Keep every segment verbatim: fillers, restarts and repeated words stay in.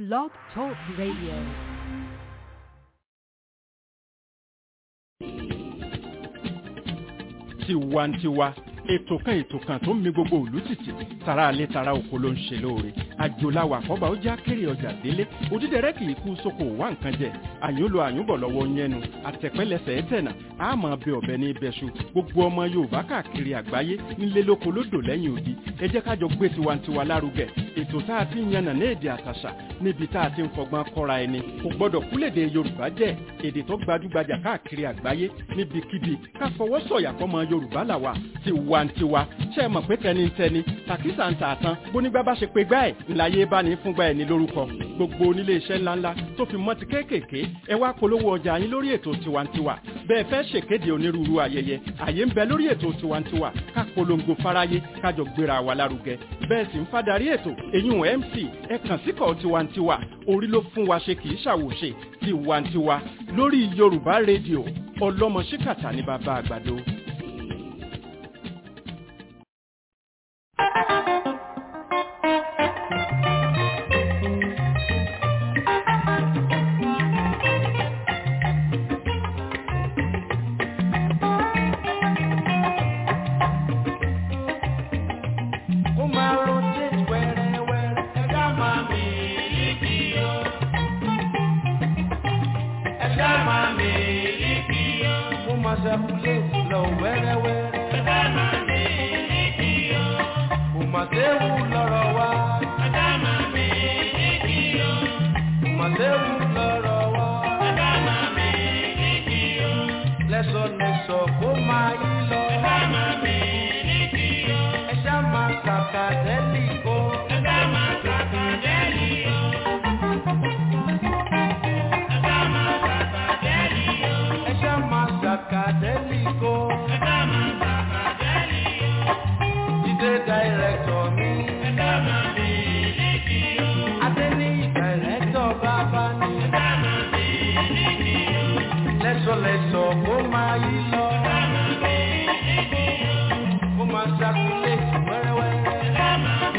Blog Talk Radio. Tiwantiwa ètò kan ètò kan tó ń mi gbogbo ìlú tìtì tara alẹ́ tara oko ló ń ṣe lóore àjòláwà àkọ́bà ó já kéré ọjà délé òdídẹrẹ́ kì í kú sóko wá nǹkan jẹ àyùnlò àyùnbọ̀ lọ́wọ́ yẹnu àtẹ̀pẹ́lẹsẹ̀ ẹ̀tẹ̀nà àmọ́ bẹ ọ̀bẹ ní ibẹ̀ṣu gbogbo ọmọ Yorùbá káàkiri àgbáyé nílé lóko lódò lẹ́yìn odi ẹ jẹ́ kájọ gbé tiwantiwa lárugẹ ètò tá a ti ń yànnà ní èdè àtàṣà níbi tá a ti ń fọgbọ́n kọ́ra ẹni kò gbọ́dọ̀ kúlèdè Yorùbá jẹ́ èdè tó gbajúgbajà káàkiri àgbáyé níbikíbi ká fọwọ́ sọ̀yà fọmọ Yorùbá làwà tiwantiwa ṣe mọ̀ pé tẹnitẹni tàkísà ń tààtàn bónígbà bá ṣe pé gbá ẹ̀ ńláyé bá ní fúngbà ẹ̀ ní lórúkọ gbogbo onílé iṣẹ́ ńláńlá tó fi mọ́ ti kéékèèké ẹ wá polówó ọjà yín lórí ètò tiwantiwa bẹ́ẹ̀ fẹ́ ṣèkéde onírúurú ayẹyẹ àyè ń bẹ lórí ètò tiwantiwa ká polongo fáráyé kájọ gbéra wa lárugẹ bẹ́ẹ̀ sì ń fádàrí ètò èyún M C ẹ kàn síkọ̀ tiwantiwa orí ló fún wa ṣe kì í ṣàwòṣe tiwantiwa lórí Yorùbá rédíò ọlọ́mọ ṣíkàtà ní bàbá àgbàdo. Come on,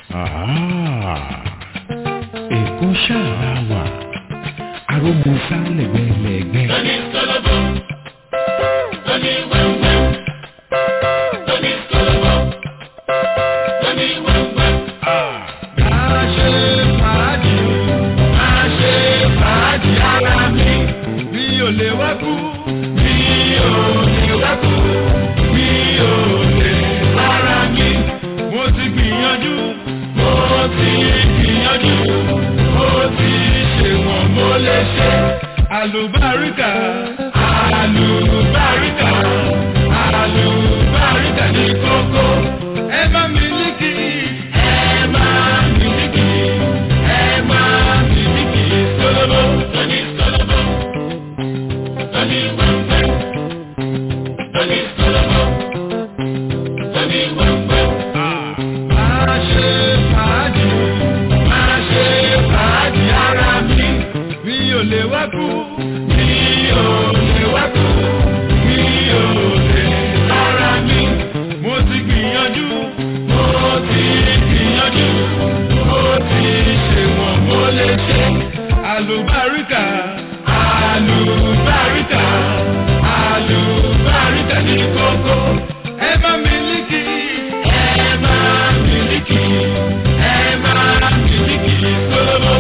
Èkó ṣáà wà, arógun sálẹ̀ gbẹ̀lẹ̀gbẹ̀. Tony Solobo, Tony Wẹ́wẹ́, Tony Solobo, Tony Wẹ́wẹ́. Máa ṣe fàájì, máa ṣe fàájì ara mi. Mi ò lè wá kú, mi ò lè wá kú, mi ò lè lára mi. Mo ti gbìyànjú, mo ti gbìyànjú, mo ti ṣe wọ̀n mo lè ṣe. Àlùbáríkà, àlùbáríkà, àlùbáríkà ní kókó. Ẹ má mílíkì, ẹ má mílíkì, ẹ má mílíkì. Solobo, Tony Solobo, Tony Wẹ́wẹ́, Tony Solobo, Tony Wẹ́wẹ́. Máa ṣe fàájì, máa ṣe fàájì ara mi. Mi ò lè wá kú, mi ò lè wá kú, mi ò lè lára mi. Mo ti gbìyànjú, mo ti gbìyànjú, mo ti ṣe wọ̀n mo lè ṣe. Àlùbáríkà, àlùbáríkà, àlùbáríkà ní kókó. Ẹ má mílíkì, ẹ má mílíkì, ẹ má mílíkì. Solobo.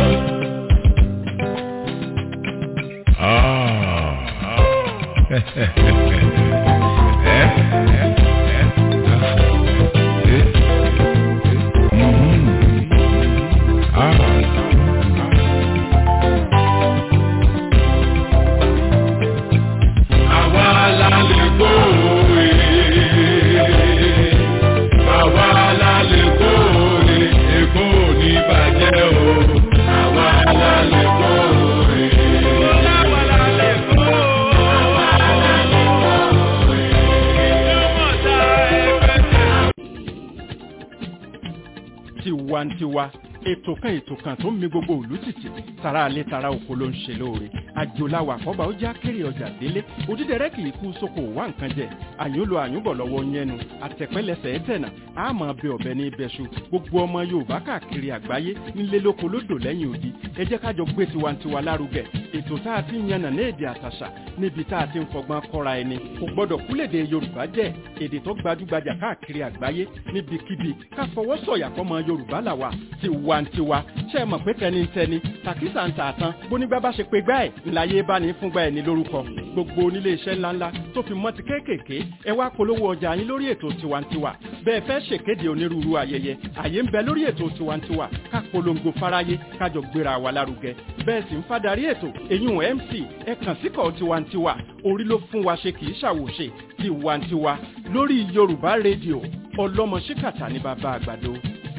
Ah. Tiwantiwa, ètò kan ètò kan tó ń mi gbogbo ìlú tìtì, tara alẹ́ tara oko ló ń ṣe lóore. Àjòláwà àkọ́bà ó já kéré ọjà délé, òdídẹrẹ́ kì í kú sóko wá nǹkan jẹ. Àyúnlò àyúnbọ̀ lọ́wọ́ yẹnu, àtẹ̀pẹ́lẹsẹ̀ ẹ̀tẹ̀nà, àmọ́ bẹ ọ̀bẹ ní ibẹ̀ṣu. Gbogbo ọmọ Yorùbá káàkiri àgbáyé nílé lóko lódò lẹ́yìn odi. Ẹ jẹ́ kájọ gbé tiwantiwa lárugẹ. Ètò tá a ti ń yànnà ní èdè àtàṣà, níbi tá a ti ń fọgbọ́n kọ́ra ẹni. Kò gbọ́dọ̀ kúlèdè Yorùbá jẹ́ èdè tó gbajúgbajà káàkiri àgbáyé níbikíbi. Ká fọwọ́ sọ̀yà fọmọ Yorùbá làwà. Tiwantiwa, ṣé ẹ mọ̀ pé tẹnitẹni tàkísà ń tà tán bónígbà bá ṣe pé gbá ẹ̀ ńláyé bá ní fúngbà ẹ̀ ní lórúkọ. Gbogbo onílé iṣẹ́ ńláńlá tó fi mọ́ ti kéékèèké ẹ wá polówó ọjà yín lórí ètò Tiwantiwa. Bẹ́ẹ̀ fẹ́ ṣèkéde onírúurú ayẹyẹ, àyè ń bẹ lórí ètò Tiwantiwa. Ká polongo fáráyé, kájọ gbéra wa lárugẹ. Bẹ́ẹ̀ sì ń fadarí ètò, èyún M C ẹ kàn síkọ̀ Tiwantiwa. Orí ló fún wa ṣe kì í ṣàwòṣe. Tiwantiwa lórí Yorùbá rédíò. Ọlọ́mọ ṣíkàtà ní bàbá àgbàdo.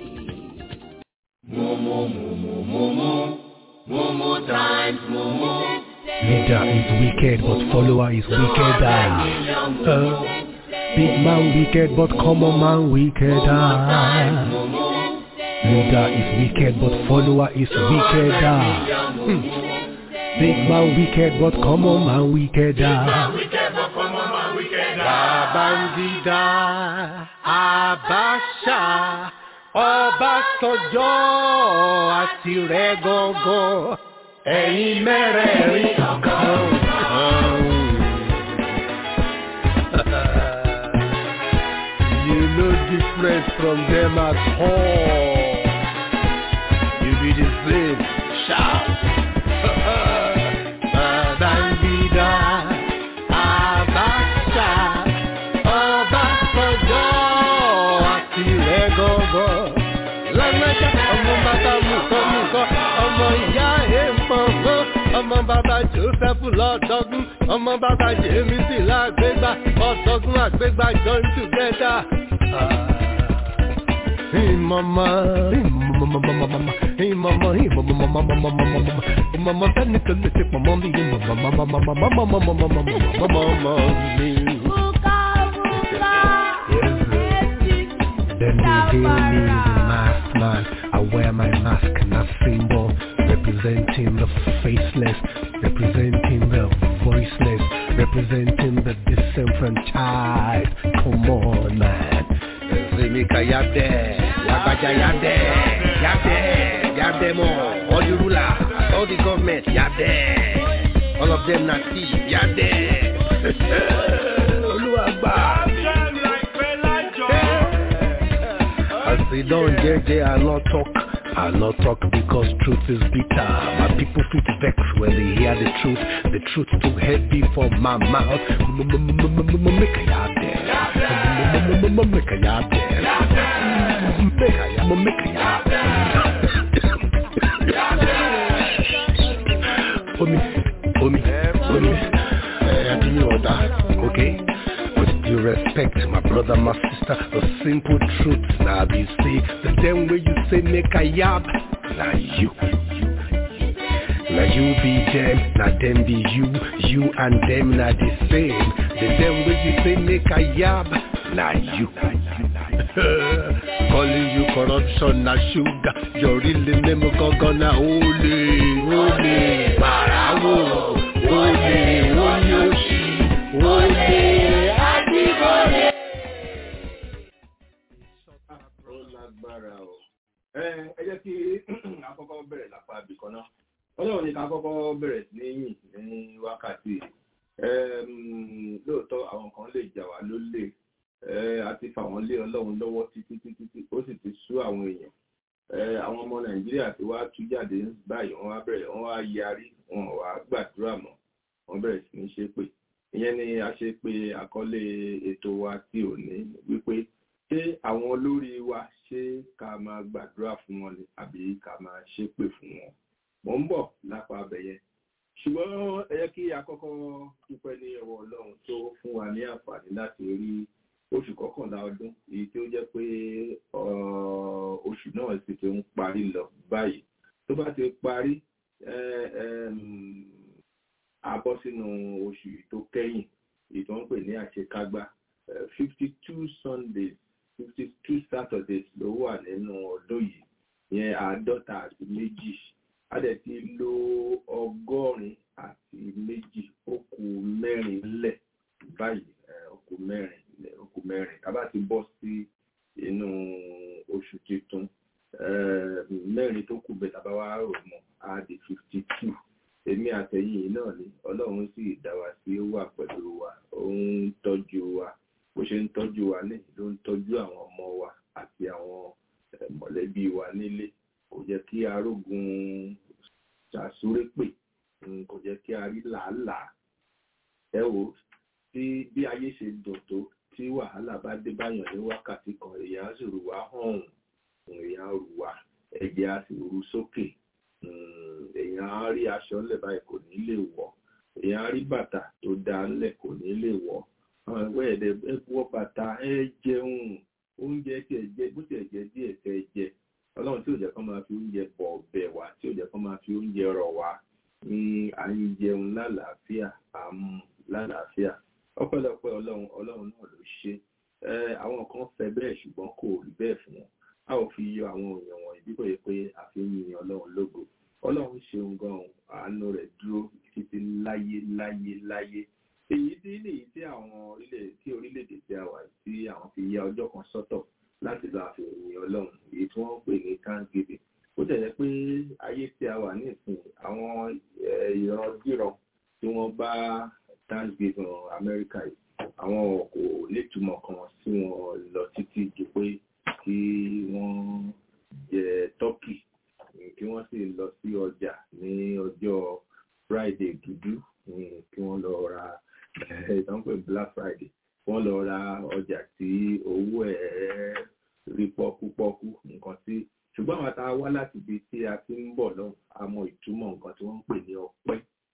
Momo, momo, momo, momo times, momo. Leader is wicked, but follower is wickeder. Uh, big man wicked, but common man wickeder. Leader is wicked, but follower is wickeder. Hmm. Big man wicked, but common man wickeder. Babangida, Abacha, Ọbásanjọ́ àti rẹ̀ gọ́gọ́, ẹ̀yin mẹ́rẹ̀ẹ̀rin kan. You no different from them at all. You be the same. Shout. Babangida, Abacha, Ọbásanjọ́ àti rẹ̀ gọ́gọ́. Ọmọ bàbá mùkọ́ mùkọ́, ọmọ ìyá èèpọ̀gbọ́, ọmọ bàbá Joseph lọ́dọ́gún, ọmọ bàbá Jemisi lágbègbà, ọ̀dọ́gún àgbègbà join together. Ìmọ̀mọ́ ìmọ̀mọ́ ìmọ̀mọ́ ìmọ̀mọ́ ìmọ̀mọ́ tẹ́nìkan lè ṣe pọ̀ mọ́ mi ìmọ̀mọ́ mi. Then they hail me the masked man. I wear my mask and a symbol representing the faceless, representing the voiceless, representing the disenfranchised. Come on, man. say make a yab there, yabaja yab there, yab there, yab them all, all the rulers, all the government, yab there, all of them not thief, yab there. Oluwagba. I say don't J J, I not talk. I not talk because truth is bitter. My people feel vex when they hear the truth. The truth too heavy for my mouth. Make a yard there. Make a yard there. Make a yard. Make a yard. For me, for me, for me. I do you order, okay? With due respect, my brother, my sister, a simple truth. Now you see, the damn way you say make a yab, now you. Now you be them, now them be you. You and them now the same. The damn way you say make a yab, now you. Calling you corruption, now sugar. Your real name gonna holy, holy, parawo, holy, holy, holy. Ẹ jẹ́ kí àkọ́kọ́ bẹ̀rẹ̀ lápá ibì kan náà. Ọlọ́run ní ká kọ́kọ́ bẹ̀rẹ̀ sí ní yìn ní wákàtí. Lóòótọ́ àwọn kan lè jà wá lólè. Àti fà wọ́n lé Ọlọ́run lọ́wọ́ títí títí tí ó sì ti sú àwọn èèyàn. Àwọn ọmọ Nàìjíríà ti wá tú jáde báyìí wọ́n wá bẹ̀rẹ̀ wọ́n wá yarí wọn wá gbàdúrà mọ́. Wọ́n bẹ̀rẹ̀ sí ní ṣépè. Ìyẹn ni a ṣe pé àkọlé ètò wa tí ò ní wípé ṣé àwọn olórí wa ṣé ká máa gbàdúrà fún wọn ni àbí ká máa ṣépè fún wọn. Mo ń bọ̀ lápá abẹ́yẹ. Ṣùgbọ́n ẹ yẹ kí àkọ́kọ́ dúpẹ́ ní ọwọ́ Ọlọ́run tó fún wa ní àǹfààní láti rí oṣù kọkànlá ọdún èyí tí ó jẹ́ pé oṣù náà sì ti ń parí lọ báyìí. Tó bá ti parí a bọ́ sínú oṣù tó kẹ́yìn èyí tó ń pè ní àṣekágbá fifty two Sundays fifty two Saturdays ló wà nínú ọdún yìí yẹn àádọ́ta àti méjì a dẹ̀ ti lo ọgọ́rin àti méjì ó kù mẹ́rin lẹ̀ báyìí ó kù mẹ́rin ó kù mẹ́rin ká bá ti bọ́ sí inú oṣù tuntun mẹ́rin tó kù bẹ́ẹ̀ tàbá wá rò mọ́ á di fifty two èmi àtẹ̀yìn náà ni Ọlọ́run sì dá wa sí ó wà pẹ̀lú wa ó ń tọ́jú wa bó ṣe ń tọ́jú wa ní ló ń tọ́jú àwọn ọmọ wa àti àwọn mọ̀lẹ́bí wa nílé kò jẹ́ kí arógun ṣàṣúré pè kò jẹ́ kí a rí làálàá ẹ wò tí bí ayé ṣe dùn tó tí wàhálà bá dé báyàn ní wákàtí kan èèyàn á sì rù wá hàn èèyàn á rù wá ẹ̀jẹ̀ á sì rú sókè èèyàn á rí aṣọ ńlẹ̀ báyìí kò ní lè wọ̀ èèyàn á rí bàtà tó dáa ńlẹ̀ kò ní lè wọ̀ àwọn ẹgbẹ́ ẹ̀dẹ̀ ẹ wọ bàtà ẹ jẹun oúnjẹ tí ẹ jẹ bó ti ẹ jẹ díẹ̀ tẹ ẹ jẹ Ọlọ́run tí ò jẹ́ kó máa fi oúnjẹ bọ̀ ọ̀bẹ wá tí ò jẹ́ kó máa fi oúnjẹ rọ̀ wá ní à ń jẹun lálàáfíà àmú lálàáfíà ọpẹ́lọpẹ́ Ọlọ́run Ọlọ́run náà ló ṣe àwọn kan fẹ́ bẹ́ẹ̀ ṣùgbọ́n kò rí bẹ́ẹ̀ fún wọn a ò fi yọ àwọn èèyàn wọ̀nyí bí kò yẹ pé a fi ń yin Ọlọ́run lógo Ọlọ́run ṣeun gan-an àánú rẹ̀ dúró títí láyé láyé láyé èyí tí nìyí tí àwọn orílẹ̀ tí orílẹ̀-èdè tí a wà tí àwọn fi ya ọjọ́ kan sọ́tọ̀ láti lọ àfihàn Ọlọ́run èyí tí wọ́n ń pè ní Thanksgiving ó tẹ̀lé pé ayé tí a wà ní ìsìn àwọn ìrandíran tí wọ́n bá Thanksgiving Amẹ́ríkà yìí àwọn kò létùmọ̀ kan sí wọn lọ títí di pé kí wọ́n jẹ tọ́kì kí wọ́n sì lọ sí ọjà ní ọjọ́ Friday dúdú kí wọ́n lọ ra ìtànpẹ̀ Black Friday wọ́n lọ ra ọjà tí owó ẹ̀ rí pọ́kúpọ́kú nǹkan tí ṣùgbọ́n àwọn tá a wá láti ibi tí a ti ń bọ̀ náà a mọ ìtumọ̀ nǹkan tí wọ́n ń pè ní ọpẹ́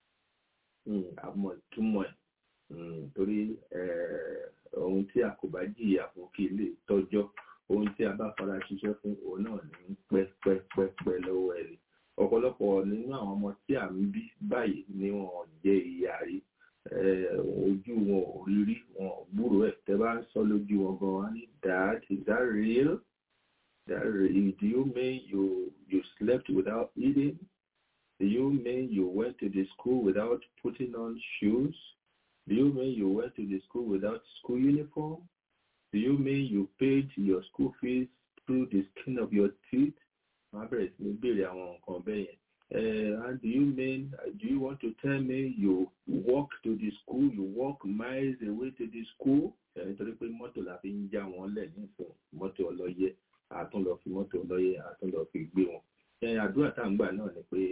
a mọ ìtumọ̀ ẹ̀ torí ohun tí a kò bá jìyà fún kí ilé tọ́jọ́ ohun tí a bá fara ṣiṣẹ́ fún òun náà ní pẹ́pẹ́pẹ́pẹ́ lọ́wọ́ ẹ̀ ni ọ̀pọ̀lọpọ̀ nínú àwọn ọmọ tí à ń bí báyìí ni wọ́n jẹ ìyà rí ojú wọn ò rí rí wọn ò gbúrò ẹ̀ tẹ́ bá ń sọ lójú wọn gan wá ní dad is that real that real do you mean you you slept without eating do you mean you went to the school without putting on shoes do you mean you went to the school without school uniform do Do you mean you paid your school fees through the skin of your teeth? Wọ́n bẹ̀rẹ̀ sí ní béèrè àwọn nǹkan bẹ́ẹ̀ yẹn. And do you mean, do you want to tell me you walk to the school, you walk miles away to the school? Nítorí pé mọ́tò la fi ń já wọn lẹ̀ nísìnyí, mọ́tò ọlọ́yẹ, àtún lọ fi mọ́tò ọlọ́yẹ, àtún lọ fi gbé wọn. Àdúrà tá à ń gbà náà ni pé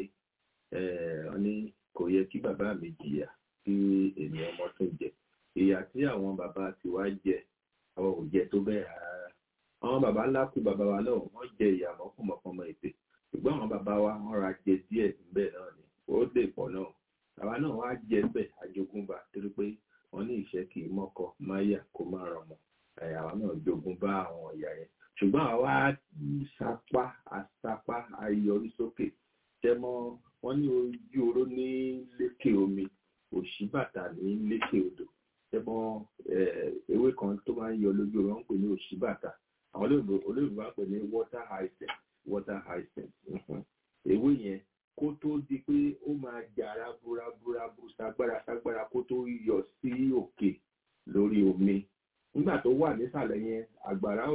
wọ́n ní kò yẹ kí bàbá mi jìyà kí èmi ọmọ tó jẹ. Ìyà tí àwọn bàbá ti wá jẹ, àwọn ò jẹ tó bẹ́ẹ̀ rárá. Àwọn bàbá ńlá kú bàbá wa náà, wọ́n jẹ ìyà mọ́kànmọ́kànmọ ètè. Ṣùgbọ́n àwọn bàbá wa wọ́n ra jẹ díẹ̀ níbẹ̀ náà ni ó dè pọ̀ náà àwa náà wá jẹ níbẹ̀ àjogúnbá torí pé wọ́n ní ìṣẹ́ kì í mọ́kọ máyà kó má rọmọ àwa náà jogún bá àwọn ìyá yẹn ṣùgbọ́n àwa sapá àsapá ayọrí sókè tẹmọ wọ́n ní ojú oró ní lékè omi òṣìbàtà ní lékè odò tẹmọ ewé kan tó máa ń yọ lójú oró ń pè ní òṣìbàtà àwọn olóògbé bá pè ní water hyacinth water hyacinth ewé yẹn kó tó di pé ó máa jàrá búrábúrábú sagbára sagbára kó tó yọ sí òkè lórí omi nígbà tó wà nísàlẹ̀ yẹn àgbàrá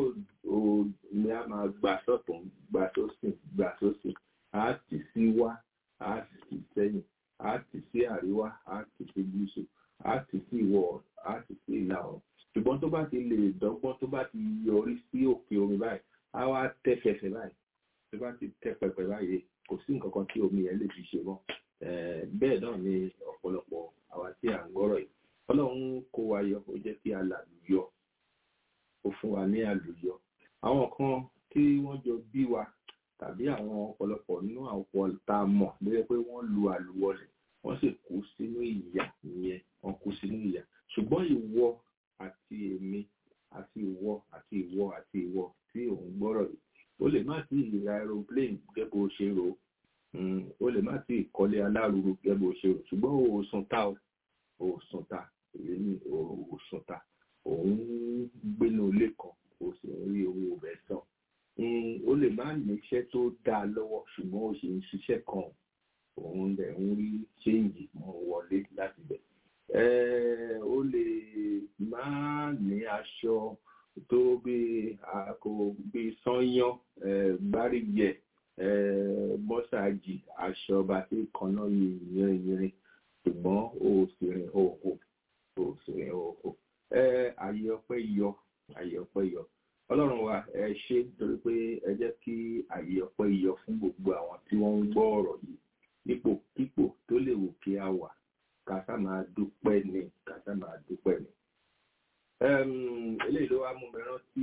omi á máa gbà sọ́tún gbà sósìn gbà sósìn á tì sí wá á tì sẹ́yìn á tì sí àríwá á tì sí gúúsù á tì sí ìwọ̀ á tì sí ìlà oòrùn ṣùgbọ́n tó bá ti lè dọ́gbọ́n tó bá ti yọrí sí òkè omi báyìí á wá tẹ́ fẹsẹ̀ báyìí tó bá ti tẹ́ pẹpẹ báyìí kò sí nǹkan kan tí omi yẹn lè fi ṣe mọ́ bẹ́ẹ̀ náà ni ọ̀pọ̀lọpọ̀ àwa tí à ń gbọ́rọ̀ yìí ọlọ́run kó wa yọ ó jẹ́ kí alàlùyọ ó fún wa ní àlùyọ àwọn kan tí wọ́n jọ bí wa tàbí àwọn ọ̀pọ̀lọpọ̀ nínú àwọn tá a mọ̀ lóye pé wọ́n lu àlùwọlẹ̀ wọ́n sì kú sínú ìyà ìyẹn wọ́n kú sínú ìyà ṣùgbọ́n ìwọ àti èmi àti ìwọ àti ìwọ àti ìwọ tí òun gbọ́rọ̀ yìí ó lè má sí ìra aeroplane gẹ́gẹ́ bó ṣe rò ó lè má sí ìkọ́lé alárùrù gẹ́gẹ́ bó ṣe rò ṣùgbọ́n ó sùn ta ó sùn ta èyí ni ó sùn ta òun gbénu ilé kan ó sì ń rí owó rẹ̀ san ó lè má ní iṣẹ́ tó dáa lọ́wọ́ ṣùgbọ́n ó sì ń ṣiṣẹ́ kan òun lẹ̀ ń rí ṣéǹjì mọ́ wọlé láti bẹ̀ ó lè má ní aṣọ tó bí àkó bí sányán gbáríyẹ mọ́sáàjì aṣọ bá tí kan náà yìnyín yìnyín ṣùgbọ́n ó sì rìn òkò ó sì rìn òkò àyè ọpẹ́ yọ àyè ọpẹ́ yọ ọlọ́run wa ẹ ṣé torí pé ẹ jẹ́ kí àyè ọpẹ́ yọ fún gbogbo àwọn tí wọ́n ń gbọ́ ọ̀rọ̀ yìí nípò kípò tó lè wù kí a wà ká sá máa dúpẹ́ ni ká sá máa dúpẹ́ ni. eléyìí ló wá mú mi rántí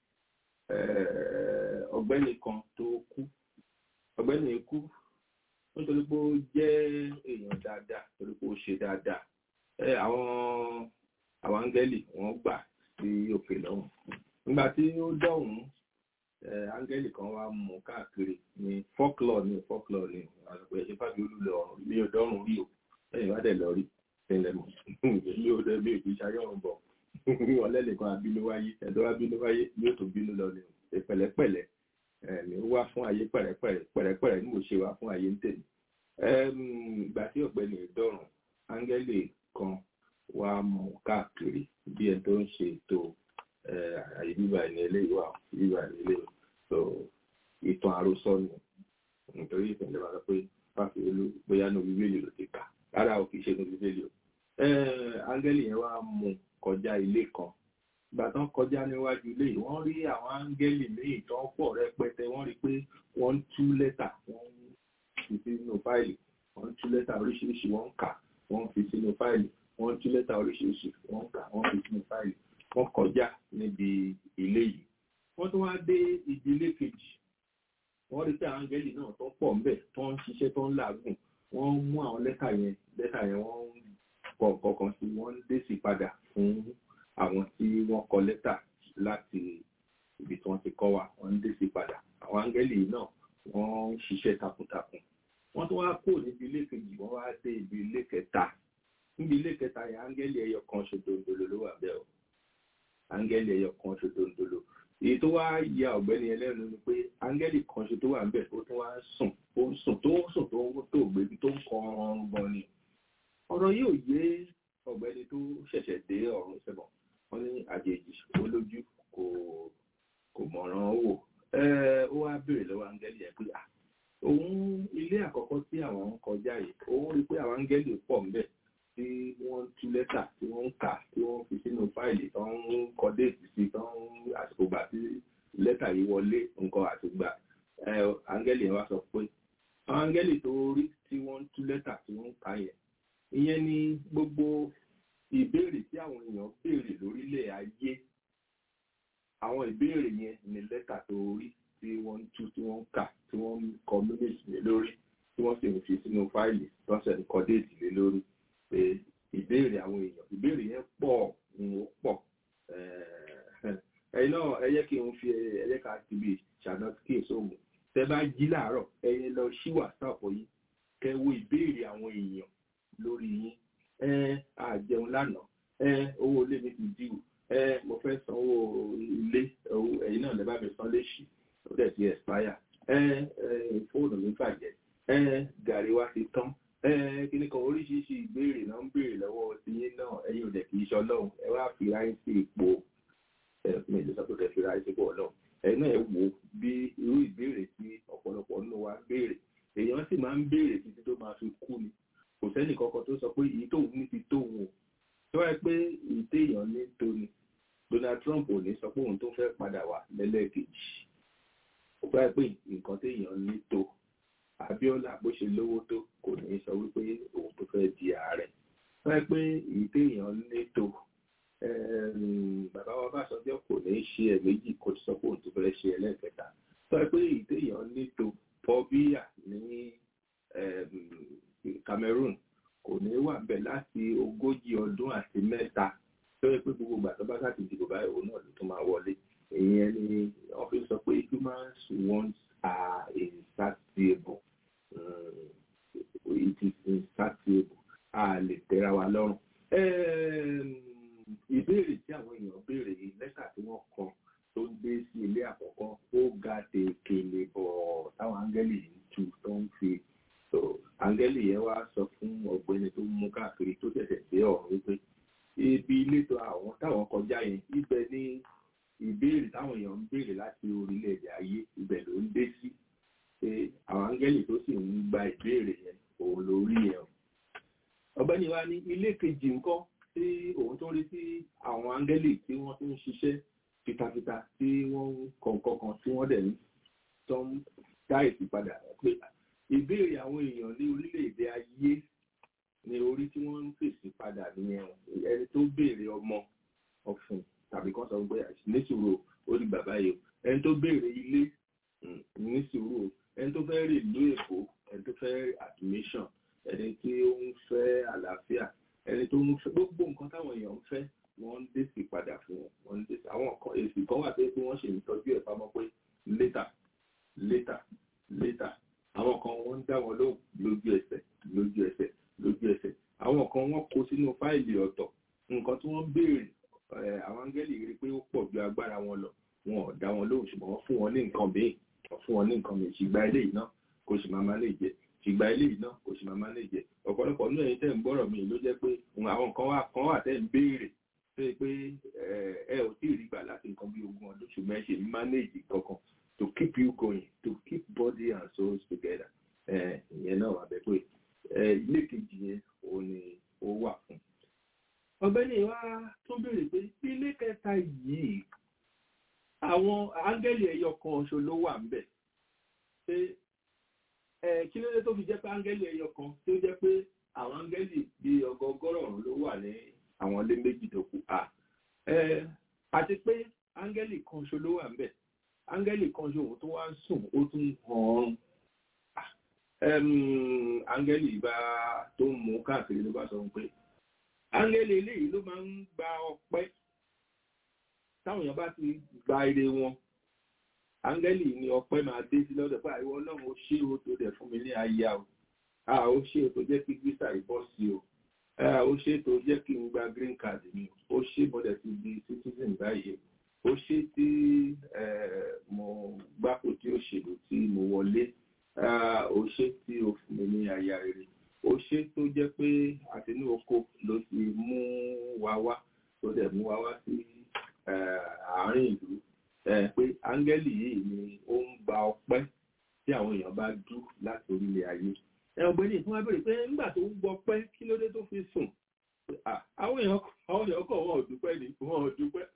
ọ̀gbẹ́ni kan tó kú ọ̀gbẹ́ni kú nítorí pé ó jẹ́ èèyàn dáadáa torí pé ó ṣe dáadáa àwọn àwọn áńgẹ́lì wọ́n gbà sí òkè lọ́hùn nígbà tí ó dọ̀hùn áńgẹ́lì kan wá mú káàkiri ní folklore ní folklore ní àlùkò ẹ̀ṣẹ́ fàbí olùlọ ọ̀run ní ọdọ́rùn rí o lẹ́yìn wá dẹ̀ lọ rí ẹ̀lẹ́ mọ̀ ní ọdọ ẹgbẹ́ ìbí ṣayọ̀rùn bọ̀ wọ́n lẹ́nìkan àbínú wáyé ẹ̀dọ́ àbínú wáyé yóò tó bínú lọ ní pẹ̀lẹ́pẹ̀lẹ́ ẹ̀mí ó wá fún ayé pẹ̀rẹ̀pẹ̀rẹ̀ pẹ̀rẹ̀pẹ̀rẹ̀ ní mo ṣe wá fún ayé ń tèmi ìgbà tí ọ̀gbẹ́ni ìdọ̀rùn áńgẹ́lì kan wá mú káàkiri bí ẹni tó ń ṣe ètò àyè bíbá ẹni eléyìí wà bíbá ẹni eléyìí so ìtàn àròsọ ni nítorí ìpínlẹ̀ wa sọ pé fáfi olú bóyá ní bíbélì ló ti kà rárá o kì í ṣe ní bíbélì o áńgẹ́lì yẹn wá mú kọjá ilé kan ìgbà tán kọjá níwájú ilé yìí wọ́n rí àwọn áńgẹ́lì míì tó ń pọ̀ rẹpẹtẹ wọ́n rí pé wọ́n ń tú lẹ́tà wọ́n ń fi sínú fáìlì wọ́n ń tú lẹ́tà oríṣiríṣi wọ́n ń kà wọ́n ń fi sínú fáìlì wọ́n ń tú lẹ́tà oríṣiríṣi wọ́n ń kà wọ́n ń fi sínú fáìlì wọ́n kọjá níbi ilé yìí wọ́n tún wá dé ìdílé kejì wọ́n rí pé àwọn áńgẹ́lì náà tó pọ̀ ńbẹ̀ tó ń ṣiṣẹ́ tó ń làágùn wọ́n mú àwọn lẹ́tà yẹn lẹ́tà yẹn wọ́n ń kọ kọ̀ọ̀kan sí wọ́n ń dé sí padà fún àwọn tí wọ́n kọ lẹ́tà láti ibi tí wọ́n ti kọ́ wa wọ́n ń dé sí padà àwọn áńgẹ́lì náà wọ́n ń ṣiṣẹ́ takuntakun wọ́n tún wá kó níbi ilé kejì wọ́n wá dé ibi ilé kẹta níbi ilé kẹta yẹn áńgẹ́lì ẹyọ kan ṣòdòdòlò ló wà bẹ́ẹ̀ o áńgẹ́lì ẹyọ kan ṣòdòdòlò èyí tó wá ya ọ̀gbẹ́ni ẹlẹ́nu ni pé áńgẹ́lì kan ṣe tó wà ń bẹ̀ ó tún wá sùn ó ń sùn tó ń sùn tó ń tó gbèbí tó ń kọ ọrùn gan ni ọ̀rọ̀ yìí ò yé ọ̀gbẹ́ni tó ṣẹ̀ṣẹ̀ dé ọ̀run sẹ́bọ̀n wọ́n ní àjèjì olójú ń kọ déètì sí tán àsìkò gbà tí lẹ́tà yìí wọlé nǹkan àtìgbà áńgẹ́lì yẹn wá sọ pé àwọn áńgẹ́lì tó rí tí wọ́n ń tú lẹ́tà tí wọ́n ń kà yẹn ìyẹn ni gbogbo ìbéèrè tí àwọn èèyàn béèrè lórílẹ̀ ayé àwọn ìbéèrè yẹn ni lẹ́tà tó rí tí wọ́n ń tú tí wọ́n ń kà tí wọ́n ń kọ mílíọ̀nù lé lórí tí wọ́n sì ń fi sínú fáìlì lọ́sẹ̀ ń kọ déètì lé lórí pé ìbéèrè àwọn èèyàn ìbéèrè yẹn pọ̀ ń pọ̀ ẹ̀yin náà ẹ yẹ kí n fi ẹ yẹ ká ti bí ṣàdọ́síkè sóhun tẹ bá jí láàárọ̀ ẹ̀yin lọ sí wàsáàpù yìí kẹ wo ìbéèrè àwọn èèyàn lórí yín ẹ àjẹun lánàá ẹ owó ilé mi ti dìú ẹ mo fẹ́ sanwó ilé ẹ̀yin náà lè bá mi san léṣì ó dẹ̀ ti expire ẹ fóònù mi bàjẹ́ ẹ gàrí wa ti tán ẹ kíní kan oríṣiríṣi ìbéèrè náà ń béèrè lọ́wọ́ ti yín náà ẹ̀yin ò dẹ̀ kì í ṣe ọlọ́run ẹ wá fi ráyé sí ipò ẹ mi ìlú sọ pé kẹ fi ráyé sí ipò ọlọ́run ẹ̀yin náà ẹ wò bí irú ìbéèrè tí ọ̀pọ̀lọpọ̀ nínú wa ń béèrè èèyàn sì máa ń béèrè títí tó máa fi kú ni kò sẹ́nì kankan tó sọ pé èyí tóun ní ti tóun o tó wáyé pé èyí téèyàn ní tó ni Donald Trump ò ní sọ pé òun tó fẹ́ padà wá lẹ́lẹ́kejì ó wáyé pé nǹkan téèyàn ní tó Abíọ́lá bó ṣe lówó tó kò ní sọ wípé òun tó fẹ́ di ààrẹ wáyé pé èyí téèyàn ní tó bàbá wa Báṣọjọ́ kò ní ṣe ẹ̀ méjì kó sọ pé òun tó fẹ́ ṣe ẹlẹ́kẹta tó wáyé pé èyí téèyàn ní tó Paul-Biya ní Cameroon kò ní wà bẹ̀ láti ogójì ọdún àti mẹ́ta tó yẹ pé gbogbo ìgbà tó bá sáà ti dìbò báyìí òun náà ló tún máa wọlé ìyẹn ni wọ́n fi sọ pé humans wants are insatiable um, it is insatiable a lè tẹ́ra wa lọ́rùn. Ìbéèrè tí àwọn èèyàn béèrè yìí lẹ́tà tí wọ́n kọ tó ń gbé sí ilé àkọ́kọ́ ó ga tèkèlè bọ̀ táwọn áńgẹ́lì yìí ń tu tó ń fi so áńgẹ́lì yẹn wá sọ fún ọ̀gbẹ́ni tó ń mú káàkiri tó ṣẹ̀ṣẹ̀ dé ọ̀run wípé ibi ìletò àwọn táwọn kọjá yẹn ibẹ̀ ní ìbéèrè táwọn èèyàn ń béèrè láti orílẹ̀-èdè ayé ibẹ̀ ló ń dé sí pé àwọn áńgẹ́lì tó sì ń gba ìbéèrè yẹn òun lórí yẹn ọ̀gbẹ́ni wa ní ilé kejì ńkọ́ tí òun tó rí sí àwọn áńgẹ́lì tí wọ́n tún ń ṣiṣẹ́ fitafita tí wọ́n ń kọ̀ọ̀kan kan tí wọ́n dẹ̀ ń tó ń dá èsì padà pé ìbéèrè àwọn èèyàn ní orílẹ̀-èdè ayé ní orí tí wọ́n ń fèsì padà nìyẹn ẹni tó béèrè ọmọ ọ̀fun tàbí kan sọ pé ní sùúrù ó di bàbá yìí ẹni tó béèrè ilé ní sùúrù ẹni tó fẹ́ rí ìlú èkó ẹni tó fẹ́ admission ẹni tí ó ń fẹ́ àlàáfíà ẹni tó ń fẹ́ gbogbo nǹkan táwọn èèyàn ń fẹ́ wọ́n ń dèsì padà fún wọn wọ́n ń dèsì àwọn kan èsì kan wà pé wọ́n ṣe ń tọ́jú ẹ̀ pamọ́ pé later later later àwọn kan wọ́n ń dá wọn lóhùn lójú ẹsẹ̀ lójú ẹsẹ̀ lójú ẹsẹ̀ àwọn kan wọ́n kó sínú fáìlì ọ̀tọ̀ nǹkan tí wọ́n béèrè àwọn áńgẹ́lì rí pé ó pọ̀ ju agbára wọn lọ wọn ò dá wọn lóhùn ṣùgbọ́n wọ́n fún wọn ní nǹkan míì wọ́n fún wọn ní nǹkan míì ṣìgbà eléyìí náà kò sì máa máa lè jẹ ṣìgbà eléyìí náà kò sì máa máa lè jẹ ọ̀pọ̀lọpọ̀ nínú ẹ̀yin tẹ́ ń gbọ́rọ̀ mi ló jẹ́ pé àwọn kan wà kan wà tẹ́ ń béèrè tó yẹ pé ẹ ò tí ì rí gbà láti nǹkan bí ogún ọdún ṣùgbọ́n ẹ ṣe manage kankan to keep you going to keep body and souls together ìyẹn náà wà bẹ́ẹ̀ pé ilé kejì yẹn òun ni ó wà fún. ọ̀gbẹ́ni wa tó béèrè pé ilé kẹta yìí àwọn áńgẹ́lì ẹyọ kan ṣo ló wà ńbẹ̀ pé kí ló dé tó fi jẹ́ pé áńgẹ́lì ẹyọ kan tó jẹ́ pé àwọn áńgẹ́lì bíi ọgọgọ́rùn-ún ló wà ní àwọn ilé méjì tó kù àti pé áńgẹ́lì kan ṣo ló wà ńbẹ̀ áńgẹ́lì kan ṣo òun tó wá ń sùn ó tún hàn áńgẹ́lì bá tó ń mú káàkiri ló bá sọ pé áńgẹ́lì eléyìí ló máa ń gba ọpẹ́ táwọn èèyàn bá ti gba ire wọn áńgẹ́lì ni ọpẹ́ máa dé sí lọ́dọ̀ pé àìwọ ọlọ́run ó ṣe o tó dẹ̀ fún mi ní aya o ó ṣe o tó jẹ́ kí visa ìbọ̀ sí o ó ṣe tó jẹ́ kí n gba green card mi ó ṣe bọ́dẹ̀ ti di citizen báyìí ó ṣe tí mo gbáko tí ó ṣèlú tí mo wọlé ó ṣe tí ó fún mi ní aya rere ó ṣe tó jẹ́ pé àtinú oko ló ti mú wa wá tó dẹ̀ mú wa wá sí àárín ìlú pé áńgẹ́lì yìí ni ó ń gba ọpẹ́ tí àwọn èèyàn bá dú láti orílẹ̀ ayé. ọ̀gbẹ́ni tí wọ́n bèèrè pé nígbà tó ń gbọ́ pẹ́ kí ló dé tó fi sùn àwọn èèyàn kọ̀ wọ́n ò dúpẹ́ ní wọ́n ò dúpẹ́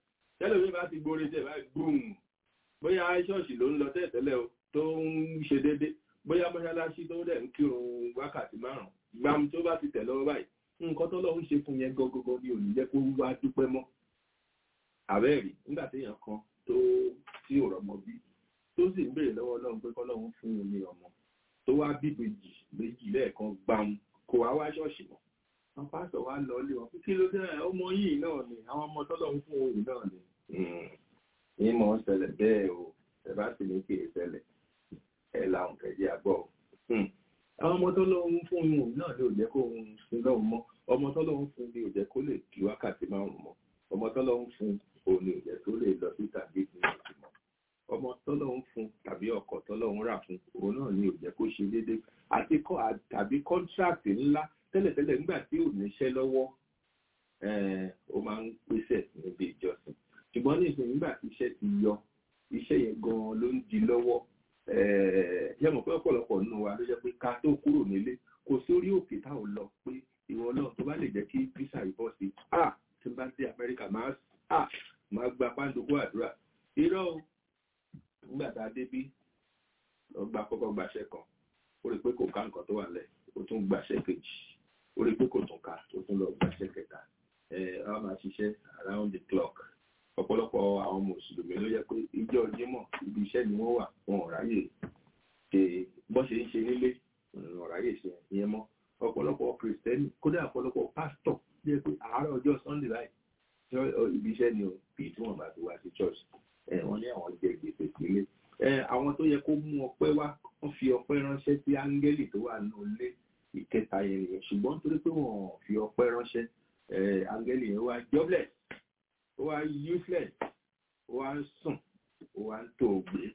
tẹ́lẹ̀ mi bá ti gbórí tẹ̀ báyìí gbùm bóyá ṣọ́ọ̀ṣì ló ń lọ tẹ́tẹ́lẹ̀ o tó ń ṣe déédé bóyá mọ́ṣáláṣí tó dẹ̀ ń kírun wákàtí márùn-ún gbàm tó bá ti tẹ̀ lọ́wọ́ báyìí nǹkan tó lọ́wọ́ ń ṣe fún yẹn gọ́gọ́gọ́ ni ò ní jẹ́ kó wá dúpẹ́ mọ́ àbẹ́ẹ̀rí nígbà téèyàn kan tó tí ò rọmọ bí tó sì ń béèrè lọ́wọ́ Ọlọ́run pé kọ́lọ́run fún un ní ọmọ tó wá bí méjì méjì lẹ́ẹ̀kan gbàm kò wá wá ṣọ́ọ̀ṣì mọ́ àwọn pásítọ̀ wá lọ lé wọn kí ló dé ọmọ yìí náà ni àwọn ọmọ tọ́lọ́run fún òun náà ni ní mọ̀ ń ṣẹlẹ̀ bẹ́ẹ̀ o ẹ bá sì ní kí ìṣẹ̀lẹ̀ ẹ làwọn kẹ̀jẹ́ àgbọ̀ àwọn ọmọ tọ́lọ́run fún òun náà ló jẹ́ kó òun sin lọ́hùn mọ́ ọmọ tọ́lọ́run fún mi ò jẹ́ kó lè kí wákàtí márùn-ún mọ́ ọmọ tọ́lọ́run fún òun ni ò jẹ́ kó lè lọ sí tàbí ìpínlẹ̀ mọ́ ọmọ tọ́lọ́run fún tàbí ọkọ̀ tọ́lọ́run rà fún òun náà ni ò jẹ́ kó ṣe déédéé àti kọ́ tàbí kọ́ńtráàtì ńlá tẹ́lẹ̀tẹ́lẹ̀ nígbà tí ò níṣẹ́ lọ́wọ́ ó máa ń pèsè níbi ìjọsìn ṣùgbọ́n ní ìsìn nígbà tí iṣẹ́ ti yọ iṣẹ́ yẹn gan-an ló ń di lọ́wọ́ yẹ mọ̀ pé ọ̀pọ̀lọpọ̀ nínú wa ló jẹ́ pé ká tó kúrò nílé kò sórí òkè táwọn lọ pé ìwọ náà tó bá lè jẹ́ kí visa ìbọ̀ sí à tí n bá dé Amẹ́ríkà máa à máa gba pàǹdùkú àdúrà irọ́ o nígbà tá a dé bí ọgbà kọ́kọ́ gbàṣẹ́ kan ó rí pé kò ká nǹkan tó wà lẹ̀ ó tún gbàṣẹ́ kejì ó rí pé kò tún ká ó tún lọ gbàṣẹ́ kẹta ẹ̀ ọ́ máa ṣiṣẹ́ around the clock ọ̀pọ̀lọpọ̀ àwọn mùsùlùmí ló yẹ pé ìjọ Jímọ̀ ibi iṣẹ́ ni wọ́n wà wọn ò ráyè ṣe bọ́ ṣe ń ṣe nílé wọn ò ráyè ṣe ìyẹn mọ́ ọ̀pọ̀lọpọ̀ kìrìsìtẹ́nì kódà ọ̀pọ̀lọpọ̀ pásítọ̀ jẹ́ pé àárọ̀ ọjọ́ Sunday láì ibi iṣẹ́ ni ò bí tí wọ́n bá ti wá sí church wọ́n ní àwọn jẹ gbèsè sílé àwọn tó yẹ kó mú ọpẹ́ wá wọ́n fi ọpẹ́ ránṣẹ́ sí áńgẹ́lì tó wà nínú ilé ìkẹta yẹn nìyẹn ṣùgbọ́n torí pé wọ́n fi ọpẹ́ ránṣẹ́ áńgẹ́lì yẹn wá jobless ó wá useless ó wá ń sùn ó wá ń tó gbé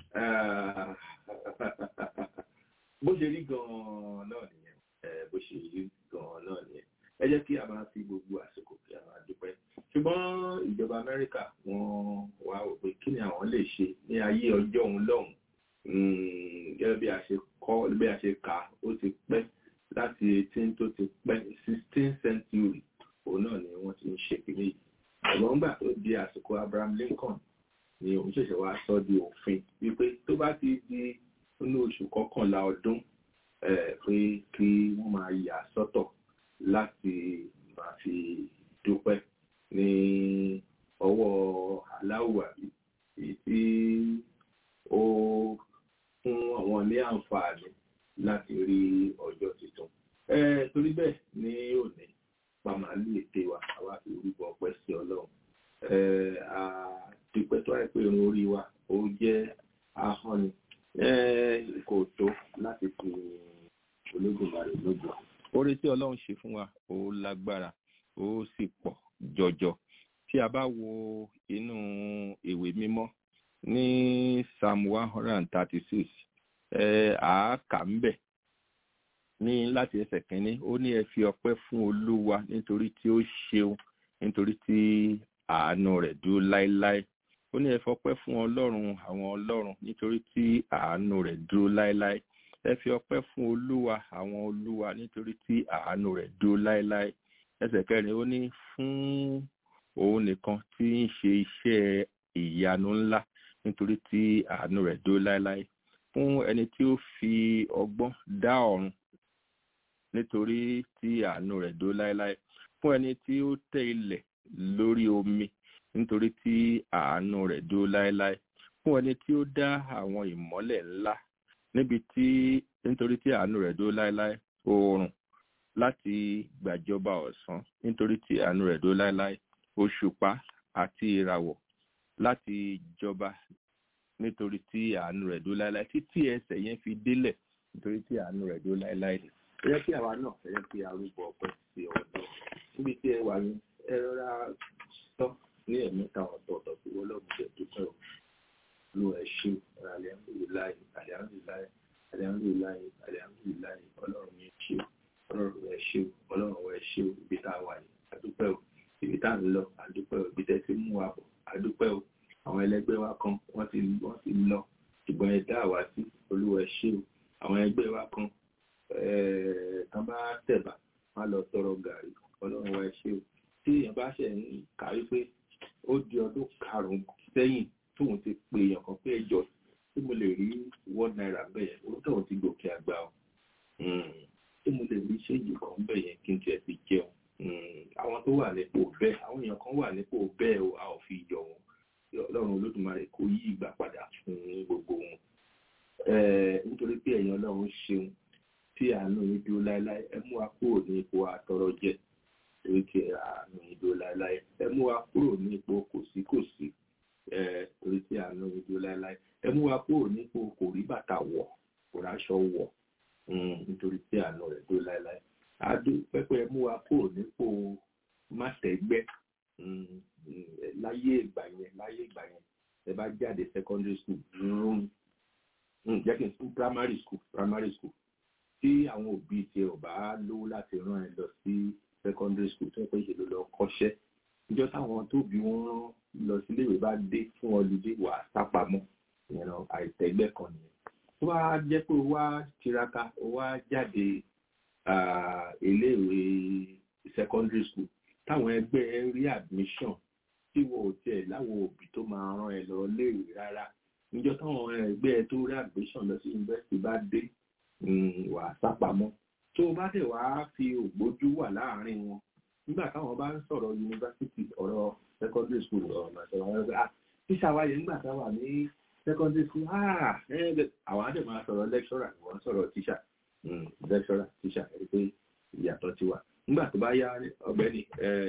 bó ṣe rí gan-an náà nìyẹn bó ṣe rí gan-an náà nìyẹn ẹ jẹ́ kí a máa fi gbogbo àsìkò kí a máa dúpẹ́ ṣùgbọ́n ìjọba Amẹ́ríkà wọ́n wá wò pé kí ni àwọn lè ṣe ní ayé ọjọ́ òun lọ́hùn gẹ́gẹ́ bí a ṣe kọ́ bí a ṣe kà ó ti pẹ́ láti eighteen tó ti pẹ́ sixteen century òun náà ni wọ́n ti ń ṣe kìíní yìí ẹ̀gbọ́n gbà tó di àsìkò Abraham Lincoln ni òun ṣẹ̀ṣẹ̀ wá sọ di òfin wípé tó bá ti di inú oṣù kọkànlá ọdún pé kí wọ́n máa yà sọ́tọ̀ láti máa fi dúpẹ́ ní ọwọ́ aláwọ̀ àbí èyí tí ó fún àwọn ní àǹfààní láti rí ọjọ́ tuntun. Torí bẹ́ẹ̀ ní òní pàmàlú ète wa àwa fi orúkọ ọpẹ́ sí Ọlọ́run. Dúpẹ́ tó àìpé irun orí wa ó jẹ́ ahọ́n ni kò tó láti fi Olódùmarè lógo. Oore tí Ọlọ́run ṣe fún wa ó lágbára ó sì pọ̀ jọjọ. Tí a bá wo inú ìwé mímọ́ ní Psalm one hundred and thirty-six àákà ń bẹ̀ ní láti ẹsẹ̀ kínní ó ní ẹ fi ọpẹ́ fún Olúwa nítorí tí ó ṣeun nítorí tí àánú rẹ̀ dúró láéláé. Ó ní ẹ fọpẹ́ fún Ọlọ́run àwọn ọlọ́run nítorí tí àánú rẹ̀ dúró láéláé. Ẹ fi ọpẹ́ fún Olúwa àwọn olúwa nítorí tí àánú rẹ̀ dúró láéláé. Ẹsẹ̀ kẹrin ó ní fún òun nìkan tí ń ṣe iṣẹ́ ìyanu ńlá nítorí tí àánú rẹ̀ dúró láéláé. Fún ẹni tí ó fi ọgbọ́n dá ọ̀run nítorí tí àánú rẹ̀ dúró láéláé. Fún ẹni tí ó tẹ́ ilẹ̀ lórí omi nítorí tí àánú rẹ̀ dúró láéláé. Fún ẹni tí ó dá àwọn ìmọ́lẹ̀ ńlá níbi tí nítorí tí àánú rẹ̀ dúró láéláé. Oòrùn láti gbàjọba ọ̀sán nítorí tí àánú rẹ̀ dúró láéláé. Òṣùpá àti ìràwọ̀ láti jọba nítorí tí àánú rẹ̀ dúró láéláé. Títí ẹsẹ̀ yẹn fi délẹ̀ nítorí tí àánú rẹ̀ dúró láéláé. Ẹ jẹ́ kí àwa náà ẹ jẹ́ kí arúgbó ọpẹ́ sí ọ̀dọ́ níbi tí ẹ wà ní ẹ rọra tọ́ ní ẹ̀mẹ́ta ọ̀tọ̀ọ̀tọ̀ tí wọ́n lọ́gbọ̀n jẹ́ dúpẹ́ o. Lu ẹ̀ṣin alihamudulilayi alihamudulilayi alihamudulilayi alihamudulilayi ọlọ́run yẹn ṣe ọlọ́run ẹ̀ ṣe ọlọ́run ẹ̀ ṣe ibi tá a wà yìí àdúpẹ́ o ibi tá a ń lọ àdúpẹ́ o ibi tẹ́ ti mú wa bọ̀ àdúpẹ́ o àwọn ẹlẹgbẹ́ wa kan wọ́n ti wọ́n ti lọ ṣùgbọ́n ẹ dá àwa sí olúwa ẹ̀ ṣe o àwọn ẹgbẹ́ wa kan tán bá tẹ̀bà wọ́n lọ tọrọ gàrí ọlọ́run ẹ̀ ṣe o tí èèyàn bá ṣe ń kárí pé ó ó di ọdún karùn-ún sẹ́yìn tóun ti pe èèyàn kan pé ẹjọ́ tí mo lè rí one naira bẹ́ẹ̀ ó tóun ti gòkè àgbà o tí mo lè rí ṣéèjì kan bẹ́ẹ̀ yẹn kí n tiẹ̀ fi jẹun àwọn tó wà nípò bẹ́ẹ̀ àwọn èèyàn kan wà nípò bẹ́ẹ̀ o a ò fi yọ wọn ọlọ́run olódùmarè kó yí ìgbà padà fún gbogbo wọn nítorí pé ẹ̀yin ọlọ́run ṣeun tí àánú yín dúró láéláé ẹ mú wa kúrò ní ipò àtọrọ jẹ torí pé àánú yín dúró láéláé ẹ mú wa kúrò ní ipò kòsíkòsí torí pé àánú yín dúró láéláé ẹ mú wa kúrò ní ipò kò rí bàtà wọ̀ kò ráṣọ wọ̀ nítorí pé àánú rẹ̀ dúró láéláé àdó pẹ́pẹ́ ẹ mú wa kúrò nípò mátẹ́gbẹ́ láyé ìgbà yẹn láyé ìgbà yẹn ẹ bá jáde secondary school rún jẹ́ kí n sún primary school primary school tí àwọn òbí tiẹ̀ ò bá lówó láti rán ẹ lọ sí secondary school tó ń pè ṣe ló lọ kọ́ṣẹ́ ìjọ táwọn tó bí wọ́n rán lọ sílé ìwé bá dé fún ọlùdé wà sápamọ́ ìyẹn lọ àìtẹ́gbẹ́ kan nìyẹn tó bá jẹ́ pé ó wá tiraka ó wá jáde iléèwé secondary school táwọn ẹgbẹ́ ẹ rí admission tí wọ́n ò tiẹ̀ láwọn òbí tó máa rán ẹ lọ léèwé rárá níjọ́ táwọn ẹgbẹ́ ẹ tó rí admission lọ sí yunifásitì bá dé wà sápamọ́ tó o bá dẹ̀ wá fi ògbójú wà láàárín wọn nígbà táwọn bá ń sọ̀rọ̀ yunifásitì ọ̀rọ̀ secondary school ọ̀rọ̀ màṣẹ́wọ̀n wọn gbé ah tíṣà wáyé nígbà táwà ní secondary school ah àwọn àdè máa sọ̀rọ̀ lecturer wọ́n sọ̀rọ̀ tíṣà lecturer tíṣà ẹni pé ìyàtọ̀ ti wà nígbà tó bá yá ọ̀gbẹ́ni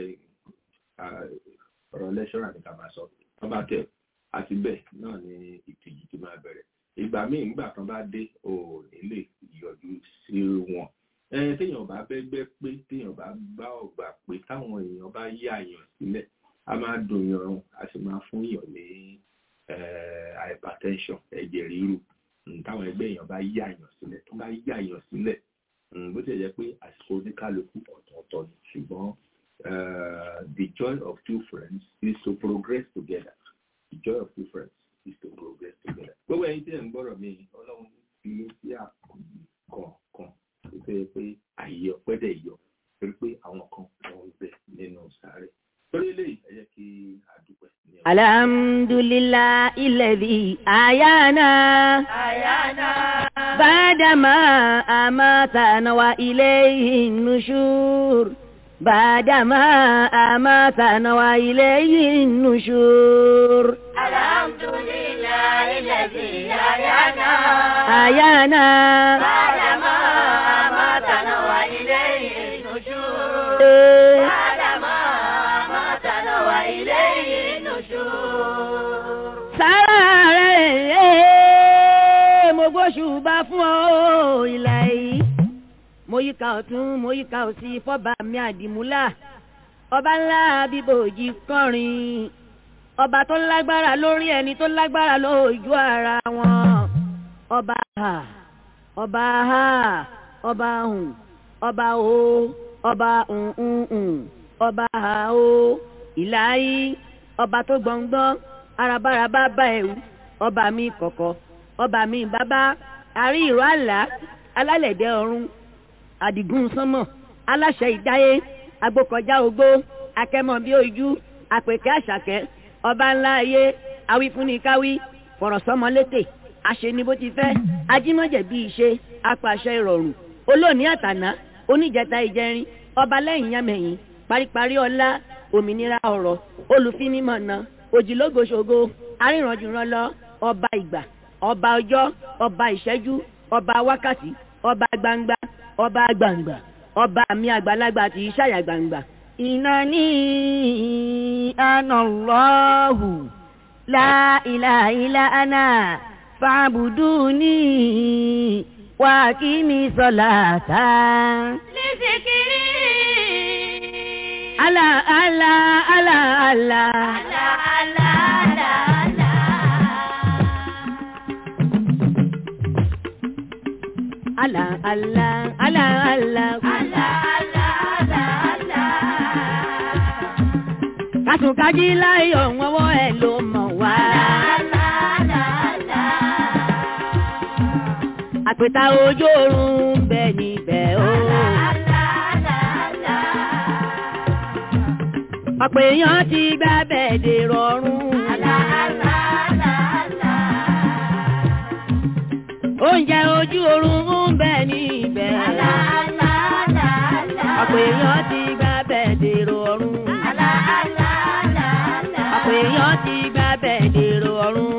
ọ̀rọ̀ lecturer ní ká máa sọ tó bá tẹ̀ àti bẹ́ẹ̀ náà ni ìtìjú ti máa bẹ̀rẹ̀ ìgbà míì nígbà kan bá dé ò nílé ìyọjú sí wọn téèyàn bá bẹ́gbẹ́ pé téèyàn bá bá ọgbà pé táwọn èèyàn bá yí àyàn sílẹ̀ a máa dùn yàn a sì máa fún yàn ní hypertension ẹ̀jẹ̀ ríru táwọn ẹgbẹ́ èèyàn bá yí àyàn sílẹ̀ tó bá yí àyàn sílẹ̀ bó ti jẹ́ pé àsìkò oníkálukú ọ̀tọ̀ọ̀tọ̀ ni ṣùgbọ́n the joy of two friends is to progress together the joy of two friends is to progress together. Gbogbo ẹ̀yin tí ẹ̀ ń gbọ́rọ̀ mi ọlọ́run fi sí àkọ̀ọ̀kan pé pé àyè ọ̀pẹ́ dẹ̀ yọ torí pé àwọn kan wọ́n ń bẹ nínú sáré. Torí eléyìí ẹ jẹ́ kí a dúpẹ́. Alhamdulillahi alladhi ayana ayana badama amatana wa ilayhi nushur badama amatana wa ilayhi nushur. Alhamdulillahi alladhi ayana ayana badama amatana wa ilayhi nushur badama amatana wa ilayhi nushur. Sáré mo gbóṣùbà fún ọ Ìlàhí mo yíká ọ̀tún mo yíká òsì fọ́ba mi àdìmúlà ọba ńlá bíbòjì kọrin ọba tó lágbára lórí ẹni tó lágbára lójú ara wọn ọba ha ọba ha ọba hùn ọba o ọba hùn ọba ha o Ìlàhí ọba tó gbọ̀ngbọ́n arabaraba bá ẹ̀wù ọba mi kọ̀kọ̀ ọba mi bàbá àrí ìró àlá alálẹ̀dẹ̀ ọ̀run àdìgún sánmọ̀ aláṣẹ ìdáyé agbókọjá ogbó akẹ́mọ̀ bí ojú àpèkẹ́ àṣàkẹ́ ọba ńlá ayé awífúnnikáwí fọ̀rọ̀sọ́mọ létè àṣeni bó ti fẹ́ ajímọ̀jẹ̀ bí ìṣe apàṣẹ ìrọ̀rùn olóòní àtàná oníjẹta ìjẹrin ọba lẹ́yìn yámẹ̀yìn paríparí ọlá òmìnira ọ̀rọ̀ olùfinimọ̀nà òjìlógoṣogo arìnrànjùrànlọ ọba ìgbà ọba ọjọ́ ọba ìṣẹ́jú ọba wákàtí ọba gbangba ọba gbangba ọba mi àgbàlagbà tí ṣàyà gbangba. Innani anallahu la ilaha illa ana fa'buduni wa aqimi salata li zikri. Ala ala ala ala ala ala ala ala ala ala ala ala ala ala kàtúkàjí láyọ̀ wọ́wọ́ ẹ̀ ló mọ̀ wá. Àpèta ojú oorun bẹ níbẹ̀ o. ọ̀pọ̀ èèyàn ti gbà bẹ́ẹ̀ dè rọrùn. oúnjẹ ojú oorun ń bẹ níbẹ̀. ọ̀pọ̀ èèyàn ti gbà bẹ́ẹ̀ dè rọrùn. ọ̀pọ̀ èèyàn ti gbà bẹ́ẹ̀ dè rọrùn.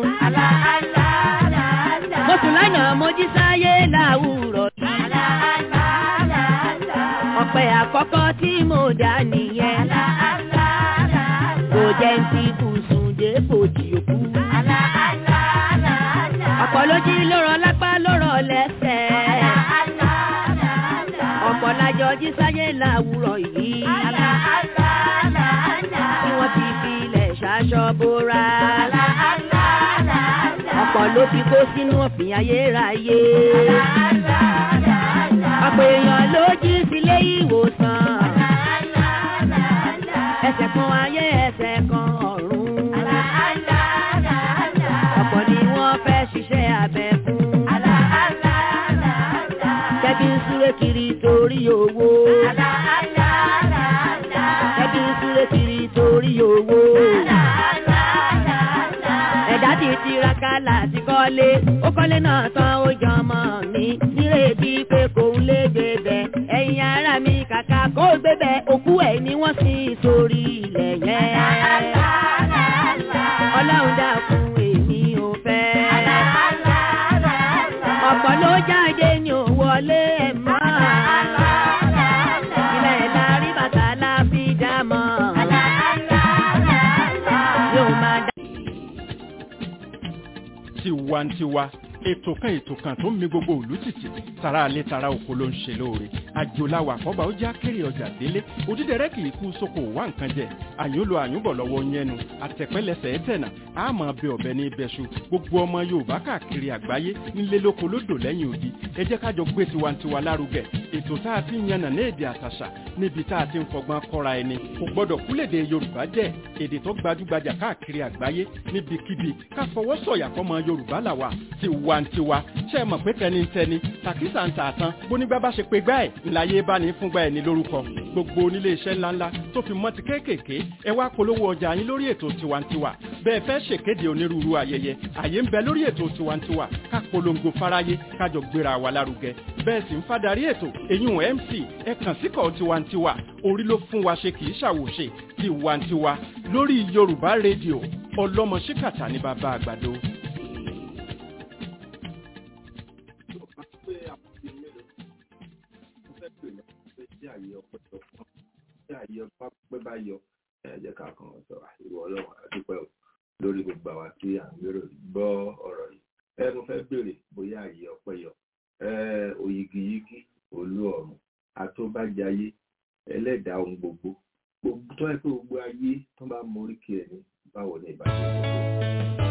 mo sùn lánàá mo jí sáyé láwùrọ̀ yìí. ọ̀pẹ àkọ́kọ́ tí mo dá nìyẹn. kò jẹ́ ń ti bùsùn dépò tí ó kú. ọ̀pọ̀ ló jí lórọ̀ lápá lórọ̀ lẹ́sẹ̀. ọ̀pọ̀ lájọ jí sáyé láwùrọ̀ yìí. tí wọ́n ti fi ilẹ̀ ṣaṣọ bóra. ọ̀pọ̀ ló fi kó sínú ọ̀fìn ayérayé. ọ̀pọ̀ èèyàn ló jí sílé ìwòsàn. ẹsẹ̀ kan ayé ẹsẹ̀ kan ọ̀run. ọ̀pọ̀ ni wọ́n fẹ́ ṣiṣẹ́ abẹ fún. kẹ́bí ń súré kiri torí owó. kẹ́bí ń súré kiri torí owó. ẹ̀dá ti tiraka láti kọ́lé. ó kọ́lé náà tán ó jọmọ mi. nírètí pé kò ń lé gbébẹ̀. ẹ̀yin ará mi kàkà kó gbébẹ̀. òkú ẹ̀ ni wọ́n sì sórí ilẹ̀ yẹn. ọlọ́run dákun èmi ò fẹ́. ọ̀pọ̀ ló jáde ní ò wọlé ẹ̀ mọ́. ilẹ̀ lárí bàtà la fi dá mọ́. yóò máa dá. Tiwantiwa ètò kan ètò kan tó ń mi gbogbo ìlú tìtì tara alẹ́ tara oko ló ń ṣe lóore àjòláwà kọ́ba ó já kéré ọjà délé òdídẹrẹ́ kì í kú sóko wá nǹkan jẹ àyúnlò àyúnbọ̀ lọ́wọ́ yẹnu àtẹ̀pẹ́lẹsẹ̀ ẹ̀tẹ̀nà àmọ́ bẹ ọ̀bẹ ní ibẹ̀ṣu gbogbo ọmọ Yorùbá káàkiri àgbáyé nílé lóko lódò lẹ́yìn odi ẹ jẹ́ kájọ gbé tiwantiwa lárugẹ ètò tá a ti ń yànnà ní èdè àtàṣà níbi tá a ti ń fọgbọ́n kọ́ra ẹni kò gbọ́dọ̀ kúlèdè Yorùbá jẹ́ èdè tó gbajúgbajà káàkiri àgbáyé níbikíbi ká fọwọ́ sọ̀yà fọmọ Yorùbá làwà tiwantiwa ṣe é mọ̀ pé tẹnitẹni tàkísà ń tà tán bónígbà bá ṣe pé gbá ẹ̀ ńláyé bá ní fúngbà ẹ̀ ní lórúkọ gbogbo onílé iṣẹ́ ńláńlá tó fi mọ́ ti kéékèèké ẹ wá polówó ọjà yín lórí ètò tiwantiwa bẹ́ẹ̀ fẹ́ ṣèkéde onírúurú ayẹyẹ àyè ń bẹ lórí ètò tiwantiwa ká polongo fáráyé kájọ gbéra wa lárugẹ bẹ́ẹ̀ sì ń fadarí ètò èyún M C ẹ kàn síkọ̀ tiwantiwa orí ló fún wa ṣe kì í ṣàwòṣe tiwantiwa lórí Yorùbá rédíò ọlọ́mọ ṣíkàtà ní bàbá àgbàdo. Àyè ọpẹ́ pẹ́ bá yọ ẹ̀jẹ̀ ká kan sọ̀rọ̀ ìwọ ọlọ́run àdúpẹ́ o lórí gbogbo àwa tí à ń gbèrò gbọ́ ọ̀rọ̀ yìí ẹ mo fẹ́ béèrè bóyá àyè ọpẹ́ yọ òyìgìyìgì olú ọ̀run àtọ́bàjáyé ẹlẹ́dàá ohun gbogbo gbogbo tó ẹ pé gbogbo ayé tó bá mórí kí ẹni báwo ni ìbáṣepọ̀.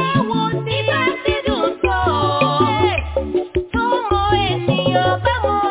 Báwo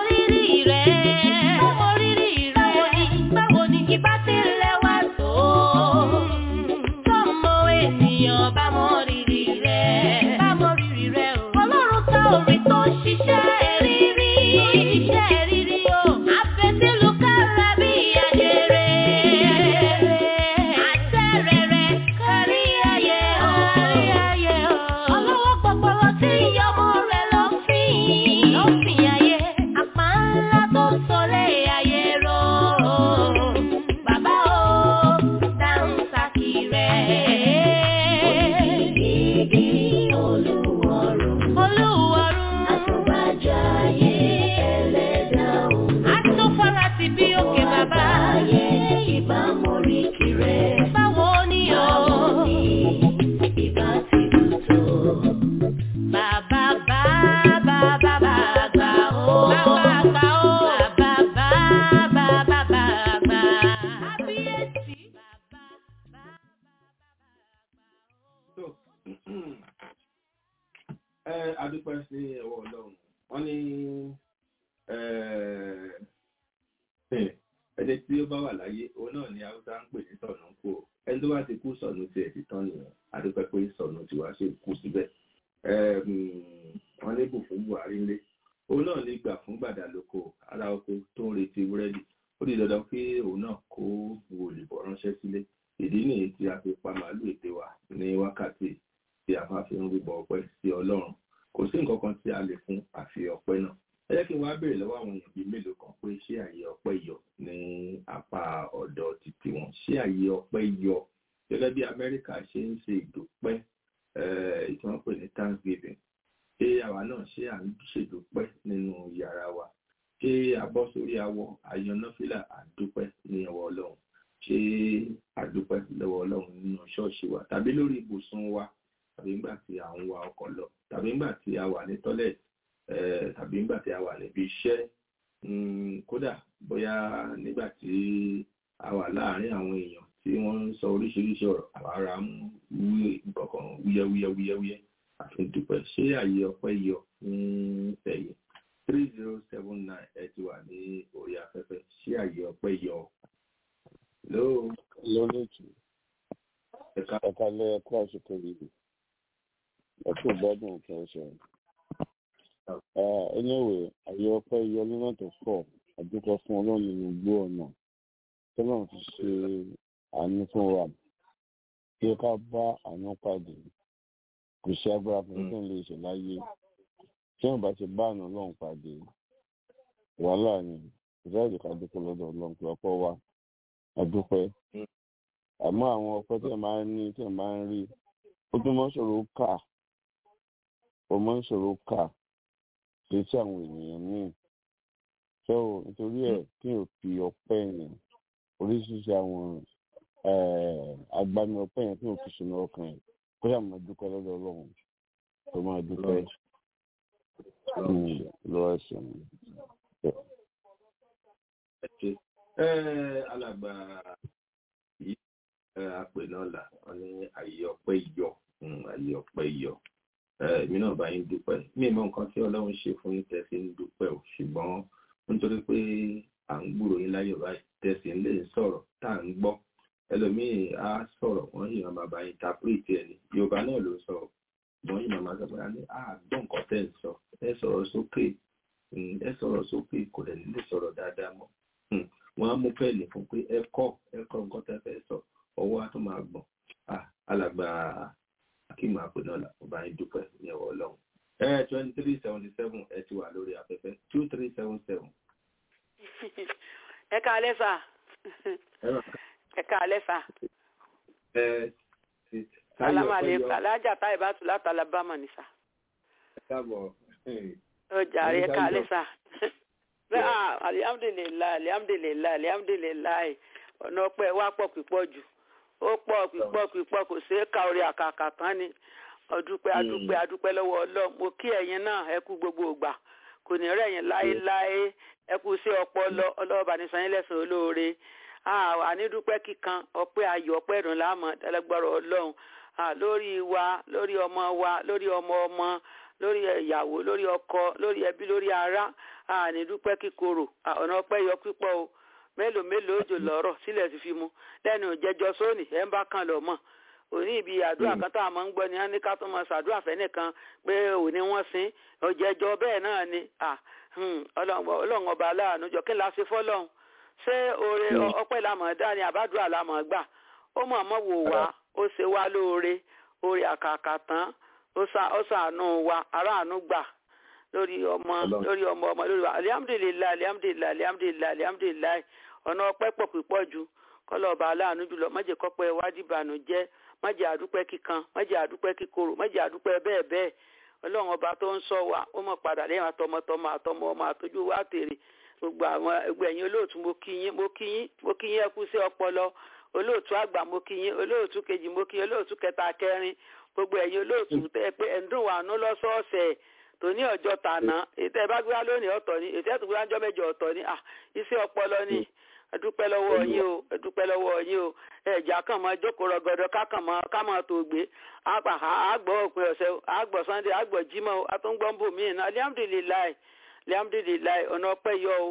ẹni tí ó bá wà láyé òun náà ni haúsá ń pè ní sọ̀nù kú o ẹni tó bá ti kú sọ̀nù tiẹ̀ ti tán nìyẹn adúpẹ́ pé sọ̀nù tiwa ṣe kú síbẹ̀ wọ́n lébù fún Buhari ńlé òun náà lè gbà fún gbàdá lóko ara oko tó ń retí búrẹ́dì ó di dandan pé òun náà kó olùbọ̀ ránṣẹ́ sílé ìdí nìyí tí a fi pa màálù èdè wa ní wákàtí tí a máa fi ń rúbọ ọpẹ́ sí Ọlọ́run kò sí nǹkan kan tí a lè fún àfi ọpẹ́ náà ẹ jẹ́ kí n wá béèrè lọ́wọ́ àwọn èèyàn bíi mélòó kan pé ṣé àyè ọpẹ́ yọ ní apá ọ̀dọ̀ títí wọn ṣé àyè ọpẹ́ yọ gẹ́gẹ́ bí Amẹ́ríkà ṣe ń ṣe ìdúpẹ́ tí wọ́n pè ní Thanksgiving ṣé àwa náà ṣé à ń ṣèdúpẹ́ nínú yàrá wa ṣé a bọ́ sórí awọ àyànnáfìlà àdúpẹ́ ní ọwọ́ Ọlọ́run ṣé àdúpẹ́ lọ́wọ́ Ọlọ́run nínú ṣọ́ọ̀ṣì wa tàbí lórí ibùsùn wa tàbí nígbà tí à ń wa ọkọ̀ lọ tàbí nígbà tí a wà ní tọ́lẹ̀tì tàbí nígbà tí a wà níbi iṣẹ́ kódà bóyá nígbà tí a wà láàárín àwọn èèyàn tí wọ́n ń sọ oríṣiríṣi ọ̀rọ̀ àwọn ará ń wí nǹkan wúyẹ́wúyẹ́wúyẹ́ àfi dúpẹ́ ṣé àyè ọpẹ́ yọ ń tẹ̀yìn three zero seven nine ẹ ti wà ní orí afẹ́fẹ́ ṣé àyè ọpẹ́ yọ. lónìí ẹ̀ka lẹ́ ẹ̀kọ́ àṣekọ̀ yìí ẹ̀kọ́ gbádùn kí ẹ ṣe. anyway àyè ọpẹ́ yọ lọ́nà tó pọ̀ àdúgbò fún Ọlọ́run nínú gbó ọ̀nà tọ́lọ́run ti ṣe àánú fún wa kí ẹ ká bá àánú pàdé kò sí agbára fún tó ń lè ṣe láyé tí wọn bá ti bá àánú Ọlọ́run pàdé wàhálà ni ìdájọ́ ká dúpẹ́ lọ́dọ̀ Ọlọ́run pé ọpẹ́ wa àdúpẹ́ àmọ́ àwọn ọpẹ́ tí ẹ máa ń ní tí ẹ máa ń rí ó tún mọ́ ṣòro kà ó mọ́ ṣòro kà létí àwọn ènìyàn míì so nítorí ẹ̀ kí n ò fi ọpẹ́ yẹn oríṣiríṣi àwọn agbami ọpẹ́ yẹn kí n ò fi sínú ọkàn yẹn kó yà máa dúpẹ́ lọ́dọ̀ Ọlọ́run tó máa dúpẹ́ lọ́wọ́ ẹ̀sìn mi. alàgbà yìí àpè náà là wọn ní àyè ọpẹ́ yọ àyè ọpẹ́ yọ èmi náà bá yín dúpẹ́ mi mọ nǹkan tí Ọlọ́run ṣe fún yín tẹsí ń dúpẹ́ o ṣùgbọ́n nítorí pé à ń gbúrò yín láyọ̀ báyìí tẹsí ń lè sọ̀rọ̀ tá à ń gbọ́ ẹlòmíì á sọ̀rọ̀ wọ́n yìí máa bàbá yín tapiriti ẹni Yorùbá náà ló sọ wọ́n yìí máa sọ pé ní àgbọ̀ nǹkan tẹ̀ ń sọ ẹ sọ̀rọ̀ sókè ẹ sọ̀rọ̀ sókè kò dẹ̀ nílé sọ̀rọ̀ dáadáa mọ́ wọ́n á mú pẹ́ẹ́lì fún pé ẹ kọ́ ẹ kọ́ nǹkan tẹ́ fẹ́ sọ ọwọ́ á tún máa gbọ̀n alàgbà akíma àpè náà làwọn bá yín dúpẹ́ ní ọwọ́ Ọlọ́run ẹ twenty three seventy seven ẹ ti wà lórí afẹ́fẹ́ two three seven seven. ẹ káalẹ́ sà ẹ káalẹ́ sà. ẹ sálámà lè alájà táyì bá tù láti Alabama ní sà. ẹ káàbọ̀. ọjà rẹ káalẹ́ sà. alihamudulilayi alihamudulilayi alihamudulilayi ọ̀nà ọpẹ́ wa pọ̀ pípọ̀ jù ó pọ̀ pípọ̀ pípọ̀ kò sí ká orí àkàkà kan ni ọdúpẹ́ adúpẹ́ adúpẹ́ lọ́wọ́ Ọlọ́run mo kí ẹ̀yin náà ẹ kú gbogbo ìgbà kò ní rẹ̀ yín láéláé ẹ kú sí ọpọlọ ọlọ́ọ̀bà ní sanyín lẹ́sàn olóore ànídúpẹ́ kíkan ọpẹ́ ayọ̀ ọpẹ́ ìdùn láàmú ẹlẹgbọ́rọ̀ Ọlọ́run lórí wa lórí ọmọ wa lórí ọmọ ọmọ lórí ìyàwó lórí ọkọ lórí ẹbí lórí ará ànídúpẹ́ kíkorò ọ̀nà ọpẹ́ yọ pípọ̀ o mélòó mélòó òjò lọ́rọ̀ sílẹ̀ ti fi mu lẹ́nu ìjẹ́jọ́ sóní ẹ̀ ń bá kan lọ mọ̀ òní ibi àdúrà kan tá a máa ń gbọ́ ni wọ́n ní ká tó máa ṣàdúrà fẹ́ nìkan pé òní wọ́n sin òjẹ́jọ́ bẹ́ẹ̀ náà ni Ọlọ́run ọba aláàánú jọ kí n la ṣe fọ́lọ́run ṣé oore ọpẹ́ la mọ̀ dá ni àbádùá la mọ̀ gbà ó mọ̀ mọ́ wò wá ó ṣe wá lóore oore àkàkà tán ó ṣàánú wa aráàánú gbà lórí ọmọ lórí ọmọ ọmọ lórí wa alihamudulilayi alihamudulilayi alihamudulilayi alihamudulilayi ọ̀nà ọpẹ́ pọ̀ pípọ̀ jù kọ́lọ̀ ọba aláàánú jùlọ májè kọ́pẹ́ wádìí ìbànújẹ́ májè àdúpẹ́ kíkan májè àdúpẹ́ kíkorò májè àdúpẹ́ bẹ́ẹ̀ bẹ́ẹ̀ Ọlọ́run ọba tó ń sọ wa ó mọ̀ padà lẹ́yìn àtọmọtọmọ àtọmọ ọmọ àtọjú wa tèrè gbogbo àwọn ẹgbẹ́ ẹ̀yin olóòtú mo kí yín mo kí yín mo kí yín ẹ kú sí ọpọlọ olóòtú àgbà mo kí yín olóòtú kejì mo kí yín olóòtú kẹta kẹrin gbogbo ẹ̀yin olóòtú tẹ́ pé ẹ̀ńdùn wà nú lọ́sọ̀ọ̀sẹ̀ tòní ọjọ́ tàná ètò ẹ̀ bá gbé wá lónìí ọ̀tọ̀ ni ètò ẹ̀ tó gbé wá jọ́ mẹ́jọ ọ̀tọ̀ ni iṣẹ́ ọpọlọ ni ẹdúpẹ́ lọ́wọ́ yín o ẹdúpẹ́ lọ́wọ́ yín o ẹ̀já kàn máa jókòó rọgọdọ kákàn máa ká máa tó gbé àgbà àgbọ̀ òpin ọ̀sẹ̀ àgbọ̀ sunday àgbọ̀ jímọ̀ o àtúngbọ̀n bò mí iná alihamudulilayi alihamudulilayi ọ̀nà ọpẹ́ yọ o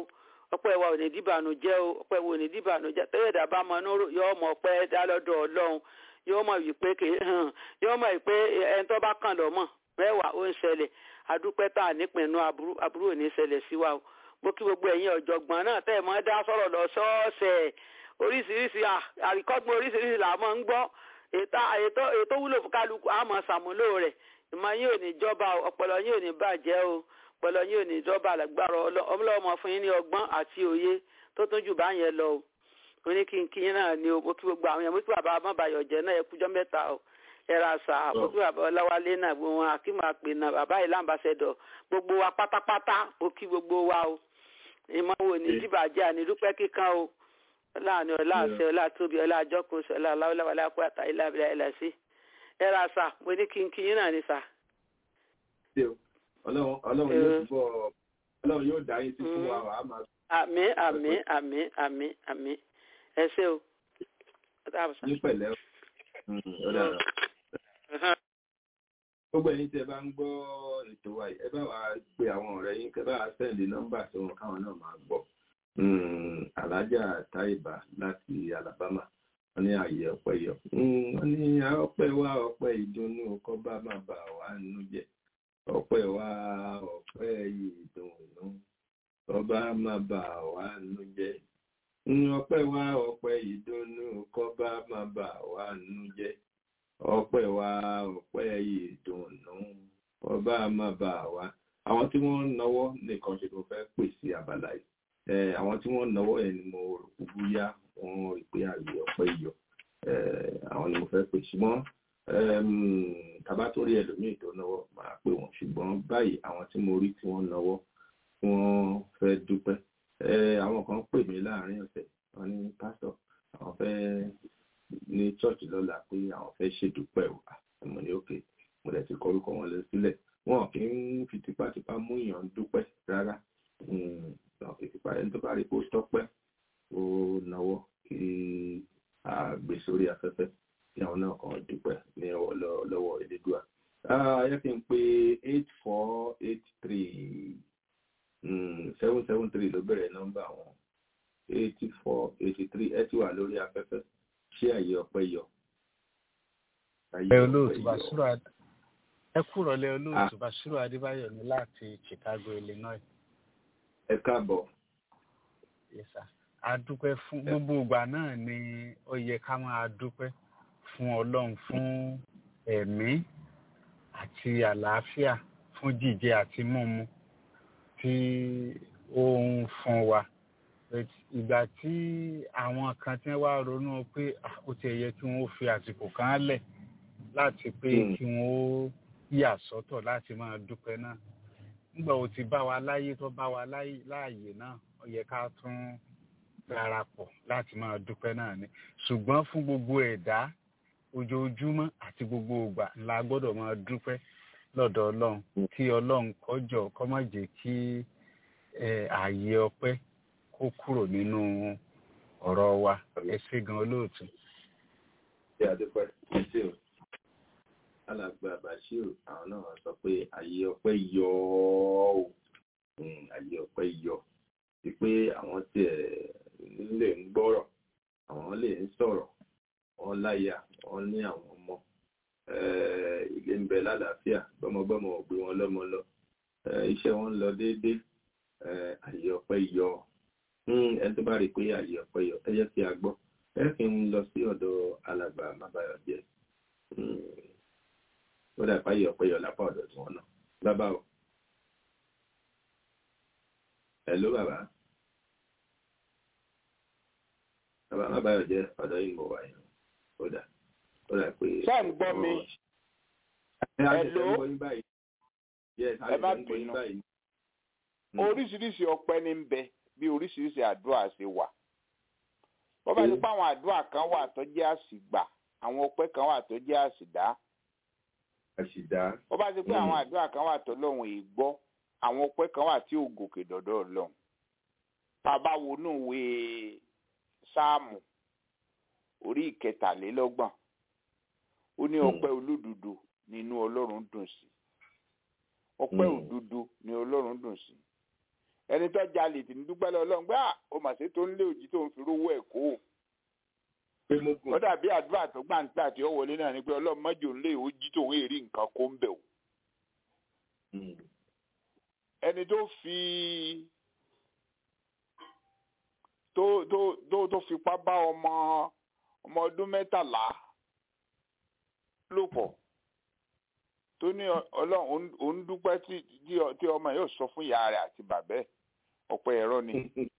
ọpẹ́ wa ò ní dìbànújẹ́ o ọpẹ́ wa ò ní dìbànújẹ́ tẹ́yẹ̀dá bá mọ inú yóò mọ ọpẹ́ dá lọ́dọ̀ ọlọ́run yóò mọ̀ wípé yóò mọ̀ wípé ẹni tó bá kàn lọ́mọ̀ mẹ́wàá ó ń ṣẹlẹ̀ adúpẹ́ tá à nípìnnu aburú aburú ò ní ṣẹlẹ̀ sí wa o mo kí gbogbo ẹ̀yin ọ̀jọ̀gbọ́n náà tẹ́ ẹ̀ mọ́ dá sọ̀rọ̀ lọ sọ́ọ̀sẹ̀ oríṣiríṣi àríkọ́gbọ́n oríṣiríṣi là máa ń gbọ́ ètò wúlò fún kálukú àmọ́ ṣàmúlò rẹ̀ ìmọ̀ yín ò ní jọba ọpọlọ yín ò ní bàjẹ́ o ọpọlọ yín ò ní jọba àlágbára ọlọ́mọ fún yín ní ọgbọ́n àti òye tó tún jù báyẹn lọ o mo ní kí n kí yín náà ní o mo kí gbogbo àwọn yẹn mo kí bàbá mọ́bàyọ̀jẹ́ náà ẹ kújọ́ mẹ́ta o ẹ̀rọ àṣà mo kí bàbá ọláwálé náà gbogbo wọn akíma pè náà bàbá ìlà àmbàṣẹdọ̀ gbogbo wa pátápátá mo kí gbogbo wa o ìmọ̀ wo ní dìbàjẹ́ àní dúpẹ́ kíkan o láàánú ọlá àṣẹ ọlá tóbi ọlá àjọkóso ọlá aláwọláwọlá kó àtà ilá abilà ilà sí ẹ̀rọ àṣà mo ní kí n kí yín náà ní sà. ọlọ́run yóò dá yín sí fún wa wàá máa. àmín àmín àmín àmín àmín ẹ ṣé o. ní pẹ̀lẹ́ o dára. gbogbo ẹ̀yin tí ẹ bá ń gbọ́ ètò wa ẹ bá wa pe àwọn ọ̀rẹ́ yín kẹ́ bá wa sẹ́ndì nọ́mbà tí wọn káwọn náà máa gbọ́. alájà táìbà láti Alabama wọn ní ààyè ọpẹ́ yọ wọn ní ọpẹ́ wa ọpẹ́ ìdùnnú kọ bá má bà wá nínú jẹ́ ọpẹ́ wa ọpẹ́ ìdùnnú kọ bá má bà wá nínú jẹ́ ọpẹ́ wa ọpẹ́ ìdùnnú kọ bá má bà wá nínú jẹ́ ọpẹ́ wa ọpẹ́ ìdùnnú kọ bá má bà wá. àwọn tí wọ́n náwó nìkan ṣe tó fẹ́ pèsè abala yìí àwọn tí wọ́n náwó ẹ̀ ni mo rò kú bóyá wọ́n rí pé àyè ọpẹ́ yọ àwọn ni mo fẹ́ pè ṣùgbọ́n tàbá tó rí ẹlòmíì tó náwó máa pè wọ́n ṣùgbọ́n báyìí àwọn tí mo rí tí wọ́n náwó wọ́n fẹ́ dúpẹ́ àwọn kan pè mí láàrin ọ̀sẹ̀ wọ́n ní pásítọ̀ àwọn fẹ́ ní chọ́ọ̀chì lọ́la pé àwọn fẹ́ ṣèdúpẹ́ o àmọ́ ní òkè mo lè ti kọrúkọ wọn lọ sílẹ̀ wọn kì í fi tipátipá mú èèyàn dúpẹ́ rárá ìfipá ẹni tó bá rí kó tọ́pẹ́ ó náwó kí a gbé sórí afẹ́fẹ́ kí àwọn náà kàn dúpẹ́ ní lọ́wọ́ Elédùà. ayé kí n pé eight four eight three seven seven three ló bẹ̀rẹ̀ nọ́mbà wọn eighty four eighty three ẹ ti wà lórí afẹ́fẹ́ ṣé àyè ọpẹ́ yọ. ẹ olóòtú Basiru ẹ kúrò lẹ olóòtú Basiru Adébáyọ̀ ní láti Chicago, Illinois. ẹ káàbọ̀. Yes sir. A dúpẹ́ fún gbogbo ìgbà náà ni ó yẹ ká máa dúpẹ́ fún Ọlọ́run fún ẹ̀mí àti àlàáfíà fún jíjẹ àti mímu tí ó ń fún wa. Ìgbà tí àwọn kan tí wọ́n wá ronú pé ó ti yẹ kí wọ́n fi àsìkò kan lẹ̀ láti pé kí wọ́n yà sọ́tọ̀ láti máa dúpẹ́ náà. Nígbà ó ti bá wa láyé tó bá wa láàyè náà ó yẹ ká tún darapọ̀ láti máa dúpẹ́ náà ni. Ṣùgbọ́n fún gbogbo ẹ̀dá ojoojúmọ́ àti gbogbo ìgbà la gbọ́dọ̀ máa dúpẹ́ lọ́dọ̀ Ọlọ́run kí Ọlọ́run kó jọ̀ọ́ kó má jẹ́ kí ààyè ọpẹ́ kó kúrò nínú ọ̀rọ̀ wa. Ẹ ṣé gan olóòtú. ṣé àdúpẹ́ ẹ ṣé o alàgbà Basiru àwọn náà sọ pé ààyè ọpẹ́ yọ ọ́ ààyè ọpẹ́ yọ sí pé àwọn tí ẹ lè ń gbọ́rọ̀ àwọn lè ń sọ̀rọ̀ wọn láyà wọn ní àwọn ọmọ ilé ń bẹ lálàáfíà gbọ́mọgbọ́mọ ò gbé wọn lọ́mọ lọ iṣẹ́ wọn ń lọ déédéé ààyè ọpẹ́ yọ ẹni tó bá rí i pé ààyè ọpẹ́ yọ ẹ jẹ́ kí a gbọ́ ẹ kí n lọ sí ọ̀dọ̀ alàgbà Mábáyọ̀jẹ́ ó dà páyé ọpẹ́ yọ lápá ọ̀dọ̀ tí wọn náà bàbá o hello bàbá bàbá Mábáyọ̀jẹ́ ọ̀dọ̀ yìí mo wà yẹn ó dà ó dà pé. ṣé ń gbọ́ mi hello ẹ má bínú oríṣiríṣi ọpẹ́ ní ń bẹ bí oríṣiríṣi àdúrà ṣe wà wọ́n bá ti pa àwọn àdúrà kan wà tó jẹ́ àsìgbà àwọn ọpẹ́ kan wà tó jẹ́ àsìdá wọ́n bá ti pé àwọn àdúrà kan wà tó lọ́hùn ìgbọ́ àwọn ọpẹ́ kan wà tí ò gòkè dọ̀dọ̀ Ọlọ́run bàbá wo nù wé sáàmù orí ìkẹtàlélọ́gbọ̀n ó ní ọpẹ́ olódodo nínú Ọlọ́run dùn sí ọpẹ́ òdodo ni Ọlọ́run dùn sí ẹni tó jalè tí ń dúpẹ́ lọ Ọlọ́run pé à ó mà ṣe tó ń lé òjì tó ń fi rówó ẹ̀ kó ó dàbí àdúrà tó gbà ń gbà tí ó wọlé náà ni pé Ọlọ́run mọ́jọ ń lé òjì tó ń rí nǹkan kó ń bẹ̀ o ẹni tó fi tó tó tó tó fipá bá ọmọ ọmọ ọdún mẹ́tàlá lò pọ̀ tó ní Ọlọ́run òun dúpẹ́ tí ọmọ yóò sọ fún ìyá rẹ̀ àti bàbá ẹ̀ ọpẹ́ ẹ̀rọ ni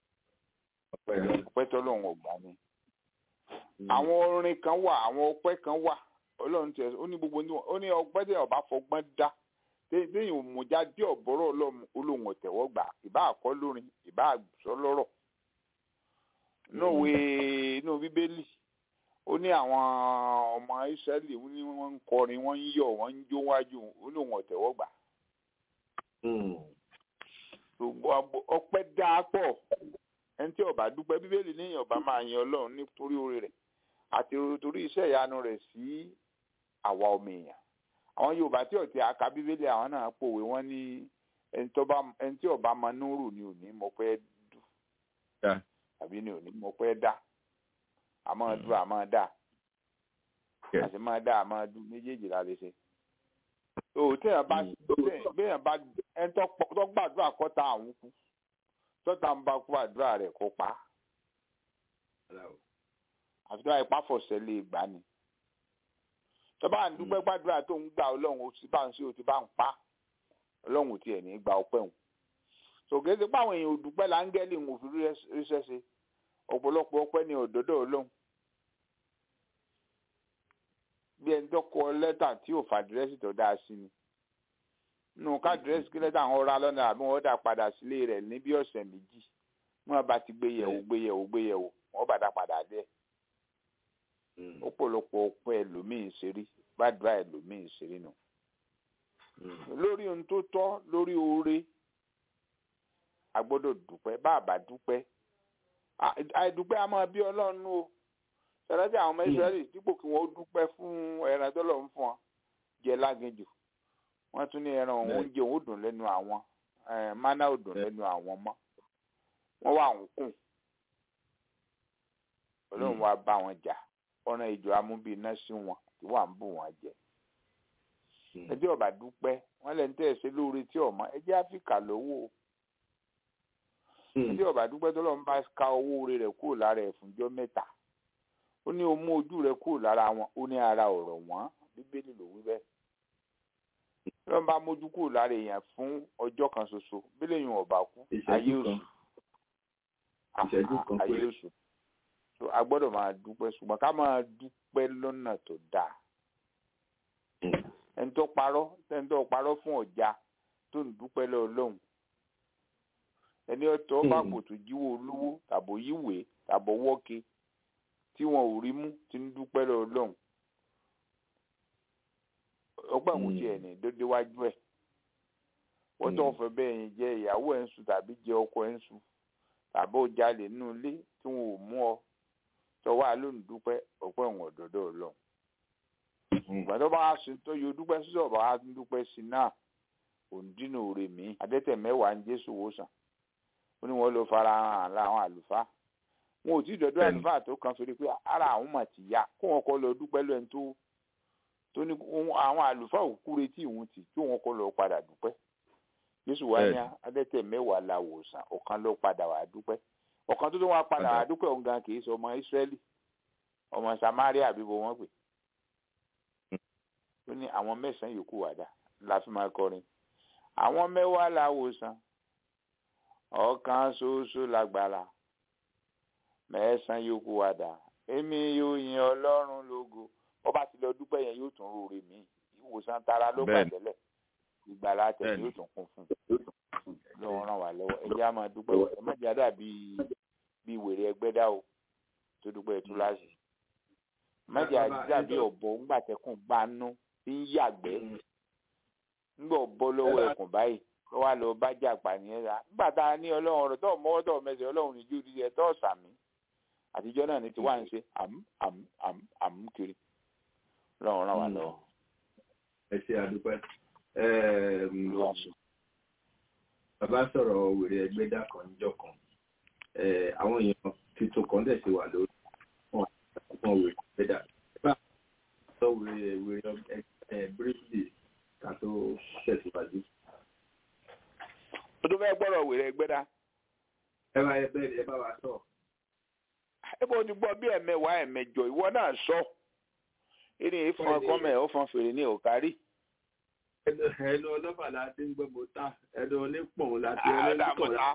ọpẹ́ tọ́lọ́run ọgbà ni àwọn orin kan wà àwọn ọpẹ́ kan wà Ọlọ́run tẹ ó ní gbogbo ní ó ní ọpẹ́ tí ọba fọgbọ́n dá téèyàn òmùjá dé ọ̀bọ̀rọ̀ Ọlọ́run ọ̀tẹ̀wọ́ gbà ìbá àkọ́ lórin ìbá àgbùsọ lọ́rọ̀ nóòwe inú Bíbélì ó ní àwọn ọmọ Ísírẹ́lì ní wọ́n ń kọrin wọ́n ń yọ̀ wọ́n ń jó wájú Ọlọ́run ọ̀tẹ̀wọ́ gbà ọpẹ́ dáa pọ̀ ẹni tí ó bá dúpẹ́ Bíbélì ní ọba máa yin Ọlọ́run nítorí oore rẹ̀ àti torí iṣẹ́ ìyanu rẹ̀ sí àwa ọmọ èèyàn àwọn Yorùbá tí ó ti aka Bíbélì àwọn náà pòwe wọ́n ní ẹni tí ó bá mọ núrù ni ò ní mọ̀ pé dù àbí ni ò ní mọ̀ pé dá àmọ́ dù àmọ́ dá àti máa dá àmọ́ dù méjèèjì la lè ṣe o téèyàn bá béèyàn bá ẹni tó gbàdúrà kọ́ta àwọn kú tọ́ta ń bá kú àdúrà rẹ̀ kó pa àdúrà ipá fọ̀sẹ̀ lè gbà ni tó bá ń dúpẹ́ gbàdúrà tó ń gbà Ọlọ́run ó ti bá ń ṣe ó ti bá ń pa Ọlọ́run tiẹ̀ ní gba ọpẹ́ òun sògèdè páwọn èèyàn ò dúpẹ́ láńgẹ́lì ń fi ríṣẹ́ ṣe ọ̀pọ̀lọpọ̀ ọpẹ́ ní òdòdó Ọlọ́run bí ẹni tó kọ lẹ́tà tí ò fàdírẹ́sì tó dáa sí ni nù ká dírẹ́sì kí lẹ́tà àwọn ọ̀rá lọ́nà àbí wọ́n dà padà sílé rẹ̀ ní bí ọ̀sẹ̀ méjì wọ́n bá ti gbé yẹ̀wò gbé yẹ̀wò gbé yẹ̀wò wọ́n bá dà padà dé ọ̀pọ̀lọpọ̀ ọpẹ́ ẹlòmíì ṣeré gbàdúrà ẹlòmíì ṣeré nù lórí ohun tó tọ́ lórí oore a gbọ́dọ̀ dúpẹ́ bá a bá dúpẹ́ àìdúpẹ́ a máa bí Ọlọ́run o sọlọ́jà àwọn ọmọ Ísírẹ́lì dípò kí wọ́n dúpẹ́ fún ẹran tó lọ́n fún wọn jẹ láginjù wọ́n tún ní ẹran oúnjẹ òun ò dùn lẹ́nu àwọn mánà ò dùn lẹ́nu àwọn mọ́ wọ́n wà ń kùn Ọlọ́run wa bá wọn jà ọ̀nà ìjọ amúbí iná sí wọn tí wà ń bù wọn jẹ ẹjẹ́ ọba dúpẹ́ wọ́n lẹ́nu tẹ́ ẹ̀ ṣe lóore tí ọmọ ẹjẹ́ áfíríkà lówó ẹjẹ́ ọba dúpẹ́ tó lọ́n bá ka owó rẹ̀ kúrò lára ẹ̀ fúnjọ́ mẹ́ta ó ní o mú ojú rẹ̀ kúrò lára wọn ó ní ara ọ̀rọ̀ wọn Bíbélì ló wí bẹ́ẹ̀ lọ́n bá mójú kúrò lára èèyàn fún ọjọ́ kan ṣoṣo bílẹ̀ yìí ọba kú ayé oṣù ayé oṣù a gbọ́dọ̀ máa dúpẹ́ ṣùgbọ́n ká máa dúpẹ́ lọ́nà tó dáa ẹni tó parọ́ ẹni tó parọ́ fún ọ̀já tó ń dúpẹ́ lọ́lọ́hùn ẹni ọ̀tọ̀ bá kò tó jíwó olówó tàbó yíwèé tàbó wọ́ọ̀kì tí wọn ò rí mú ti ń dúpẹ́ lọ́lọ́hùn ọgbà wò tiẹ̀ ní dédéwájú ẹ̀ wọ́n tó fẹ́ bẹ́ẹ̀ yẹn jẹ́ ìyàwó ẹ̀ ń sùn tàbí jẹ́ ọkọ ẹ̀ ń sùn tàbí ó jalè nínú ilé tí wọn ò mú ọ tọwọ́ àlóhùn dúpẹ́ ọ̀pẹ́ òun ọ̀dọ́dọ́ Ọlọ́run ìgbà tó bá wá sí tó yọ dúpẹ́ sí ọ̀bà wá dúpẹ́ sí náà òun dínà òre mi adẹ́tẹ̀ mẹ́wàá ń Jésù wòsàn ó ní wọ́n lọ fara hàn láwọn àlùfáà wọn ò tí ì dọ́dọ́ àlùfáà tó kan sórí pé ara àwọn mà ti yá kó wọn kọ́ lọ dúpẹ́ lẹ́nu tó tó ní àwọn àlùfáà ò kúre tí ìwọ̀n tì kí wọn kọ́ lọ padà dúpẹ́ Jésù wá ní adẹ́tẹ̀ mẹ́wàá la wòsàn ọ̀kan ló padà wá dúpẹ́ ọ̀kan tó tó wá padà wá dúpẹ́ òun gan kì í sọ ọmọ Ísírẹ́lì ọmọ Samaria àbíbo wọn pè ó ní àwọn mẹ́sàn-án yòókù wà dá la fi máa kọrin àwọn mẹ́wàá la wòsàn ọ̀kan ṣoṣo lágbára mẹ́sàn-án yòókù wà dá èmi yóò yin Ọlọ́run lógo ọba ti lọ dúpẹ́ yẹn yóò tún rore mi ìwòsàn tara ló gbà tẹ́lẹ̀ ìgbàlá tẹ̀ yóò tún kún fún lọ́wọ́ ràn wá lọ́wọ́ ẹ jẹ́ á máa dúpẹ́ ẹ má jẹ́ àdá bíi bíi wèrè ẹgbẹ́ dá o tó dúpẹ́ túláàsì má jẹ́ àdá bíi ọ̀bọ ńgbàtẹ́kùn gbanú ń yàgbẹ́ ńgbà ọ̀bọ lọ́wọ́ ẹkùn báyìí lọ́wọ́ àlọ́ bá jà pànìyàn rà nígbà tá a ní Ọlọ́run ọ̀rọ̀ tó mọ́wọ́ tó mẹsẹ̀ Ọlọ́run ní jórí ẹ tó sàmì àtijọ́ náà ní ti wá ń ṣe àmú àmú àmú àmú kiri Ọlọ́run ràn wá lọ́wọ́. ẹ ṣe àdúpẹ́ bàbá sọ̀rọ̀ wèrè ẹgbẹ́dá kan níjọ́ kan àwọn èèyàn tuntun kan dẹ̀ ṣe wà lórí wọn wèrè ẹgbẹ́dá bá sọ wèrè wèrè bíríkì ká tó tẹ̀síwájú. o tó fẹ́ gbọ́dọ̀ wèrè ẹgbẹ́dá. ẹ bá ẹ bẹ́ẹ̀ ẹ bá wa sọ. ẹ bó ti gbọ́ bí ẹ̀mẹwàá ẹ̀mẹjọ ìwọ náà sọ ẹni ìfọn kọ́mẹ̀ ó fọn fèrè ní òkárí. ẹnu ọlọ́pàá la ti ń gbọ́ bọ́tà ẹnu onípọ̀n la ti ọlọ́pàá la.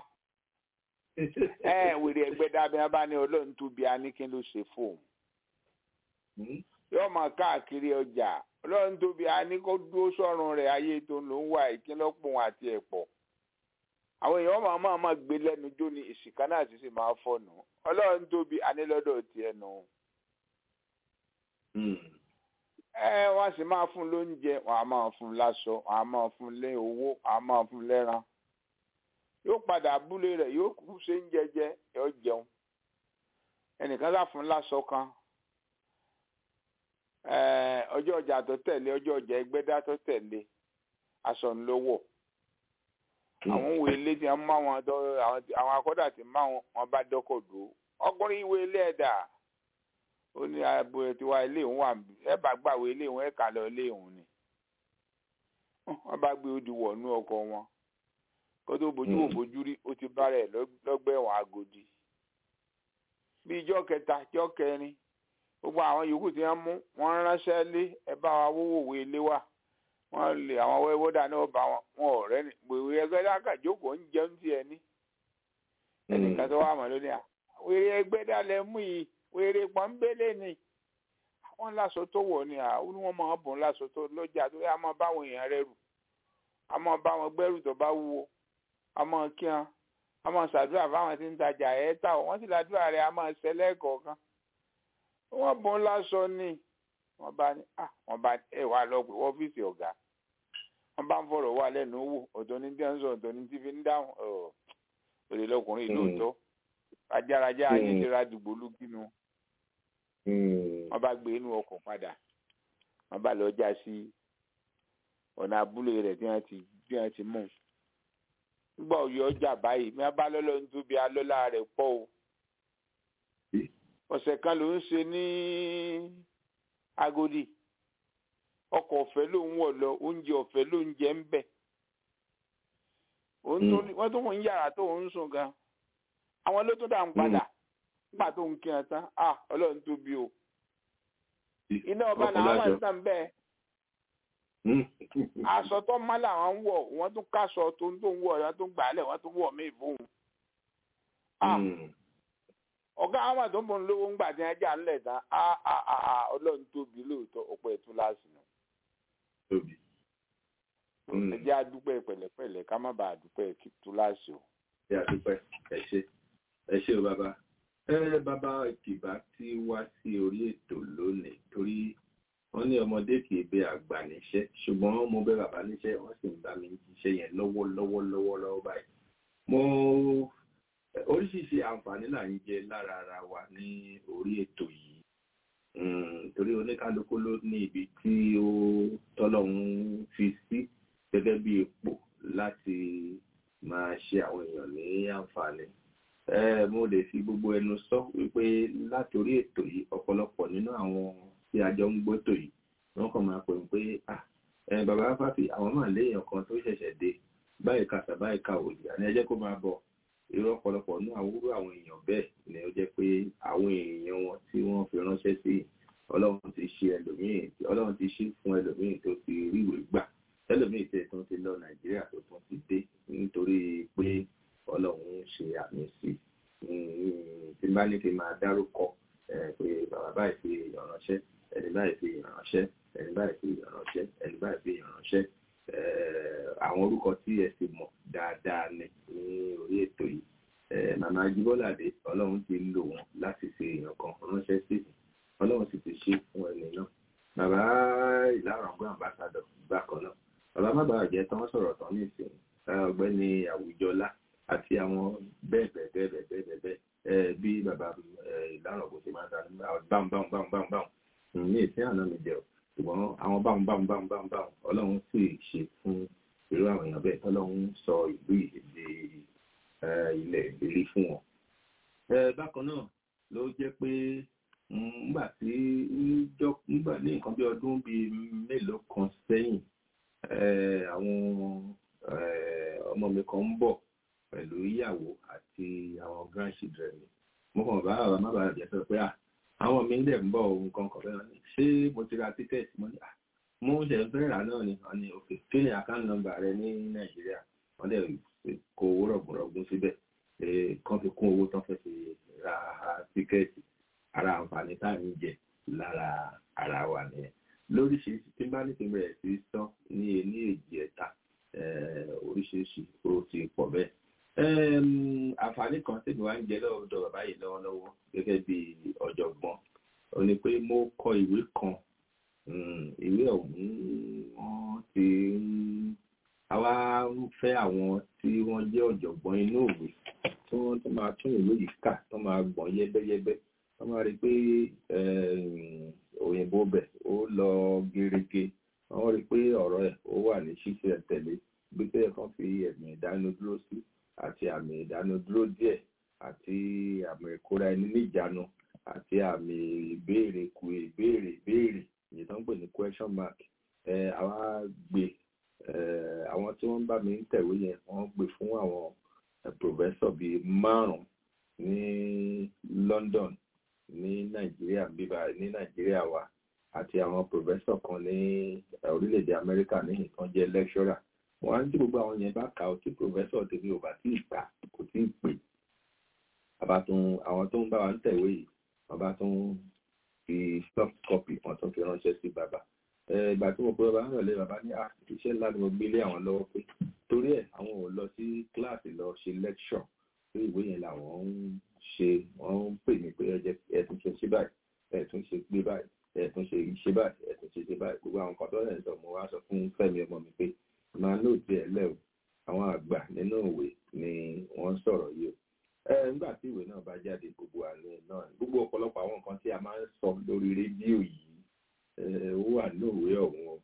ẹ wèrè ẹgbẹ́dá bí wọ́n bá ní ọlọ́run tó bí a ní kí ló ṣe fóun. yóò máa káàkiri ọjà ọlọ́run tó bí a ní kó dúró sọ́run rẹ̀ ayé tó ń lò ń wà ìkínlọ́pọ̀ àti ẹ̀pọ̀. àwọn èèyàn máa máa máa gbé lẹ́nu jó ní ìsìnká náà sì sì máa fọ́nù ọlọ́run tó bí a ní lọ́dọ̀ tiẹ̀ nù. ẹ wọ́n sì máa fún lóúnjẹ wọ́n á máa fún láṣọ wọ́n á máa fún lé owó wọ́n á máa fún lẹ́ran yóò padà abúlé rẹ̀ yóò kú ṣe ń jẹjẹ yóò jẹun ẹnìkan sá fún láṣọ kan ọjọ́ ọjà tó tẹ̀lé ọjọ́ ọjà ẹgbẹ́dá tó tẹ̀lé aṣọ ńlọ́wọ́ àwọn ìwé ilé tí wọ́n mú àwọn akọ́dà tí mú àwọn bá dọ́kọ̀ dúró ọkùnrin ìwé ilé ẹ̀dá ó ní abo ẹ̀ tí wá ilé òun wà ẹ bá gbàwé ilé òun ẹ̀ kà lọ ilé òun ni wọ́n bá gbé odi wọ̀nú ọkọ̀ wọn kó tó bójú wò bójú rí ó ti bá rẹ̀ lọ́gbẹ́ ẹ̀wọ̀n Agodi bí ijọ́ kẹta ijọ́ kẹrin gbogbo àwọn yòókù tí wọ́n mú wọ́n ránṣẹ́ lé ẹ bá wa wówó òwe ilé wa wọ́n lè àwọn wẹ́wọ́dà náà bá wọn wọn ọ̀rẹ́ ní gbèrè ẹgbẹ́ lákàjókòó ń jẹun tí ẹni ẹnìkan tó wà mọ́ lónìí à wèrè ẹgbẹ́ dálẹ̀ mú yìí wèrè pọ́nbélé ni wọ́n láṣọ tó wọ̀ ni à ó ní wọ́n máa bùn láṣọ tó lọ́jà tó yẹ a máa báwọn èèyàn rẹ̀ rù a máa bá wọn gbẹ́rù tó bá wúwo a máa kí wọn a máa ṣàdúrà fáwọn tí ń tajà ẹ̀ tà wọ́n sì ládùúrà rẹ̀ a máa ṣẹlẹ̀ kọ̀ọ̀kan wọ́n bùn láṣọ ni wọ́n bá ní à wọ́n bá ẹ̀ wá lọ pé ọ́fíìsì ọ̀gá wọ́n bá ń fọ̀rọ̀ wà lẹ́nu wò ọ̀tọ̀ ní tí wọ́n sọ ọ̀tọ̀ ní tí fi ń dáhùn òde lọkùnrin lóòótọ́ rajaraja ayé ti ra dùgbò lókínú wọ́n bá gbé inú ọkọ̀ padà wọ́n bá lọ já sí ọ̀nà abúlé rẹ̀ tí wọ́n ti bí wọ́n ti mú nígbà òye ọjà báyìí mi bá lọ́lọ́ nítorí alọ́lá rẹ̀ pọ̀ o ọ̀sẹ̀ kan ló ń ṣe ní Agodi ọkọ̀ ọ̀fẹ́ ló ń wọ̀ lọ oúnjẹ ọ̀fẹ́ ló ń jẹ ń bẹ̀ wọ́n tó ń yàrá tó ń sùn gan àwọn ló tó dà ń padà nígbà tó ń kí ẹ tán ah Ọlọ́run tó bí o iná ọba làwọn máa ń tàn bẹ́ẹ̀ aṣọ tó má làwọn ń wọ̀ wọ́n tún káṣọ tó ń tó ń wọ̀ wọ́n tún gbàálẹ̀ wọ́n tún wọ̀ mí fóun ah ọ̀gá àwọn àti ọmọ olówó ń gbà tí wọ́n jà ńlẹ̀ tán ah ah ah Ọlọ́run tó bí lóòótọ́ ọ̀pọ̀ ẹ̀tún láàsì nù. ẹ jẹ́ àdúpẹ́ pẹ̀lẹ́pẹ̀lẹ́ ká má bàa àdúpẹ́ tú láàsì o. ẹ àdúpẹ́ ẹ ṣe ẹ ṣe o bàbá ẹ bàbá ìkìbá tí wá sí orí ètò lónìí torí wọ́n ní ọmọdé kì í bẹ àgbà níṣẹ́ ṣùgbọ́n mo bẹ bàbá níṣẹ́ wọ́n sì ń bá mi ṣiṣẹ́ yẹn lọ́wọ́lọ́wọ́ lọ́wọ́lọ́wọ́ báyìí. mo oríṣiríṣi àǹfààní là ń jẹ lára ara wa ní orí ètò yìí torí oníkálukú ló ní ibi tí ó tọ́lọ́hún fi sí gẹ́gẹ́ bí ipò láti máa ṣe àwọn èèyàn ní àǹfààní. mo lè fi gbogbo ẹnu sọ wípé látòrí ètò yìí ọ̀pọ̀lọpọ̀ nínú àwọn tí a jọ ń gbọ́tò yìí wọ́n kàn máa pè ń pé bàbá Fáfì àwọn máa léèyàn kan tó ṣẹ̀ṣẹ̀ dé báyìí kàṣà báyìí ka òdì àní ẹ jẹ́ kó máa bọ̀ irú ọ̀pọ̀lọpọ̀ ní àwúrò àwọn èèyàn bẹ́ẹ̀ ni ó jẹ́ pé àwọn èèyàn wọn tí wọ́n fi ránṣẹ́ sí Ọlọ́run ti ṣe ẹlòmíì Ọlọ́run ti ṣe fún ẹlòmíì tó ti ríwèé gbà ẹlòmíì tẹ̀ tó ti lọ Nàìjíríà tó tún ti dé nítorí pé Ọlọ́run ṣe àmì sí tí bá ní kí n máa dárúkọ pé bàbá báyìí fi èèyàn ránṣẹ́ ẹni báyìí fi èèyàn ránṣẹ́ ẹni báyìí fi èèyàn ránṣẹ́ ẹni báyìí fi èèyàn ránṣẹ́ àwọn orúkọ tí ẹ ti mọ̀ dáadáa ní ní orí ètò yìí màmá Ajíbọ́ládé Ọlọ́run ti lò wọ́n láti fi èèyàn kan ránṣẹ́ sí Ọlọ́run sì ti ṣe fún ẹni náà bàbá Ìlárọ̀gbọ́n àmbásádọ̀ bákan náà bàbá má bàa jẹ́ tán sọ̀rọ̀ tán ní ìsìn ọ̀gbẹ́ni Àwùjọlá àti àwọn bẹ́ẹ̀ bẹ́ẹ̀ bẹ́ẹ̀ bẹ́ẹ̀ bẹ́ẹ̀ bí bàbá Ìlárọ̀gbọ́n ti máa ń sáré báwọn báwọn báwọn báwọn báwọn ní ìsìn àná mi jẹ́ ṣùgbọ́n àwọn báwọn báwọn báwọn báwọn báwọn Ọlọ́run sì ṣe fún irú àwọn èèyàn bẹ́ẹ̀ tọ́lọ́run sọ ìlú ìdè bákan náà ló jẹ́ pé nígbà tí nígbà ní nǹkan bí ọdún bíi mélòó kan sẹ́yìn àwọn ọmọ mi kan ń bọ̀ pẹ̀lú ìyàwó àti àwọn grandchildren mi mo kàn bá àwọn má bàa jẹ́ sọ pé àwọn mi ń dẹ̀ ń bọ̀ ohun kan kan fẹ́ràn ní ṣé mo ti ra tíkẹ́ẹ̀tì mo ní mo ṣe fẹ́ rà náà ni wọ́n ní òkè kí ni account number rẹ ní nàìjíríà wọ́n dẹ̀ kó owó rọ̀gùnrọ̀gùn síbẹ̀ kan fi kún owó tán fẹ́ fi ra tíkẹ́ẹ̀tì ara àǹfààní táàmì jẹ lára ara wa nìyẹn lóríṣiríṣi tí bá ní kí n bẹ̀rẹ̀ sí sọ ní ní èjì ẹ̀ta oríṣiríṣi ó ti pọ̀ bẹ́ẹ̀. àǹfààní kan tí mi wá ń jẹ lọ́dọ̀ bàbá yìí lọ́wọ́lọ́wọ́ gẹ́gẹ́ bí ọ̀jọ̀gbọ́n ó ní pé mo kọ ìwé kan ìwé ọ̀hún wọ́n ti àwa ń fẹ́ àwọn tí wọ́n jẹ́ ọ̀jọ̀gbọ́n inú òwe tí wọ́n tó máa tún ìwé yìí kà tó máa gbọ̀n yẹ́bẹ́yẹ́bẹ́ wọ́n máa rí pé òyìnbó bẹ̀ ó lọ gerege wọ́n rí pé ọ̀rọ̀ ẹ̀ ó wà ní ṣíṣe tẹ̀lé bí pé ẹ̀kan fi ẹ̀mí ìdánudúró sí àti àmì ìdánudúró díẹ̀ àti àmì ìkóra ẹni níjàánu àti àmì ìbéèrè ku ìbéèrè ìbéèrè èyí tó ń pè ní question mark àwa gbé àwọn tí wọ́n bá mi ń tẹ̀wé yẹn wọ́n gbé fún àwọn professor bíi márùn-ún ní London ní Nàìjíríà bíbá ní Nàìjíríà wa àti àwọn professor kan ní orílẹ̀-èdè Amẹ́ríkà ní ìtàn jẹ́ lecturer wọ́n á ń tí gbogbo àwọn yẹn bá kà ó tí professor tèmi ò bá tí ì gbà kò tí ì pè àwọn tó ń bá wa ń tẹ̀wé yìí wọ́n bá tún fi soft copy kan tó fi ránṣẹ́ sí bàbá ìgbà tí mo pe bàbá náà lé bàbá ní iṣẹ́ ńlá ni mo gbé lé àwọn lọ́wọ́ pé torí ẹ̀ àwọn ò lọ sí kíláàsì lọ ṣe lecture pé ìwé yẹn làwọn ń ṣe wọ́n ń pè mí pé ẹ tún ṣe ṣe báyìí ẹ tún ṣe gbé báyìí ẹ tún ṣe ṣe báyìí ẹ tún ṣe ṣe báyìí gbogbo àwọn kan tó rẹ̀ ń sọ mo wá sọ fún Fẹ́mi ọmọ mi pé máa lóòótọ́ ẹ lẹ́ o àwọn àgbà nínú ìwé ni wọ́n sọ̀rọ̀ yìí o nígbà tí ìwé náà bá jáde gbogbo àná náà gbogbo ọ̀pọ̀lọpọ̀ àwọn nǹkan tí a máa ń sọ lórí rédíò yìí ó wà lóòwe ọ̀hún o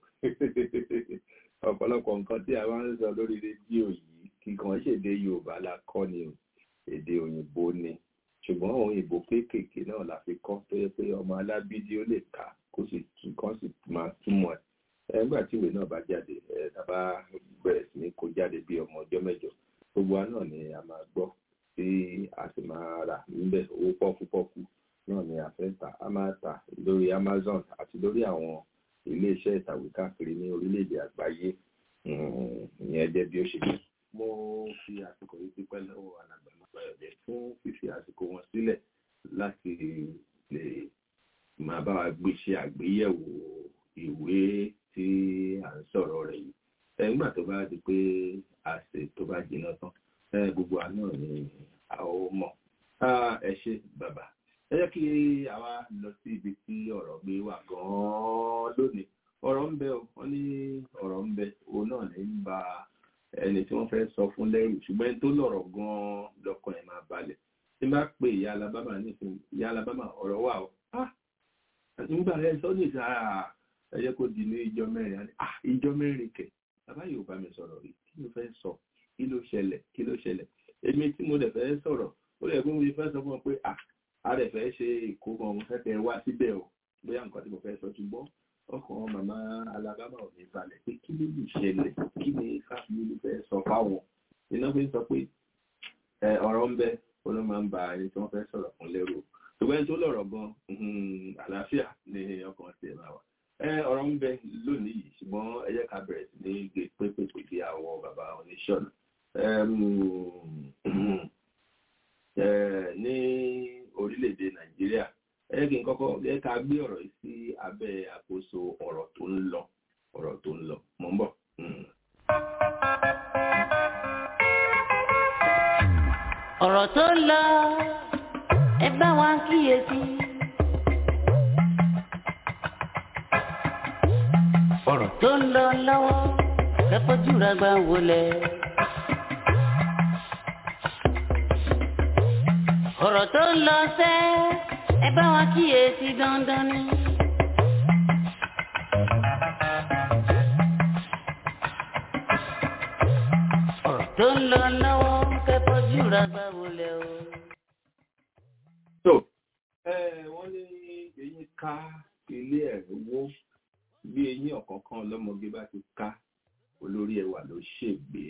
ọ̀pọ̀lọpọ̀ nǹkan tí a máa ń sọ lórí rédíò yìí kíkan ṣèdè Yorùbá la kọ́ ni o èdè òyìnbó ni ṣùgbọ́n òyìnbó kéékèèké náà la fi kọ́ tó yẹ pé ọmọ alábídí ó lè kà kó sì kàn sì máa túmọ̀ ẹ̀ nígbà tí ìwé náà bá jáde ẹ̀ tàbá bẹ̀rẹ̀ sí ní kó jáde bí ọmọ ọjọ́ mẹ́jọ gbogbo wa náà ni a máa gbọ́ tí a sì máa rà níbẹ̀ owó pọ́kúpọ́kú náà ni a fẹ́ tà á máa tà lórí Amazon àti lórí àwọn iléeṣẹ́ ìtàwé káàkiri ní orílẹ̀-èdè àgbáyé ìyẹn jẹ́ bí ó ṣe jẹ́. mo fi àsìkò yìí dúpẹ́ lọ́wọ́ alàgbà Mábáyọ̀dé fún fífi àsìkò wọn sílẹ̀ láti lè máa bá wa gbé ṣe àgbéyẹ̀wò ìwé tí à ń sọ̀rọ̀ rẹ̀ yìí. nígbà tó bá di pé àṣẹ tó bá jiná tán gbogbo àná ni a ó mọ̀. ẹ ṣé bàbá ẹ jẹ́ kí àwa lọ sí ibi tí ọ̀rọ̀ gbé wà gan-an lónìí ọ̀rọ̀ ń bẹ wọ́n ní ọ̀rọ̀ ń bẹ òun náà ní ń ba ẹni tí wọ́n fẹ́ sọ fún lẹ́rù ṣùgbọ́n ẹni tó lọ̀rọ̀ gan-an lọ́kàn ẹ̀ máa balẹ̀ tí bá pè ìyá Alabama nísìnyí ìyá Alabama ọ̀rọ̀ wà ó nígbà rẹ̀ sọ ní ìsà ẹ jẹ́ kó di ní ìjọ mẹ́rin àti ìjọ mẹ́rin kẹ̀ bàbá yóò bá mi sọ̀rọ̀ rí kí ló fẹ́ sọ kí ló ṣẹlẹ̀ kí ló ṣẹlẹ̀ èmi tí mo dẹ̀ fẹ́ sọ̀rọ̀ ó lè gbóhùn mi fẹ́ sọ fún ọ pé a rẹ̀ fẹ́ ṣe ìkómọ mo fẹ́ tẹ wá síbẹ̀ o bóyá nǹkan tí mo fẹ́ sọ ṣùgbọ́n ọkàn màmá Alabama ò ní balẹ̀ pé kí ló lè ṣẹlẹ̀ kí ni káfíńlì fẹ́ sọ fáwọn iná fi ń sọ pé ọ̀rọ̀ ń bẹ ó ló máa ń ba ẹni tí wọ́n fẹ́ sọ̀rọ̀ fún lérò ṣùgbọ́n ẹni tó lọ̀rọ̀ gan àlàáfíà ni ọkàn tiẹ̀ máa wà ọ̀rọ̀ ń bẹ lónìí yìí ṣùgbọ́n ẹ jẹ́ ká bẹ̀rẹ̀ sí ní gbé pépèpè bí àwọn bàbá oníṣọ́nà ní orílẹ̀-èdè Nàìjíríà ẹ kí n kọ́kọ́ ẹ ká gbé ọ̀rọ̀ yìí sí abẹ́ àkóso ọ̀rọ̀ tó ń lọ ọ̀rọ̀ tó ń lọ mò ń bọ̀. ọ̀rọ̀ tó ń lọ ẹ bá wa kíyèsí. ọ̀rọ̀ tó ń lọ lọ́wọ́ kẹ́kọ̀ọ́ jùlọ gbà wọlé. ọ̀rọ̀ tó ń lọ sẹ́ ẹ bá wa kíyèsí dandan ni. ọ̀rọ̀ tó ń lọ lọ́wọ́ kẹ́kọ̀ọ́ jùlọ gbà wọlé o. wọ́n ní eyín ká ilé ẹ̀rí wó bí eyín ọ̀kọ̀ọ̀kan ọlọ́mọge bá ti ká olórí ẹwà ló ṣègbè.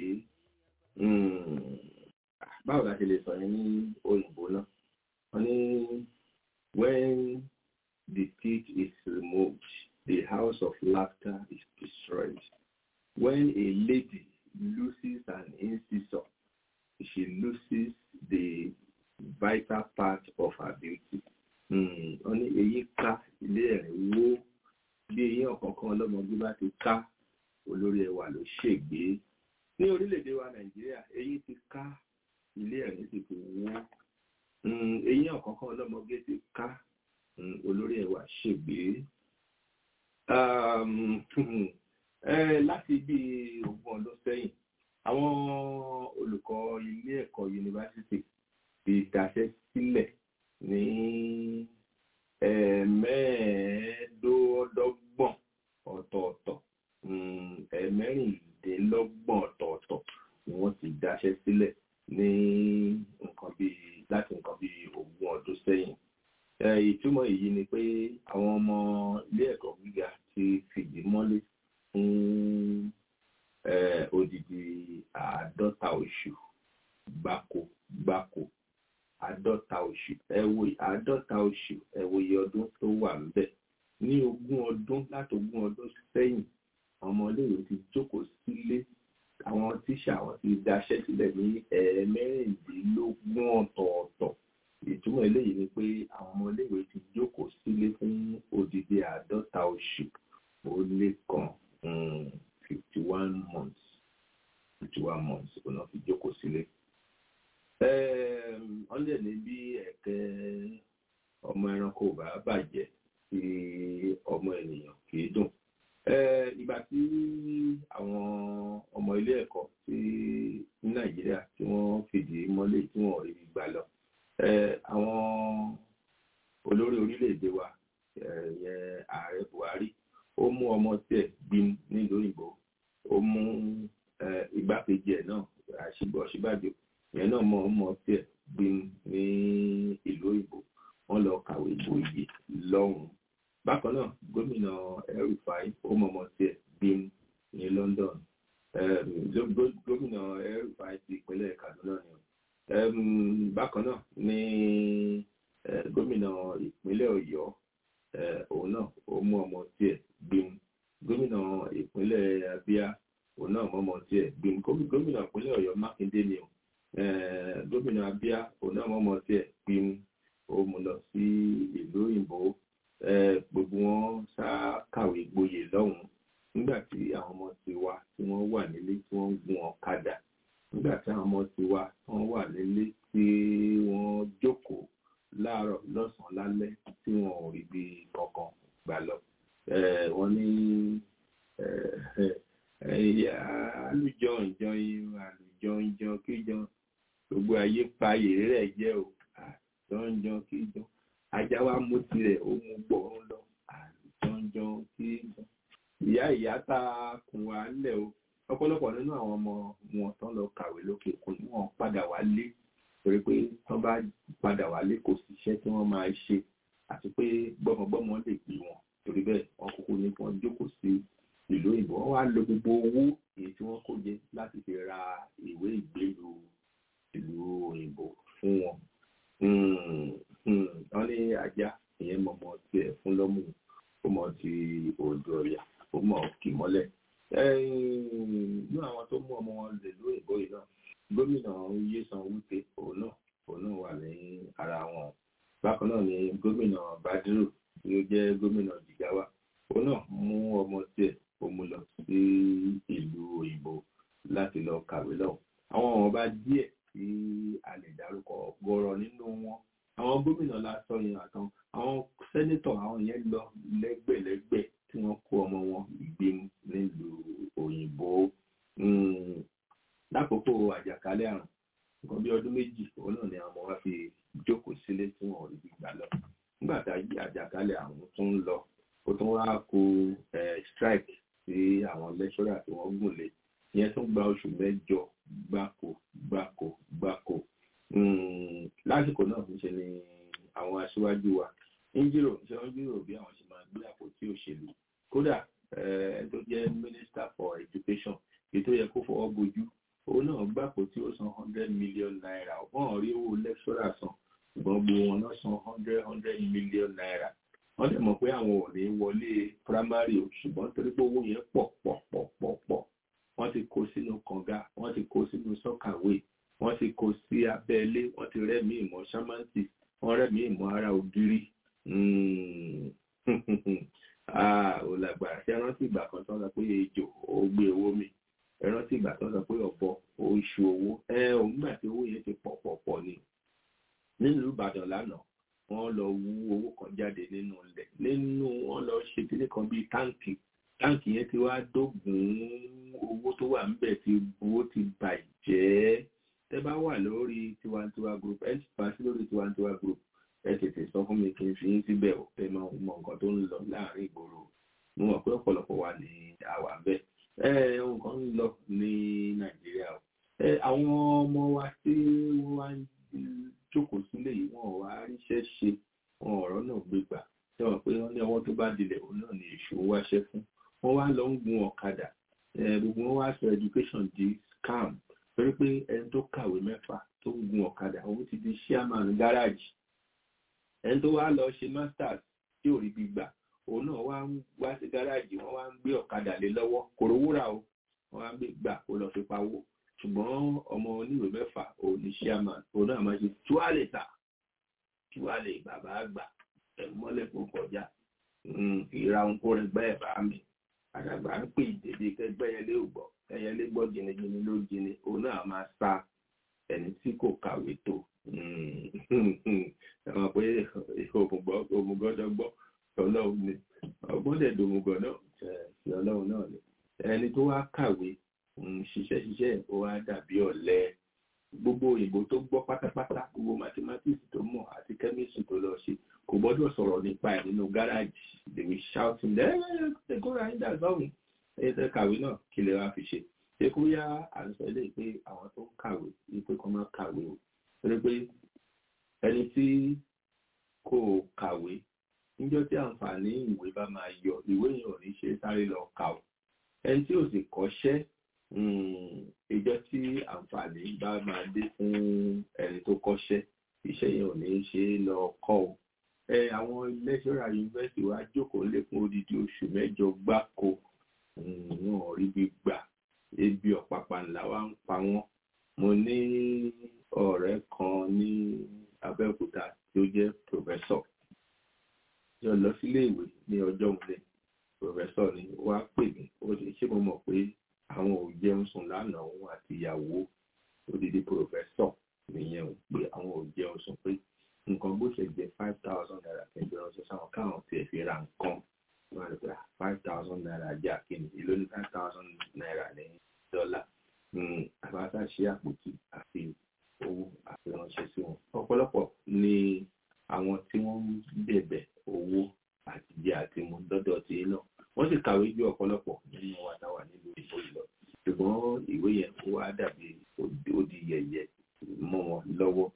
Báwo la ṣe lè sọ yẹn ní òyìnbó náà? Wọ́n ní when the teeth is removed, the house of laughter is destroyed. When a lady loses an incisor, she loses the vital part of her beauty. Wọ́n ní eyín ká ilé ẹ̀rín wó bí eyín ọ̀kọ̀ọ̀kan ọlọ́mọdé bá ti ká olórí ẹwà ló ṣègbè. Ní orílẹ̀-èdè wa Nàìjíríà, eyín ti ká ilé ẹ̀rín sì ti wó. Eyín ọ̀kọ̀ọ̀kan ọlọ́mọdé ti ká olórí ẹwà ṣègbè. Láti bí ogún ọdún sẹ́yìn, àwọn olùkọ́ ilé ẹ̀kọ́ yunifásitì ti daṣẹ́ sílẹ̀ ní ẹ̀ẹ̀mẹ́ẹ̀ẹ́dọ́gbọ̀n ọ̀tọ̀ọ̀tọ̀ ẹ̀ẹ̀mẹ́rìndínlọ́gbọ̀n ọ̀tọ̀ọ̀tọ̀ ni wọ́n ti daṣẹ́ sílẹ̀ ní nǹkan bíi láti nǹkan bíi ogún ọdún sẹ́yìn. Ìtumọ̀ èyí ni pé àwọn ọmọ ilé ẹ̀kọ́ gíga ti fìdí mọ́lé fún odidi àádọ́ta oṣù gbáko gbáko àádọ́ta oṣù ẹ̀wò àádọ́ta oṣù ẹ̀wò iye ọdún tó wà níbẹ̀. Ní ogún ọdún láti ogún ọdún sẹ́yìn àwọn ọmọ iléèwé ti jókòó sílé, àwọn tíṣà wọn ti daṣẹ́ sílẹ̀ ní ẹ̀ẹ̀mẹ́rìndínlógún ọ̀tọ̀ọ̀tọ̀. Ìtumọ̀ eléyìí ni pé àwọn ọmọ iléèwé ti jókòó sílé fún odidi àádọ́ta oṣù ó lé kan fifty one months fifty one months ọ̀nà fi jókòó sílé. Wọ́n lè ní bí ẹ̀kẹ́ ọmọ ẹranko bá bàjẹ́ tí ọmọ ènìyàn kì í dùn. Ìgbà tí àwọn ọmọ ilé ẹ̀kọ́ tí ní Nàìjíríà tí wọ́n fìdí mọ́lé tí wọ́n rí gbà lọ, àwọn olórí orílẹ̀-èdè wa yẹn ààrẹ Buhari ó mú ọmọ tiẹ̀ gbin nílùú òyìnbó, ó mú igbákejì ẹ̀ náà Ọ̀ṣínbàjò ìyẹn náà mọ ọmọ tiẹ̀ gbin ní ìlú òyìnbó, wọ́n lọ kàwé gboyè lọ́hùn-ún. Bákan náà gómìnà El-Rufai ó mọ ọmọ tiẹ̀ gbin ní London. Gómìnà El-Rufai ti ìpínlẹ̀ Kaduna ni. Bákan náà ní gómìnà ìpínlẹ̀ Ọ̀yọ́ òun náà ó mú ọmọ tiẹ̀ gbin. Gómìnà ìpínlẹ̀ Abia òun náà mọ ọmọ tiẹ̀ gbin. Gómìnà ìpínlẹ̀ Ọ̀yọ́ Mákindé ni o. Gómìnà Abia òun náà mọ ọmọ tiẹ̀ gbin. Ó mú lọ sí ìlú òyìnbó. Gbogbo wọn sá kàwé gboyè lọ́hùn-ún nígbà tí àwọn ọmọ tiwa tí wọ́n wà nílé tí wọ́n gun ọ̀kadà, nígbà tí àwọn ọmọ tiwa wọ́n wà nílé tí wọ́n jókòó láàárọ̀ lọ́sàn-án lálẹ́ tí wọ́n ò rí bí kankan gbà lọ. Wọ́n ní àlùjọ ìjọyìn àlùjọ ìjọ kíjọ gbogbo ayé pa èrè rẹ̀ jẹ́ o, àjọǹjọ kíjọ ajá wa mú tirẹ̀ ó mú gbọ́rún lọ, àjọǹjọ kíjọ ìyá ìyá tá a kùn wá lẹ̀ o. Ọ̀pọ̀lọpọ̀ nínú àwọn ọmọ wọn tán lọ kàwé lókè òkun ni wọ́n padà wálé torí pé tán bá padà wálé kò síṣẹ́ tí wọ́n máa ṣe àti pé gbọ́mọgbọ́mọ lè gbé wọn torí bẹ́ẹ̀ wọ́n kúkú ní kí wọ́n jókòó sí ìlú òyìnbó. Wọ́n wá lo gbogbo owó èyí tí wọ́n kó jẹ láti fi ra ìwé ìgbélú ìlú òyìnbó fún wọn. Wọ́n ní ajá ìyẹn mọ̀mọ́ tiẹ̀ fún lọ́mù ó mọ̀ ti òdo ọ̀yà ó mọ̀ kì mọ́lẹ̀. Ní àwọn tó mú ọmọ wọn lè lú òyìnbó yìí náà gómìnà Nyesom Wike òun náà òun náà wà ní ara wọn. Bákan náà ni gómìnà Badiru tí ó jẹ́ gómìnà Jigawa òun náà mú ọmọ tiẹ̀ ó mú lọ sí ìlú òyìnbó láti lọ kàwé lọ́wọ́. Àwọn ọmọ bá díẹ̀ tí a lè dárúkọ gọ̀rọ̀ nínú wọn. Àwọn gómìnà lásán yẹn àtàwọn àwọn sẹ́nétọ̀ àwọn yẹn lọ lẹ́gbẹ̀lẹ́gbẹ̀ tí wọ́n kó ọmọ wọn ìgbému nílùú òyìnbó. Lákòókò àjàkálẹ̀ àrùn nǹkan bí ọdún méjì òun náà ni àwọn ọmọ wa fi jókòó sílé tí wọn ò rí gbà lọ. Nígbà tí àjàkálẹ̀ àrùn tún ń lọ ó tún wá kó strike sí àwọn lẹ́ṣọ́rà tí wọ́n gùn lé, ìyẹn tún gba oṣù mẹ́jọ gbáko gbáko gbáko. Lásìkò náà ń ṣe ni àwọn aṣíwájú wa ń jírò ṣé wọ́n jírò bí àwọn ṣe máa gbé àpótí òṣèlú kódà ẹ tó jẹ́ minister for education ètò yẹ kó fọwọ́ bojú òun náà gbàpò tí ó san hundred million naira wọ́n rí owó lecturer san ṣùgbọ́n gbogbo wọn náà san hundred hundred million naira wọ́n dẹ̀ mọ̀ pé àwọn ò ní wọlé primary o ṣùgbọ́n torí pé owó yẹn pọ̀ pọ̀ pọ̀ pọ̀ pọ̀ wọ́n ti kó sínú kànga wọ́n ti kó sínú sọ́kàwé wọ́n ti kó sí abẹ́lé wọ́n ti rẹ́mí ìmọ̀ ṣámántì wọ́n rẹ́mí ìmọ̀ ara ògiri ò lágbára ṣé rántí ìgbà kan tó ń sọ pé ejò ó gbé owó mi ẹ rántí ìgbà tó ń sọ pé ọ̀bọ ó ṣu owó ẹ òun gbà tí owó yẹn ti pọ̀ pọ̀ pọ̀ ni nílùú Ìbàdàn lánàá wọ́n lọ wú owó kan jáde nínú ilẹ̀ nínú wọ́n lọ ṣe kíní kan bíi táǹkì táǹkì yẹn ti wá dógùn owó tó wà ńbẹ̀ tí owó ti bàjẹ́ tẹ́ bá wà lórí Tiwantiwa Group ẹ ti pa sí lórí Tiwantiwa Group ẹ tètè sọ fún mi kí n fi yín síbẹ̀ ò ẹ máa mọ nǹkan tó ń lọ láàrin ìgboro mo mọ̀ pé ọ̀pọ̀lọpọ̀ wà ní àwà bẹ́ẹ̀ ẹ nǹkan ń lọ ní Nàìjíríà o ẹ àwọn ọmọ wa tí wọ́n wá ń jókòó sílé yìí wọn ò wá ríṣẹ́ ṣe wọn ọ̀rọ̀ náà gbégbà ṣé wọn pé wọ́n ní ọwọ́ tó bá dilẹ̀ òun náà ní èṣù wáṣẹ́ fún wọ́n wá lọ ń gun ọ̀kadà gbogbo wọn wá sọ education di scam torí pé ẹni tó kàwé mẹ́fà tó ń gun ọ̀kadà òun ti di chairman garage ẹni tó wá lọ ṣe masters tí ò rí bí gbà òun náà wá ń wá sí garage wọ́n wá ń gbé ọ̀kadà lé lọ́wọ́ kòrò wúrà o wọ́n wá ń gbé gbà kó lọ fi pawó ṣùgbọ́n ọmọ oníwèé mẹ́fà òun ní chairman òun náà máa ṣe túwálè ta túwálè bàbá àgbà ẹ̀mọ́lẹ̀ kó kọjá ìra ohun kó rẹ̀ gbẹ́ ẹ̀ bá mi àdàgbà ń pè dédé kẹgbẹ́ ẹyẹlé ò gbọ́ ẹyẹlé gbọ́ jìnnìjìnnì ló jìnnì òun náà máa sa ẹni tí kò kàwé tó ẹ mọ̀ pé òmùgọ́dọ̀ gbọ́ ọlọ́run ni ọgbọ́n dẹ̀ dòmùgọ̀ náà ṣe ọlọ́run náà ni ẹni tó wá kàwé ṣiṣẹ́ ṣiṣẹ́ ó wá dàbí ọ̀lẹ gbogbo òyìnbó tó gbọ́ pátápátá gbogbo mathematics tó mọ̀ àti chemistry tó lọ ṣe kò gbọ́dọ̀ sọ̀rọ̀ nípa ẹ̀ nínú garage they will shout in there ẹ kó ra ẹ̀dá sọ́run ẹ̀ kàwé náà kí lè wá fi ṣe ṣé kó yá àǹsọ̀ ilé pé àwọn tó ń kàwé ní pé kó má kàwé o torí pé ẹni tí kò kàwé níjọ́ tí àǹfààní ìwé bá máa yọ ìwé yẹn ò ní ṣe sáré lọ kà o ẹni tí ò sì kọ́ṣẹ́ ìjọ tí àǹfààní bá máa dé fún ẹni tó kọ́ṣẹ́ iṣẹ́ yẹn ò ní ṣe lọ kọ́ o ẹ àwọn lẹ́ṣọ́rà yunifásitì wa jókòó lé fún odidi oṣù mẹ́jọ gbáko wọn rí bí gbà ebi ọ̀pàpà ńlá wa ń pa wọ́n mo ní ọ̀rẹ́ kan ní Abẹ́òkúta tí ó jẹ́ pòfẹ́sọ̀ tí ó lọ sílé ìwé ní ọjọ́ òun pòfẹ́sọ̀ ni wàá pè mí ó ní ṣé mo mọ̀ pé àwọn ò jẹun sùn lánàá òun àti ìyàwó odidi pòfẹ́sọ̀ nìyẹn pé àwọn ò jẹun sùn pé nǹkan bó ṣe jẹ five thousand naira kẹjọ ránṣẹ́ sáwọn káwọn tiẹ̀ fi ra nǹkan wọn rẹ pé five thousand naira jẹ́ àkínní ìlú ní five thousand naira ní dọ́là àbáṣá ṣe àpótí àfi owó àfi ránṣẹ́ sí wọn ọ̀pọ̀lọpọ̀ ni àwọn tí wọ́n ń bẹ̀bẹ̀ owó àtijẹ àti mu dọ́dọ̀ tí náà wọ́n sì kàwé ju ọ̀pọ̀lọpọ̀ nínú wa táwa nílùú ìbò ìlọ ṣùgbọ́n ìwé yẹn ó wá dàbí ó di yẹ̀yẹ́ mọ́ wọn lọ́wọ́.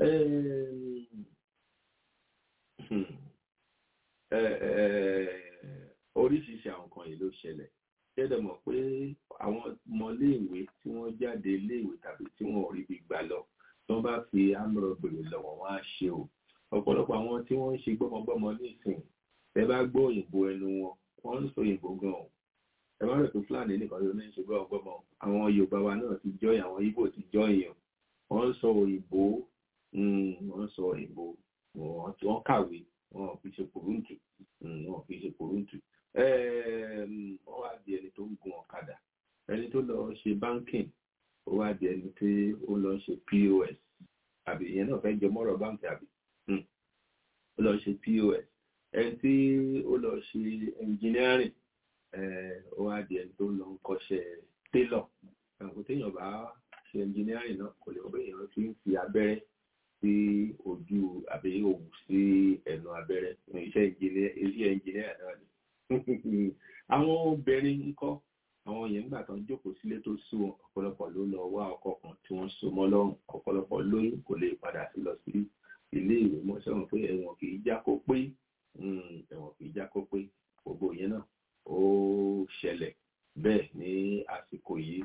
Oríṣiríṣi àwọn kan yìí ló ṣẹlẹ̀ ṣẹ́dẹ̀ mọ̀ pé àwọn ọmọléèwé tí wọ́n jáde iléèwé tàbí tí wọ́n ò rí bí gbà lọ tí wọ́n bá fi ámúrọ̀ gbèrè lọ́wọ́ wọn á ṣe o ọ̀pọ̀lọpọ̀ àwọn tí wọ́n ń ṣe gbọ́mọgbọ́mọ nísìnyí ẹ bá gbọ́ òyìnbó ẹnu wọn wọ́n ń sọ òyìnbó gan-an ẹ má rẹ̀ pé Fúlàní nìkan ló ní ṣe gbọ́mọgbọ́mọ àwọn Yorùbá wa náà ti jọyìn àwọn Ìgbò ti jọyìn wọ́n ń sọ òyìnbó wọ́n ń sọ òyìnbó wọ́n kàwé wọn fi ṣe pòrúǹtù wọn fi ṣe pòrúǹtù wọ́n wá di ẹni tó ń gun ọ̀kadà ẹni tó lọ ṣe banking ó wá di ẹni tí ó lọ ṣe P O S àbí ìyẹn náà fẹ́ jọ mọ́rọ̀ báńkì àbí ó lọ ṣe P O S ẹni tí ó lọ ṣe engineering ó wá di ẹni tó lọ ń kọ́ṣẹ́ tailor àwọn téèyàn bá ṣe engineering náà kò lè wọ́n bẹ́ẹ̀ yẹn fi ń fi abẹ́rẹ́ sí ojú àbí òwú sí ẹnu abẹ́rẹ́ iṣẹ́ engineer náà ni àwọn obìnrin ń kọ́ àwọn yẹn nígbà tó ń jókòó sílé tó sú ọ̀pọ̀lọpọ̀ ló lọ wá ọkọ kan tí wọ́n so mọ́ lọ́rùn ọ̀pọ̀lọpọ̀ lóyún kò lè padà sí lọ sí ilé ìwé mọ́ sọ̀rọ̀ pé ẹ̀wọ̀n kì í já kó pé ẹ̀wọ̀n kì í já kó pé gbogbo yẹn náà ó ṣẹlẹ̀ bẹ́ẹ̀ ní àsìkò yìí.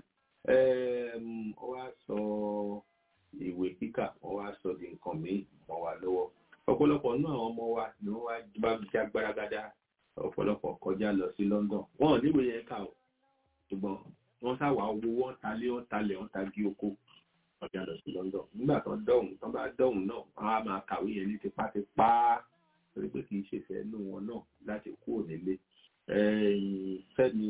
Ó wá sọ ìwé kíkà wọ́n wá sọ di nǹkan míì mọ́ wa lọ́wọ́. Ọ̀pọ̀lọpọ̀ nínú àwọn ọmọ wa ni wọ́n wá bá já gbáragadá ọ̀pọ̀lọpọ̀ kọjá lọ sí London. Wọ́n ò níwèé yẹn kà ó ṣùgbọ́n wọ́n sáwà owó wọ́n talé wọ́n talẹ̀ wọ́n tagi oko kọjá lọ sí London. Nígbà tó ń dọ̀hùn tó bá dọ̀hùn náà wọ́n á máa kàwé yẹn ní tipátipá torí pé kì í ṣe fẹ́ nú wọn náà láti kúrò nílé. Fẹ́mi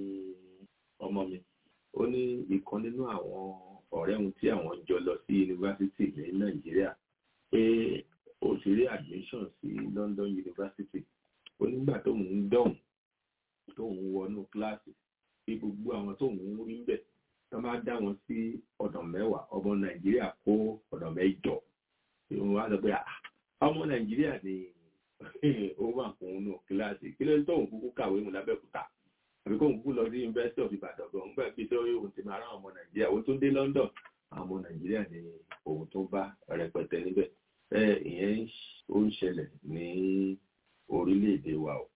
ọmọ mi ó ní ìkan nínú àwọn ọ̀rẹ́ òun tí àwọn jọ lọ sí yunifásitì ní Nàìjíríà pé ó ti rí admission sí London University. Ó nígbà tóun ń dọ̀hùn tóun wọnú kíláàsì bí gbogbo àwọn tóun ń rí bẹ̀ tó máa dá wọn sí ọ̀dọ̀ mẹ́wàá ọmọ Nàìjíríà kó ọ̀dọ̀ mẹ́jọ. Wọ́n wá sọ pé ọmọ Nàìjíríà ni ó wà fún un nù kíláàsì kí ló ń tóun kúkú kàwé mu lábẹ́òkúta àbí kóun kúkú lọ sí University of Ibadan gan nígbà pé tó òun ti máa rán ọmọ Nàìjíríà òun tó dé London àwọn ọmọ Nàìjíríà ni òun tó bá rẹpẹtẹ níbẹ̀. Ìyẹn ó ń ṣẹlẹ̀ ní orílẹ̀-èdè wa o.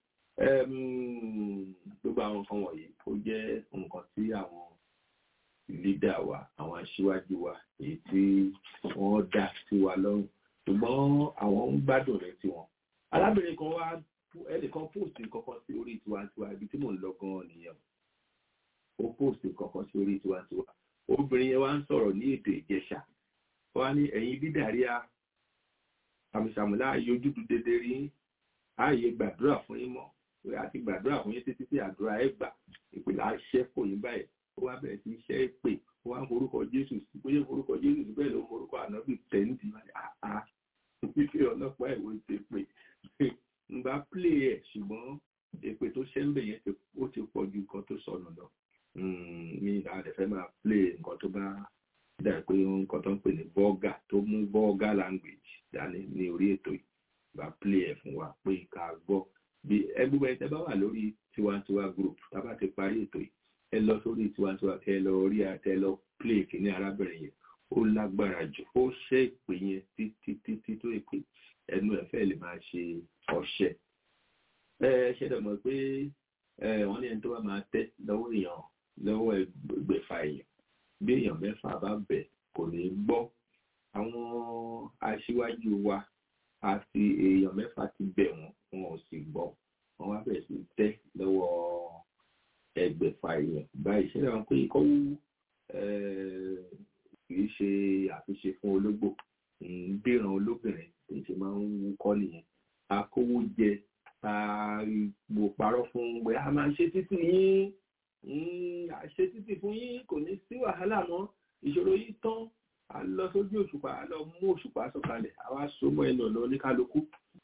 Gbogbo àwọn nǹkan wọ̀nyí ó jẹ́ nǹkan tí àwọn lídà wa àwọn aṣíwájú wa èyí tí wọ́n dá sí wa lọ́rùn ṣùgbọ́n àwọn ń gbádùn rẹ̀ tiwọn. Arábìnrin kan wá ẹnìkan póòsì kankan sí orí Tiwantiwa ibi tí mò ń lọ gan-an nìyẹn ó póòsì kankan sí orí Tiwantiwa. Obìnrin yẹn wá ń sọ̀rọ̀ ní èdè Ìjẹ̀ṣà wọ́n á ní ẹ̀yin dídàríà àmìsàmùlá yojúdu dédé rí ààyè gbàdúrà fún yín mọ́ àti gbàdúrà fún yín títí tí àdúrà ẹ̀ gbà ìpìlẹ̀ àṣẹ kò yín báyìí ó wá bẹ̀rẹ̀ sí iṣẹ́ ìpè ó wá ń forúkọ Jésù sí bóyá forúkọ Jésù sí bẹ́ẹ̀ ló ń forúkọ ànábì tẹ́ǹtì àá títí ọlọ́pàá ìwé ti pè ń bá plé ẹ̀ ṣùgbọ́n èpè tó ṣẹ́ ń bẹ̀ yẹn ó ti pọ̀ ju nǹkan tó sọnù lọ. Mi àdẹ̀fẹ́ máa plé nǹkan tó bá dà pé nǹkan tó ń pè ní vulgar tó mú vulgar language dání ní orí ètò yìí bá plé ẹ̀ fún wa pé ká gbọ́ bí ẹgbẹ́ ẹ̀ tẹ́ bá wà lórí Tiwantiwa group tá bá ti parí ètò yìí ẹ lọ sórí Tiwantiwa ẹ lọ rí àtẹ lọ plé kìíní arábìnrin yẹn ó lágbára jù ó ṣe ìpè yẹn títí títí tó ìpè ẹnu ẹ̀ fẹ́ lè máa ṣe ọṣẹ. ẹ ṣe dẹ̀ mọ̀ pé wọ́n ní ẹni tó bá máa tẹ́ lọ́wọ́ èèyàn lọ́wọ́ ẹgbẹ̀fà èèyàn bí èèyàn mẹ́fà bá bẹ̀ kò ní gbọ́. Àwọn aṣíwájú wa àti èèyàn mẹ́fà ti bẹ̀ wọ́n wọn ò sì gbọ́ wọ́n wá bẹ̀rẹ̀ sí tẹ́ lọ́wọ́ ẹgbẹ̀fà èèyàn báyìí ṣe dáhùn pé kọ́wú kì í ṣe àfiṣe fún ológbò gbéran olóbìnrin tí ṣe máa ń wúkọ́ nìyẹn akówó jẹ àgbò parọ́ fún pé a máa ṣe títì yín àṣe títì fún yín kò ní sí wàhálà mọ́ ìṣòro yìí tán a lọ sójú òṣùpá a lọ mú òṣùpá sọ̀kalẹ̀ àwa so mọ́ ẹnu ọ̀nà oníkálukú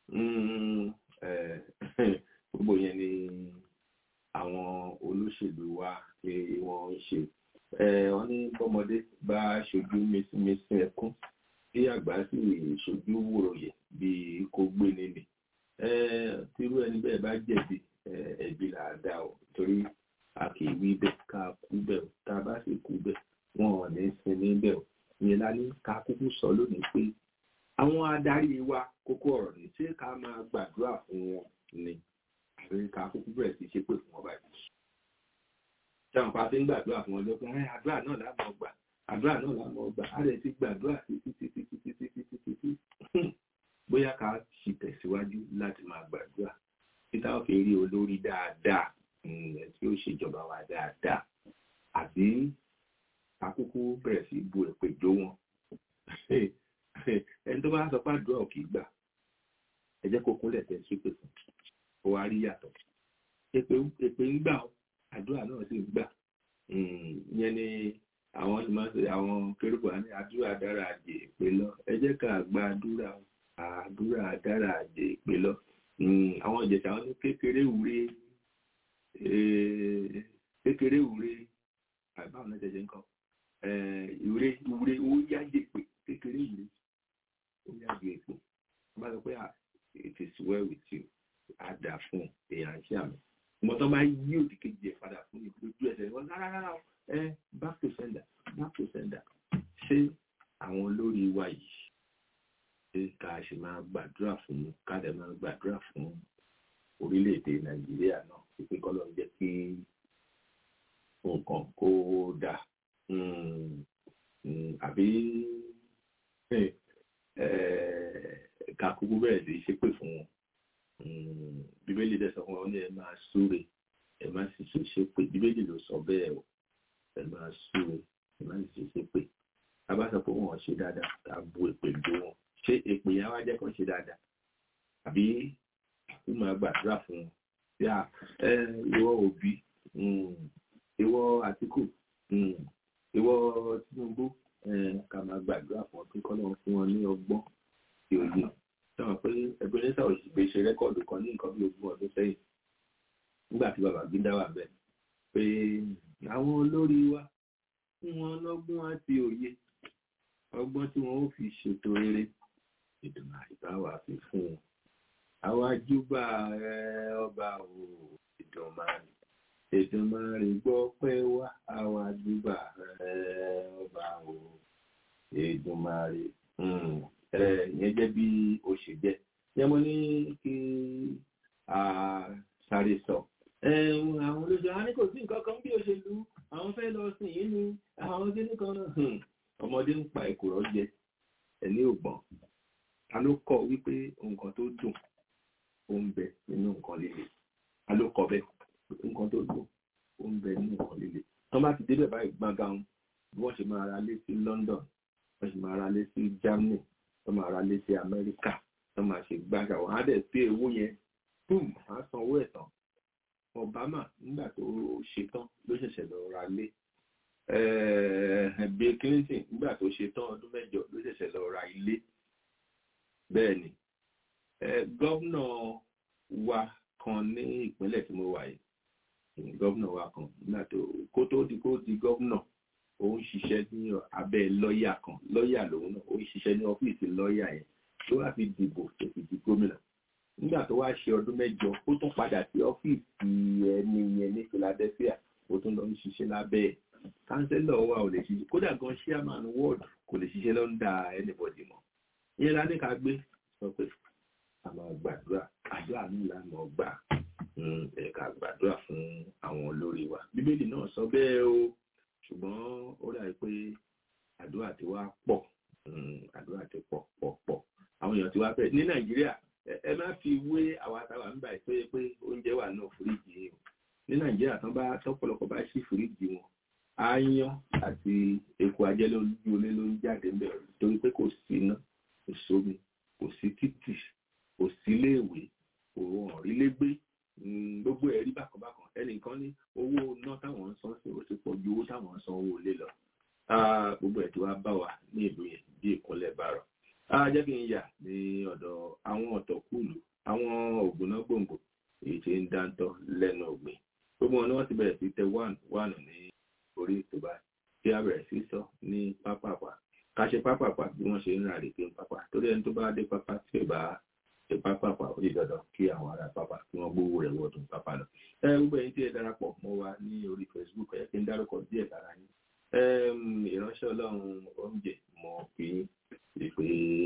gbogbo yẹn ni àwọn olóṣèlú wa pé wọ́n ń ṣe wọ́n ní bọ́mọdé bá ṣojú mísímísí ẹkún tí àgbà sì ṣojú wòròyè bí kò gbé nílé tírú ẹni bẹ́ẹ̀ bá jẹ̀bi ẹ̀bi là á dá o torí a kì í wí bẹ́ẹ̀ ká kú bẹ́ẹ̀ o tá a bá sì kú bẹ́ẹ̀ wọn ò ní sinmi bẹ́ẹ̀ o ìyẹn la ní ká kúkú sọ lónìí pé àwọn adarí wa kókó ọ̀rọ̀ ní ṣé ká máa gbàdúrà fún wọn ni àbí ká kúkú bẹ̀rẹ̀ sí ṣépè fún wọn báyìí. Táwọn pa ti ń gbàdúrà fún wọn lọ́pọ̀ ẹ̀ àdúrà náà láàmú ọgbà àdúrà náà láàmú ọgbà á rẹ̀ ti gbàdúrà títí títí títí títí títí títí bóyá ká sì tẹ̀síwájú láti máa gbàdúrà títà ó fi rí olórí dáadáa tí ó ṣèjọba wa dáadáa àbí àkókò bẹ̀rẹ̀ sí bu ẹ̀pẹ̀ jó wọn. Ẹni tó bá sọ pé àdúrà ò kì í gbà ẹ jẹ́ kó kúnlẹ̀ tẹ̀ ṣépè fún ó wá rí yàtọ̀ èpè ń gbà àdúrà náà sì ń gbà ìyẹn ni àwọn àwọn kérúbù ní àdúrà dára àjè èpè lọ ẹ jẹ́ ká gba àdúrà àdúrà dára àjè èpè lọ àwọn ìjẹ̀sà wọn ní kékeré wúre kékeré wúre àbáwọn náà jẹjẹ nǹkan ìwúre ìwúre ó yájẹ pé kékeré ìwúre ó yájẹ pé wọ́n bá sọ pé it is well with you á dà fún èèyàn ṣé àmì mo tán bá yí òdì kejì ẹ̀ padà fún mi lójú ẹsẹ̀ wọn rárá rárá ẹ back to sender back to sender ṣé àwọn olórí wa yìí ṣé pé ká ṣe máa gbàdúrà fún ká dẹ̀ máa gbàdúrà fún orílẹ̀-èdè nàìjíríà náà pé kọ́lọ́ ń jẹ́ kí nǹkan kó dà àbí ká kúkú bẹ̀rẹ̀ sí ṣépè fún wọn bíbélì dẹ̀ sọ fún wọn ní ẹ máa súre ẹ má sì ṣe ṣépè bíbélì ló sọ bẹ́ẹ̀ o ẹ máa súre ẹ má sì ṣe ṣépè a bá sọ pé wọn ṣe dáadáa ká bu èpè lé wọn ṣé èpè yẹn wá jẹ́ kó ṣe dáadáa àbí kó máa gbàdúrà fún wọn bí a ìwọ Òbí ìwọ Àtíkù ìwọ Tinubu ká máa gbàdúrà fún wọn pé kọ́ náà fún wọn ní ọgbọ́n tí ó yẹ sọ pé ẹgbẹ́ oníṣà òṣìṣẹ́ ṣe rẹ́kọ̀dù kan ní nǹkan bí ogún ọdún sẹ́yìn nígbà tí bàbá Gíndá wà bẹ́ẹ̀ pé àwọn olórí wa fún wọn lọ́gbọ́n àti òye ọgbọ́n tí wọ́n ó fi ṣètò rere ìdùnnà ìbáwá fi fún wọn àwọn ajúbà rẹ ọba ò ìdùnmáàrí ìdùnmáàrí gbọ́ pé wá àwọn ajúbà rẹ ọba ò ìdùnmáàrí yẹn jẹ́ bí ó ṣe jẹ́ yẹn mo ní kí a sáré sọ àwọn olóṣèlú àwọn ní kò sí nǹkan kan bí òṣèlú àwọn fẹ́ lọ sìn yìí ni àwọn tí nìkan náà ọmọdé ń pa ìkùrọ̀ jẹ ẹni ògbọ́n ta ló kọ wípé nǹkan tó dùn ó ń bẹ nínú nǹkan líle ta ló kọ bẹ́ẹ̀ nǹkan tó dùn ó ń bẹ nínú nǹkan líle wọ́n bá ti débẹ̀ báyìí gbọ̀ngàn bí wọ́n ṣe máa ra lé sí London wọ́n ṣe máa ra lé sí Germany wọ́n máa ra lé sí Amẹ́ríkà wọ́n máa ṣe gbáṣà wọ́n á dẹ̀ pé owó yẹn boom á san owó ẹ̀tàn Obama nígbà tó ṣetán ló ṣẹ̀ṣẹ̀ lọ ra lé Bill Clinton nígbà tó ṣetán ọdún mẹ́jọ ló ṣẹ̀ṣẹ̀ lọ ra ilé bẹ́ẹ̀ ni gọ́vnà wa kan ní ìpínlẹ̀ tí mo wà yìí gọ́vnà wa kan nígbà tó kó tó di kó di gọ́vnà ó ń ṣiṣẹ́ ní abẹ́ lọ́ọ̀yà kan lọ́ọ̀yà lòun náà ó ń ṣiṣẹ́ ní ọ́fíìsì lọ́ọ̀yà yẹn tó wá fi dìbò tó fi di gómìnà nígbà tó wá ṣe ọdún mẹ́jọ ó tún padà sí ọ́fíìsì ẹni yẹn ní Philadelphia ó tún lọ ń ṣiṣẹ́ lábẹ́ ẹ̀ kánsẹ́lọ̀ wa ò lè ṣiṣẹ́ kódà gan chairman ward kò lè ṣiṣẹ́ lọ́ndà anybody mọ́ ìyẹn la ní ká gbé sọ pé a máa gbàdúrà àdúrà ní ìlànà ọgbà ẹ̀ka gbàdúrà fún àwọn olórí wa bíbélì náà sọ bẹ́ẹ̀ o ṣùgbọ́n ó dàbí pé àdúrà ti wá pọ̀ àdúrà ti pọ̀ pọ̀ pọ̀ àwọn èèyàn ti wá fẹ́ ní Nàìjíríà ẹ má fi wé àwa táwa ń bá ẹ pé pé oúnjẹ wà náà fíríjì yìí ní Nàìjíríà tán bá tọ́pọ̀lọpọ̀ bá ṣí fíríjì wọn aáyán àti eku ajẹ́ lójú olé ló ń jáde ńbẹ̀ torí pé kò sí iná kò sómi kò sí títì kò sí iléèwé kò hàn rí légbé gbogbo ẹ̀rí bákanbákan ẹnìkan ní owó iná táwọn ń san sí ó ti pọ̀ ju owó táwọn ń san owó ilé lọ gbogbo ẹ̀ tí wàá bá wa ní ìlú yẹn bí ìkúnlẹ̀ bárọ̀ jẹ́ kí n yà ní ọ̀dọ̀ àwọn ọ̀tọ̀kùlù àwọn ògùnná gbòǹgbò èyí tí ń dáńtọ́ lẹ́nu ọ̀gbìn gbogbo wọn ni wọ́n ti bẹ̀rẹ̀ sí tẹ wán wánù ní orí ètò báyìí tí a bẹ̀rẹ̀ sí sọ ní pápápá ká ṣe pápápá bí wọ́n ṣe ń rà rè pé ń pápá torí ẹni tó bá dé pápá tí ò bá ṣe pápápá ó di dandan kí àwọn ará pápá kí wọ́n gbówó rẹ̀ wọ́dún pápá lọ. ẹ gbogbo ẹ̀yin tí ẹ darapọ̀ mọ́ wa ní orí Facebook ẹ kí n dárúkọ díẹ̀ lára yín ìránṣẹ́ Ọlọ́run oúnjẹ mọ̀ kí ìpè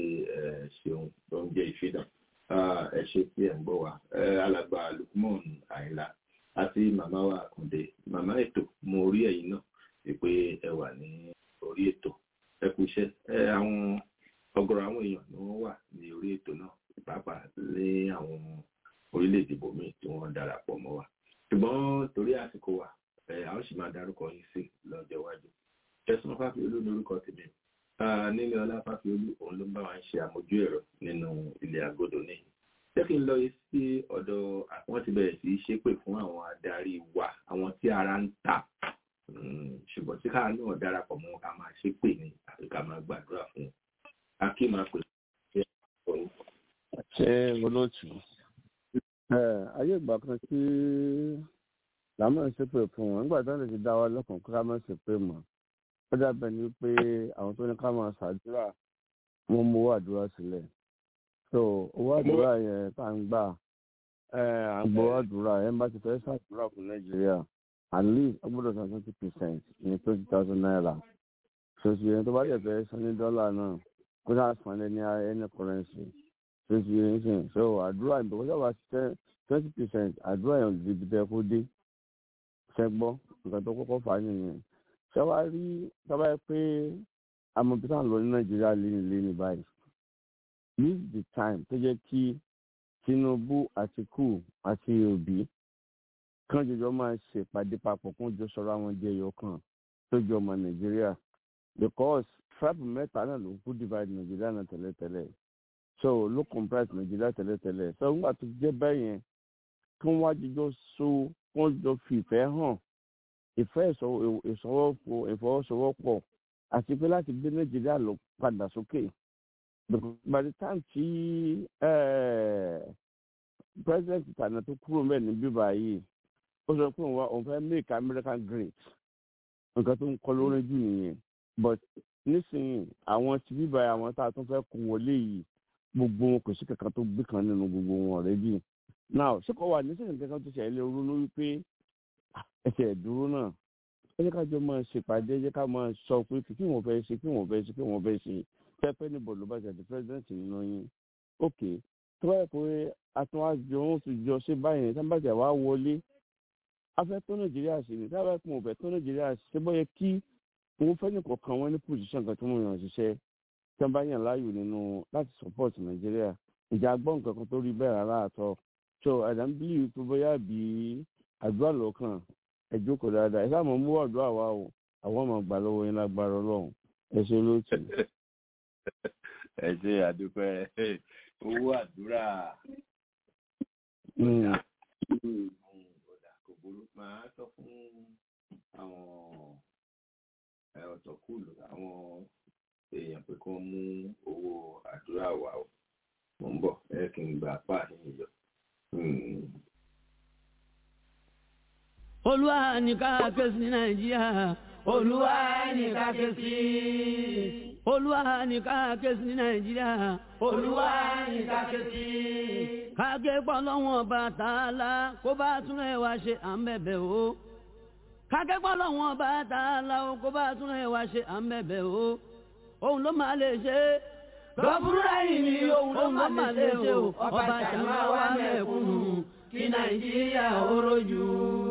ṣeun oúnjẹ ìfidàn ẹ ṣe tí ẹ ń gbọ́ wa alàgbà Lukman Àyìnlá àti màmá wa Àkàndé màmá ètò mo rí ẹ̀yin náà ìpè ẹ wà ní orí ètò ẹ kú iṣẹ́ ẹ àwọn ọ̀gọ̀rọ̀ àwọn èèyàn ni wọ́n wà ní orí ètò náà pàápàá ní àwọn orílẹ̀-èdè bòmíì tí wọ́n darapọ̀ mọ́ wa ṣùgbọ́n torí àsìkò wa ẹ a ó sì máa dárúkọ yín sí lọ́jọ́ iwájú ẹ̀sùn Fáfiolú ní orúkọ tèmi nílé ọlá Fáfiolú òun ló ń bá wa ń ṣe àmójú ẹ̀rọ nínú ilé agodo ní jẹ́ kí n lọ sí ọ̀dọ̀ àwọn ti bẹ̀rẹ̀ sí í ṣépè fún àwọn adarí wa àwọn tí ara ń ta ṣùgbọ́n tí káà náà darapọ̀ mọ́ ká máa ṣépè ní àti ká máa gbàdúrà fún wọn akí máa pè é. ṣé olóòtú ayé ìgbà kan tí làmọ́ ṣépè fún wọn nígbà tí wọ́n ti dá wa lọ́kàn kí ká má ṣépè mọ́ ó dàbẹ̀ ni pé àwọn tó ní ká máa ṣàdúrà wọ́n mú owó àdúrà sílẹ̀ so owó àdúrà yẹn tá ń gbà à ń gbọ́ àdúrà yẹn bá ti fẹ́ ṣàdúrà fún Nàìjíríà at least ó gbọ́dọ̀ san twenty percent ní twenty thousand naira ṣoṣù yẹn tó bá yẹ fẹ́ san ní dọ́là náà kó dáa fún ẹni ẹni currency tó ti yẹ nísìnyí so àdúrà ìbọ̀wọ́ sábà twenty percent àdúrà yẹn lè fi tẹ́ kó dé fẹ́ gbọ́ nǹkan tó kọ́kọ́ fà á nìyẹn ṣé wàá rí sábà yẹ pé amọ̀bítà ń lọ ní nàìjíríà léni léni báyìí this is the time tó jẹ́ kí Tinubu Àtíkù àti Obi kan jọjọ máa ṣèpàdé papọ̀ kó jọ sọ̀rọ̀ àwọn jẹ́ ẹyọ kan tó jọ ọmọ nàìjíríà because tribe mẹ́ta náà ló kú divide nàìjíríà náà tẹ́lẹ̀tẹ́lẹ̀ so ló comprise nàìjíríà tẹ́lẹ̀tẹ́lẹ̀ so nígbà tó jẹ́ bẹ́ẹ̀ yẹn kí wọ́n wá jíjọ so wọ́n jọ fi ìfẹ́ hàn ìfẹ́ ìfọwọ́sowọ́pọ̀ àti pé láti gbé nàìjíríà lọ padà sókè by the time tí president tànà tó kúrò mẹ́rin ní bíbá yìí ó sọ pé òun fẹ́ make America great nǹkan tó ń kọ́ lórí jù nìyẹn but nísìnyí àwọn tí bíbá àwọn tá a tún fẹ́ kó wọlé yìí gbogbo wọn kò sí kankan tó gbé kan nínú gbogbo wọn already now ṣé kò wà nísìnyí kankan tó ṣẹlẹ̀ ronú wípé ẹsẹ̀ ìdúró náà ẹ jẹ́ ká jọ máa ṣèpàdé ẹ jẹ́ ká máa sọ pé kí wọ́n fẹ́ ṣe kí wọ́n fẹ́ ṣe kí wọ́n fẹ́ ṣe pẹ́pẹ́ ní bọ̀lú bá ṣàti president nínú yín ok tó bá yẹ pé àtúnwájọ wọn fi jọ ṣe báyìí sábàjá wa wọlé afẹ́ tó nàìjíríà sí ni tábà kún òfẹ́ tó nàìjíríà ṣe bọ́ yẹ kí òun fẹ́ nìkan kan wọn ní position kan tó mọ̀ yàn ṣiṣẹ́ tí wọ́n bá yàn láàyò nínú láti support nàìjíríà ìjà gbọ́ nǹkan kan tó rí bẹ́ẹ̀ rárá àtọ́ so àdàbílì tó bóyá bí àdúrà lọ́kàn ẹ jókòó dáadáa ẹ sáà mọ̀ mú àdúrà wa o àwọn ọmọ gbà lọ́wọ́ yín lágbára ọlọ́run ẹ ṣe lóòtù. ẹ ṣe àdúpẹ́ owó àdúrà ọ̀dà kò burú máa sọ fún àwọn ọ̀tọ̀kùlù àwọn èèyàn pé kí wọ́n mú owó àdúrà wá o mo ń bọ̀ ẹ kí n gbà pa àyìn yọ. Olúwa ní ká ké sí Nàìjíríà Olúwa ní ká ké sí Olúwa ní ká ké sí Nàìjíríà Olúwa ní ká ké sí ká ké pọ̀ lọ́wọ́n Ọbàtálá kó bá tún rẹ̀ wá ṣe à ń bẹ̀bẹ̀ o ká ké pọ̀ lọ́wọ́n Ọbàtálá kó bá tún rẹ̀ wá ṣe à ń bẹ̀bẹ̀ o òun ló máa lè ṣe gọ́fúrúrà yìí ni òun ló máa lè ṣe o ọba ṣàmà wà mẹ́kúnnù kí Nàìjíríà ó rojú.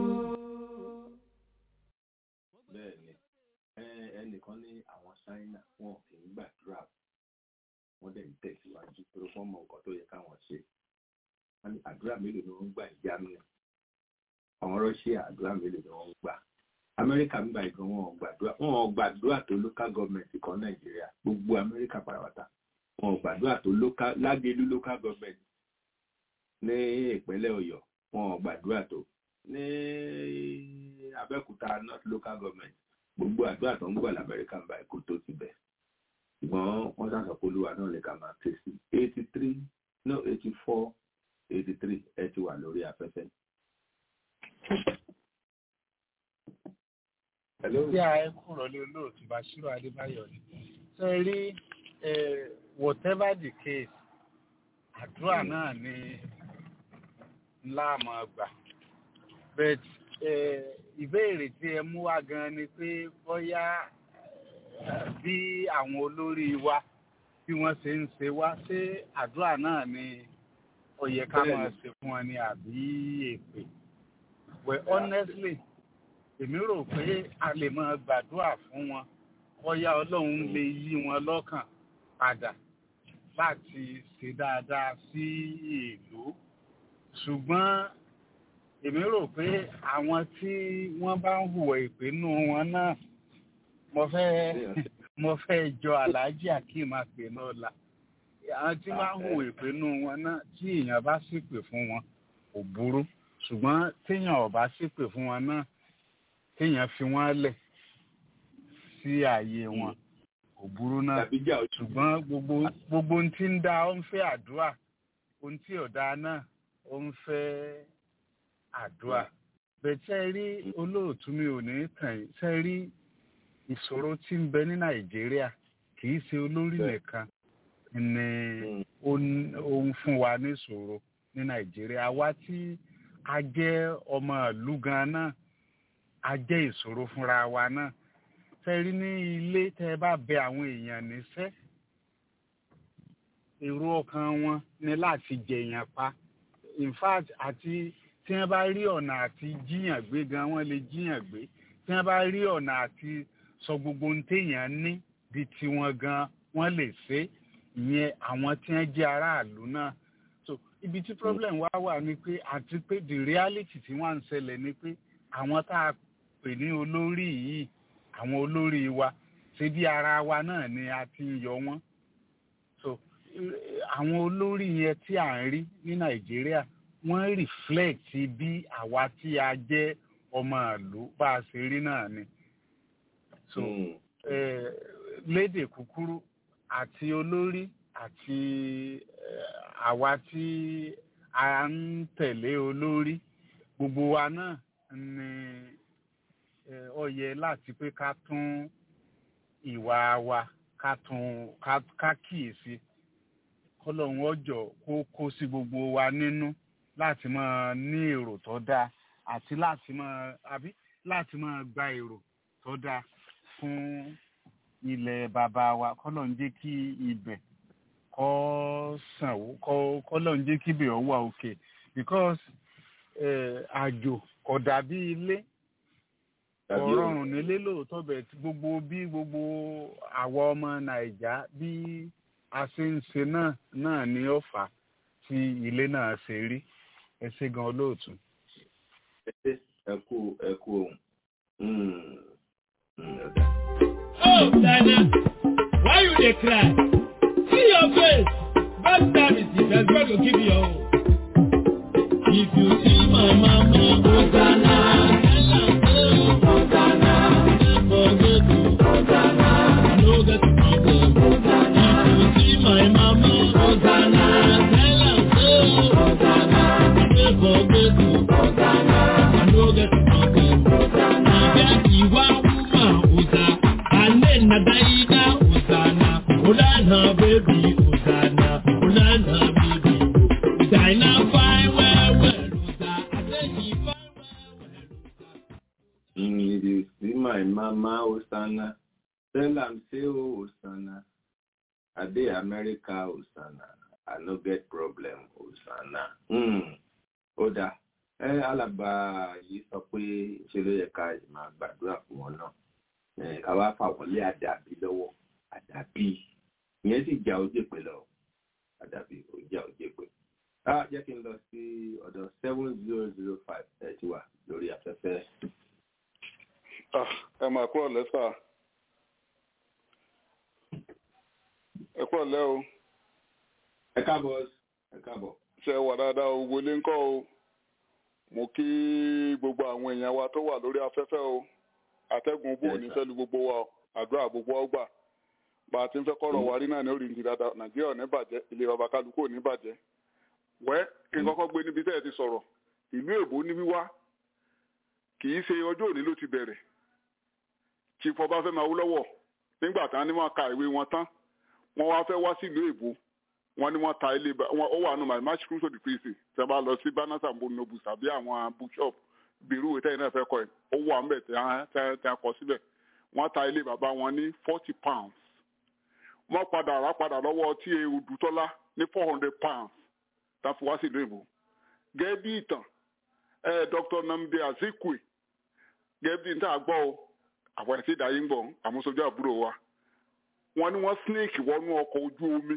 ẹnìkan ní àwọn Ṣáínà wọn kì í gbàdúrà wọn dẹ̀ ń tẹ̀síwájú pé wọ́n mọ nǹkan tó yẹ káwọn ṣe wọ́n ní àdúrà mélòó ni wọ́n ń gbà ní Germany àwọn Russia àdúrà mélòó ni wọ́n ń gbà Amẹ́ríkà ń gbà ìgbọ̀n wọn gbàdúrà wọn gbàdúrà tó local government kan Nàìjíríà gbogbo Amẹ́ríkà pàrọ̀wátà wọn gbàdúrà tó local Lágẹ̀lú local government ní ìpínlẹ̀ Ọ̀yọ́ wọn gbàdúrà tó ní Abẹ́òkúta North local government gbogbo àdúrà tó ń gbà l'Amẹ́ríkà ń bá ẹ̀kọ́ tó ti bẹ̀ ṣùgbọ́n wọ́n sàṣọ pé olúwa náà lè ká máa ké sí eighty three no eighty four eighty three ẹ ti wà lórí afẹ́fẹ́. Tí a ẹ kúrò lé olóòtú Bàṣírù Adébáyọ̀ ni ṣe rí whatever the case àdúrà náà ni láàmú gbà but ìbéèrè tí ẹ mú wá gan ni pé bóyá bí àwọn olórí wa bí wọ́n ṣe ń ṣe wá ṣé àdúrà náà ni ó yẹ ká máa ṣe fún wọn ni àbí èpè. Well honestly èmi rò pé a lè máa gbàdúrà fún wọn bóyá Ọlọ́run lè yí wọn lọ́kàn padà láti ṣe dáadáa sí ìlú ṣùgbọ́n èmi rò pé àwọn tí wọ́n bá ń hùwà ìpinnu wọn náà mo fẹ́ mo fẹ́ jọ Alhaji Akeem Akpenola àwọn tí wọ́n ń hùwà ìpinnu wọn náà tí èèyàn bá ṣìpè fún wọn kò burú ṣùgbọ́n téèyàn ò bá ṣìpè fún wọn náà téèyàn fi wọ́n lẹ̀ sí ààyè wọn kò burú náà ṣùgbọ́n gbogbo gbogbo ohun tí ń dá ó ń fẹ́ àdúrà ohun tí ò dá náà ó ń fẹ́ àdúrà bẹ̀tẹ̀ rí olóòtú mi ò ní tàn yín ṣe rí ìṣòro tí ń bẹ ní Nàìjíríà kì í ṣe olórí nìkan ni ó ń fún wa ní ìṣòro ní Nàìjíríà wa tí a jẹ́ ọmọ ìlú gan náà a jẹ́ ìṣòro fúnra wa náà ṣe rí ní ilé tẹ́ ẹ bá bẹ àwọn èèyàn níṣẹ́ èrò ọkàn wọn ní láti jẹ̀yàn pa in fact àti tí wọ́n bá rí ọ̀nà àti jíyàn gbé gan wọ́n lè jíyàn gbé tí wọ́n bá rí ọ̀nà àti sọ gbogbo ohun téèyàn ní di tiwọn gan wọ́n lè ṣe ìyẹn àwọn tí wọ́n jẹ́ aráàlú náà. So ibi tí problem wá wà ni pé àti pé the reality tí wọ́n ń ṣẹlẹ̀ ni pé àwọn tá a pè ní olórí yìí àwọn olórí wa ṣe bí ara wa náà ni a ti ń yọ wọ́n. So àwọn olórí yẹn tí à ń rí ní Nàìjíríà wọ́n reflect bí àwa tí a jẹ́ ọmọ ìlú bá a ṣe rí náà ni. So mm. eh, lédè kúkúrú àti olórí àti eh, àwa tí a ń tẹ̀lé olórí gbogbo wa náà ni eh, ó yẹ láti pé ká tún ìwà wa ká tún ká kíyèsí kọ́lọ́hún ọjọ́ kó kó sí gbogbo wa nínú láti máa ní èrò tó dáa àti láti máa àbí láti máa gba èrò tó dáa fún ilẹ̀ bàbá wa kọ́lọ́hún jẹ́ kí ibẹ̀ kó sàn kó kọ́lọ́hún jẹ́ kí ibẹ̀ ó wà òkè because àjò kò dàbí ilé kò rọrùn nílé lóòótọ́ bẹ̀ tí gbogbo bí gbogbo àwa ọmọ Nàìjà bí a ṣe ń ṣe náà náà ni ó fà tí ilé náà ṣe rí ẹ ṣe gan olóòtú. ẹ kú ẹ kú ohun. Oh, Dana, why you dey cry? See your face. God damn it, if there's God to give you your own. If you see my mama, Hosanna, Hosanna, never forget to Hosanna, no get to problem. If you see my mama, Hosanna, tell her so, Hosanna, never forget to Hosanna, no get to problem. Hosanna, get the one woman, Hosanna, and then Nadaida, Hosanna, Hosanna, baby, Hosanna, Hosanna, baby, Hosanna, fine, well, well. If you see my mama, Hosanna, tell am say oh Hosanna. I dey America, Hosanna. I no get problem, Hosanna. Mm. Oda, ẹ alàgbà yìí sọ pé ṣe ló yẹ ká máa gbàdúrà fún wọn náà. Ẹ ká wá fà wọ́n lé àdàbí lọ́wọ́, àdàbí. Ìyẹn sì já ojú pé lọ. Àdàbí ó já ojú pé. Ah, jẹ́ kí n lọ sí ọ̀dọ̀ seven zero zero five ẹ̀ ti wà lórí afẹ́fẹ́. ẹ máa kúrò lẹ́sà ẹ kúrò lẹ́ o. ẹ káàbọ̀ ẹ káàbọ̀. ṣe wà dáadáa o wọlé ńkọ́ o mo kí gbogbo àwọn èèyàn wa tó wà lórí afẹ́fẹ́ o atẹ́gùn bò ní fẹ́lu gbogbo wa àdúrà gbogbo ọgbà bá a ti ń fẹ́ kọ́rọ̀ wa rí náà ní orí ìdí dáadáa Nàìjíríà ò ní bàjẹ́ ilé baba kálukú ò ní bàjẹ́ wẹ́ kí n kọ́kọ́ gbé níbi tẹ́ ẹ ti sọ̀rọ̀ ìlú èbó ní wíwá kì í ṣe ọjọ́ òní ló ti bẹ̀rẹ̀ Chief Ọbáfẹ́mi Awólọ́wọ̀ nígbà tán ni wọ́n ka ìwé wọn tán wọ́n wá fẹ́ wá sí ìlú èbó wọ́n ní wọ́n ta ilé wọn ó wà nù my match cruise of the priest tí a bá lọ sí Barnabas and Bonobu tàbí àwọn bookshop bírú ìwé tẹ́yìn náà fẹ́ kọ́ ẹ̀ ó wà ń bẹ̀ tí a kọ síbẹ̀ wọ́n ta ilé bàbá wọn ní forty pounds wọ́n padà rà padà lọ́wọ́ tí Odùtọ́lá ní four hundred pounds tá fi wá sí ìlú èbó gẹ́gẹ́ bí ìtàn ẹ̀ Doctor Nnamdi Azikiwe gẹ́gẹ́ bí ìtàn àgbọ̀ o àwọn ẹ̀sìn ìdáyé ń bọ̀ àmúṣojú àbúrò wa wọ́n ní wọ́n snake wọnú ọkọ̀ ojú omi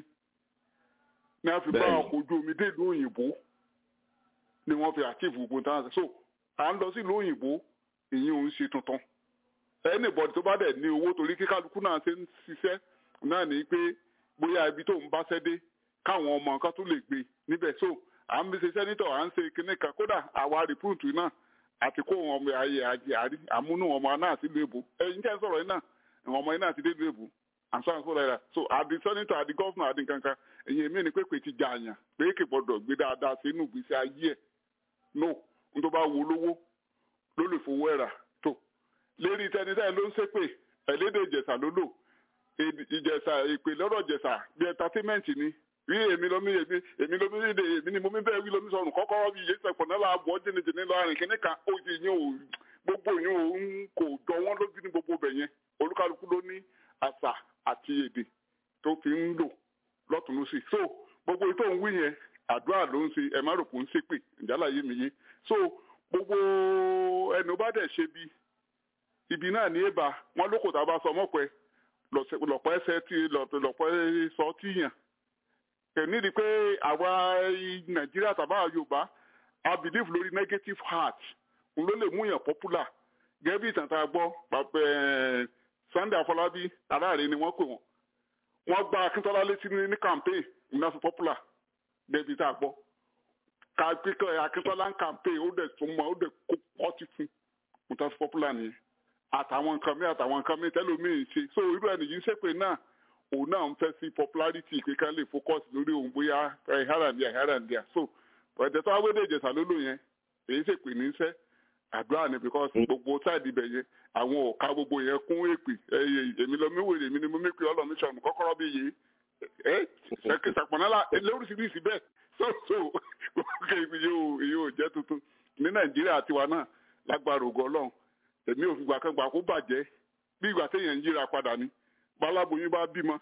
ní a fi bá ọkọ̀ ojú omi dé ìlú òyìnbó ni wọ́n fi achieve gbogbo tán so à ń lọ sí ìlú òyìnbó èyí ò ń ṣe tuntun anybody tó bá dẹ̀ ní owó torí kí kálukú náà ṣe ń ṣiṣẹ́ náà ní pé bóyá ibi tó ń bá ṣẹ́ dé káwọn ọmọ nǹkan tó lè gbé níbẹ̀ so à ń ṣe sẹ́nitọ̀ à ń ṣe kinní kan kódà àwa rìpúùtù náà àti kó wọn ọmọ ayé àjẹ àrí àmúnú ọmọ náà sí léèbù ẹyin tẹ́ ń sọ̀rọ̀ yìí náà ìwọ̀n ọmọ yìí náà ti dé léèbù and so and so like that so àdì sẹ́nitọ̀ àdì gọ́fúnà àdì kankan ẹ̀yìn èmi ni pé pé ti jà àyàn pé kì gbọ́dọ̀ gbé dáadáa sínú ìgbésí ayé ẹ̀ no n tó bá wo lówó ló lè fowó ẹ̀rà tó lérí tẹnitẹ́ ló ń ṣépè ẹ̀lédè ìjẹ̀ṣà ló lò ìjẹ̀ṣà ìpè lọ́rọ̀ ìjẹ̀ṣà bí entertainment ni rí èmi lómi èmi èmi lómi lédè èmi ni mo mi bẹ́ẹ̀ wí lómi sọ̀rùn kọ́kọ́rọ́ bí iye sẹ̀pọ̀ náà láàbọ̀ jìnnìjìnnì lọ àrìn kìíní kan ó ti yín o gbogbo yín o ń kò jọ wọ́n lójú ní gbogbo bẹ̀ yẹn olúkálukú ló ní àṣà àti èdè tó fi ń lò lọ́tún lọ́sì so gbogbo ètò òun wí yẹn àdúrà ló ń ṣe ẹ̀ má rò pé ń ṣépè ìjálá yé mi yé so gbogbo ẹnu bá dẹ̀ ṣe bí ibi náà ní èbà wọn lóko tá a bá sọ mọ́pẹ́ lọ̀pọ̀ ẹsẹ̀ tí lọ̀pọ̀ sọ tíyàn èmi rí i pé àwa nàìjíríà tàbá yorùbá I believe lórí negative heart n ló lè mú yàn popular gẹ́gẹ́ bí ìtàn tá a gbọ́ pàpẹ́ Sunday Afọlábí aláàrẹ ni wọ́n pè wọ́n wọ́n gba Akíntọ́lá létí ní campaign ìná fi popular gẹ́gẹ́ bí tá a gbọ́ ká pípẹ́ Akíntọ́lá ń campaign ó dẹ̀ tún mọ́ ó dẹ̀ kó pọ́tì fún ìtàn fi popular nìyẹn àtàwọn nǹkan mi àtàwọn nǹkan mi tẹ́lómìn ṣe so irú ẹni yìí ń ṣépè náà òun náà ń fẹ́ sí popularity pé ká lè focus lórí òun bóyá ẹ̀háràndíà ẹ̀háràndíà so ọ̀dẹ̀ tó wáwé dèjẹ̀ sàlólò yẹn èyí ṣèpè ní sẹ́ àdúrà ni because gbogbo sáàdì ibẹ̀ yẹn àwọn ọ̀ka gbogbo yẹn kún èpè èmi lọ míwèrè èmi ni mo mẹ́pẹ́ ọlọ́mi sọ̀rọ̀ kọ́kọ́rọ́ bí yìí ẹ́ ṣẹ́kẹ́ sàpọ̀nálà lóríṣiríṣi bẹ́ẹ̀ so so gbogbo yóò yóò jẹ́ tuntun ní Nàìjíríà tiwa náà lágbára ògo Ọlọ́run èmi ò fi gbà kan gbà kó bàjẹ́ bí ìgbà téèyàn ń yíra padà ni báláboyún bá bímọ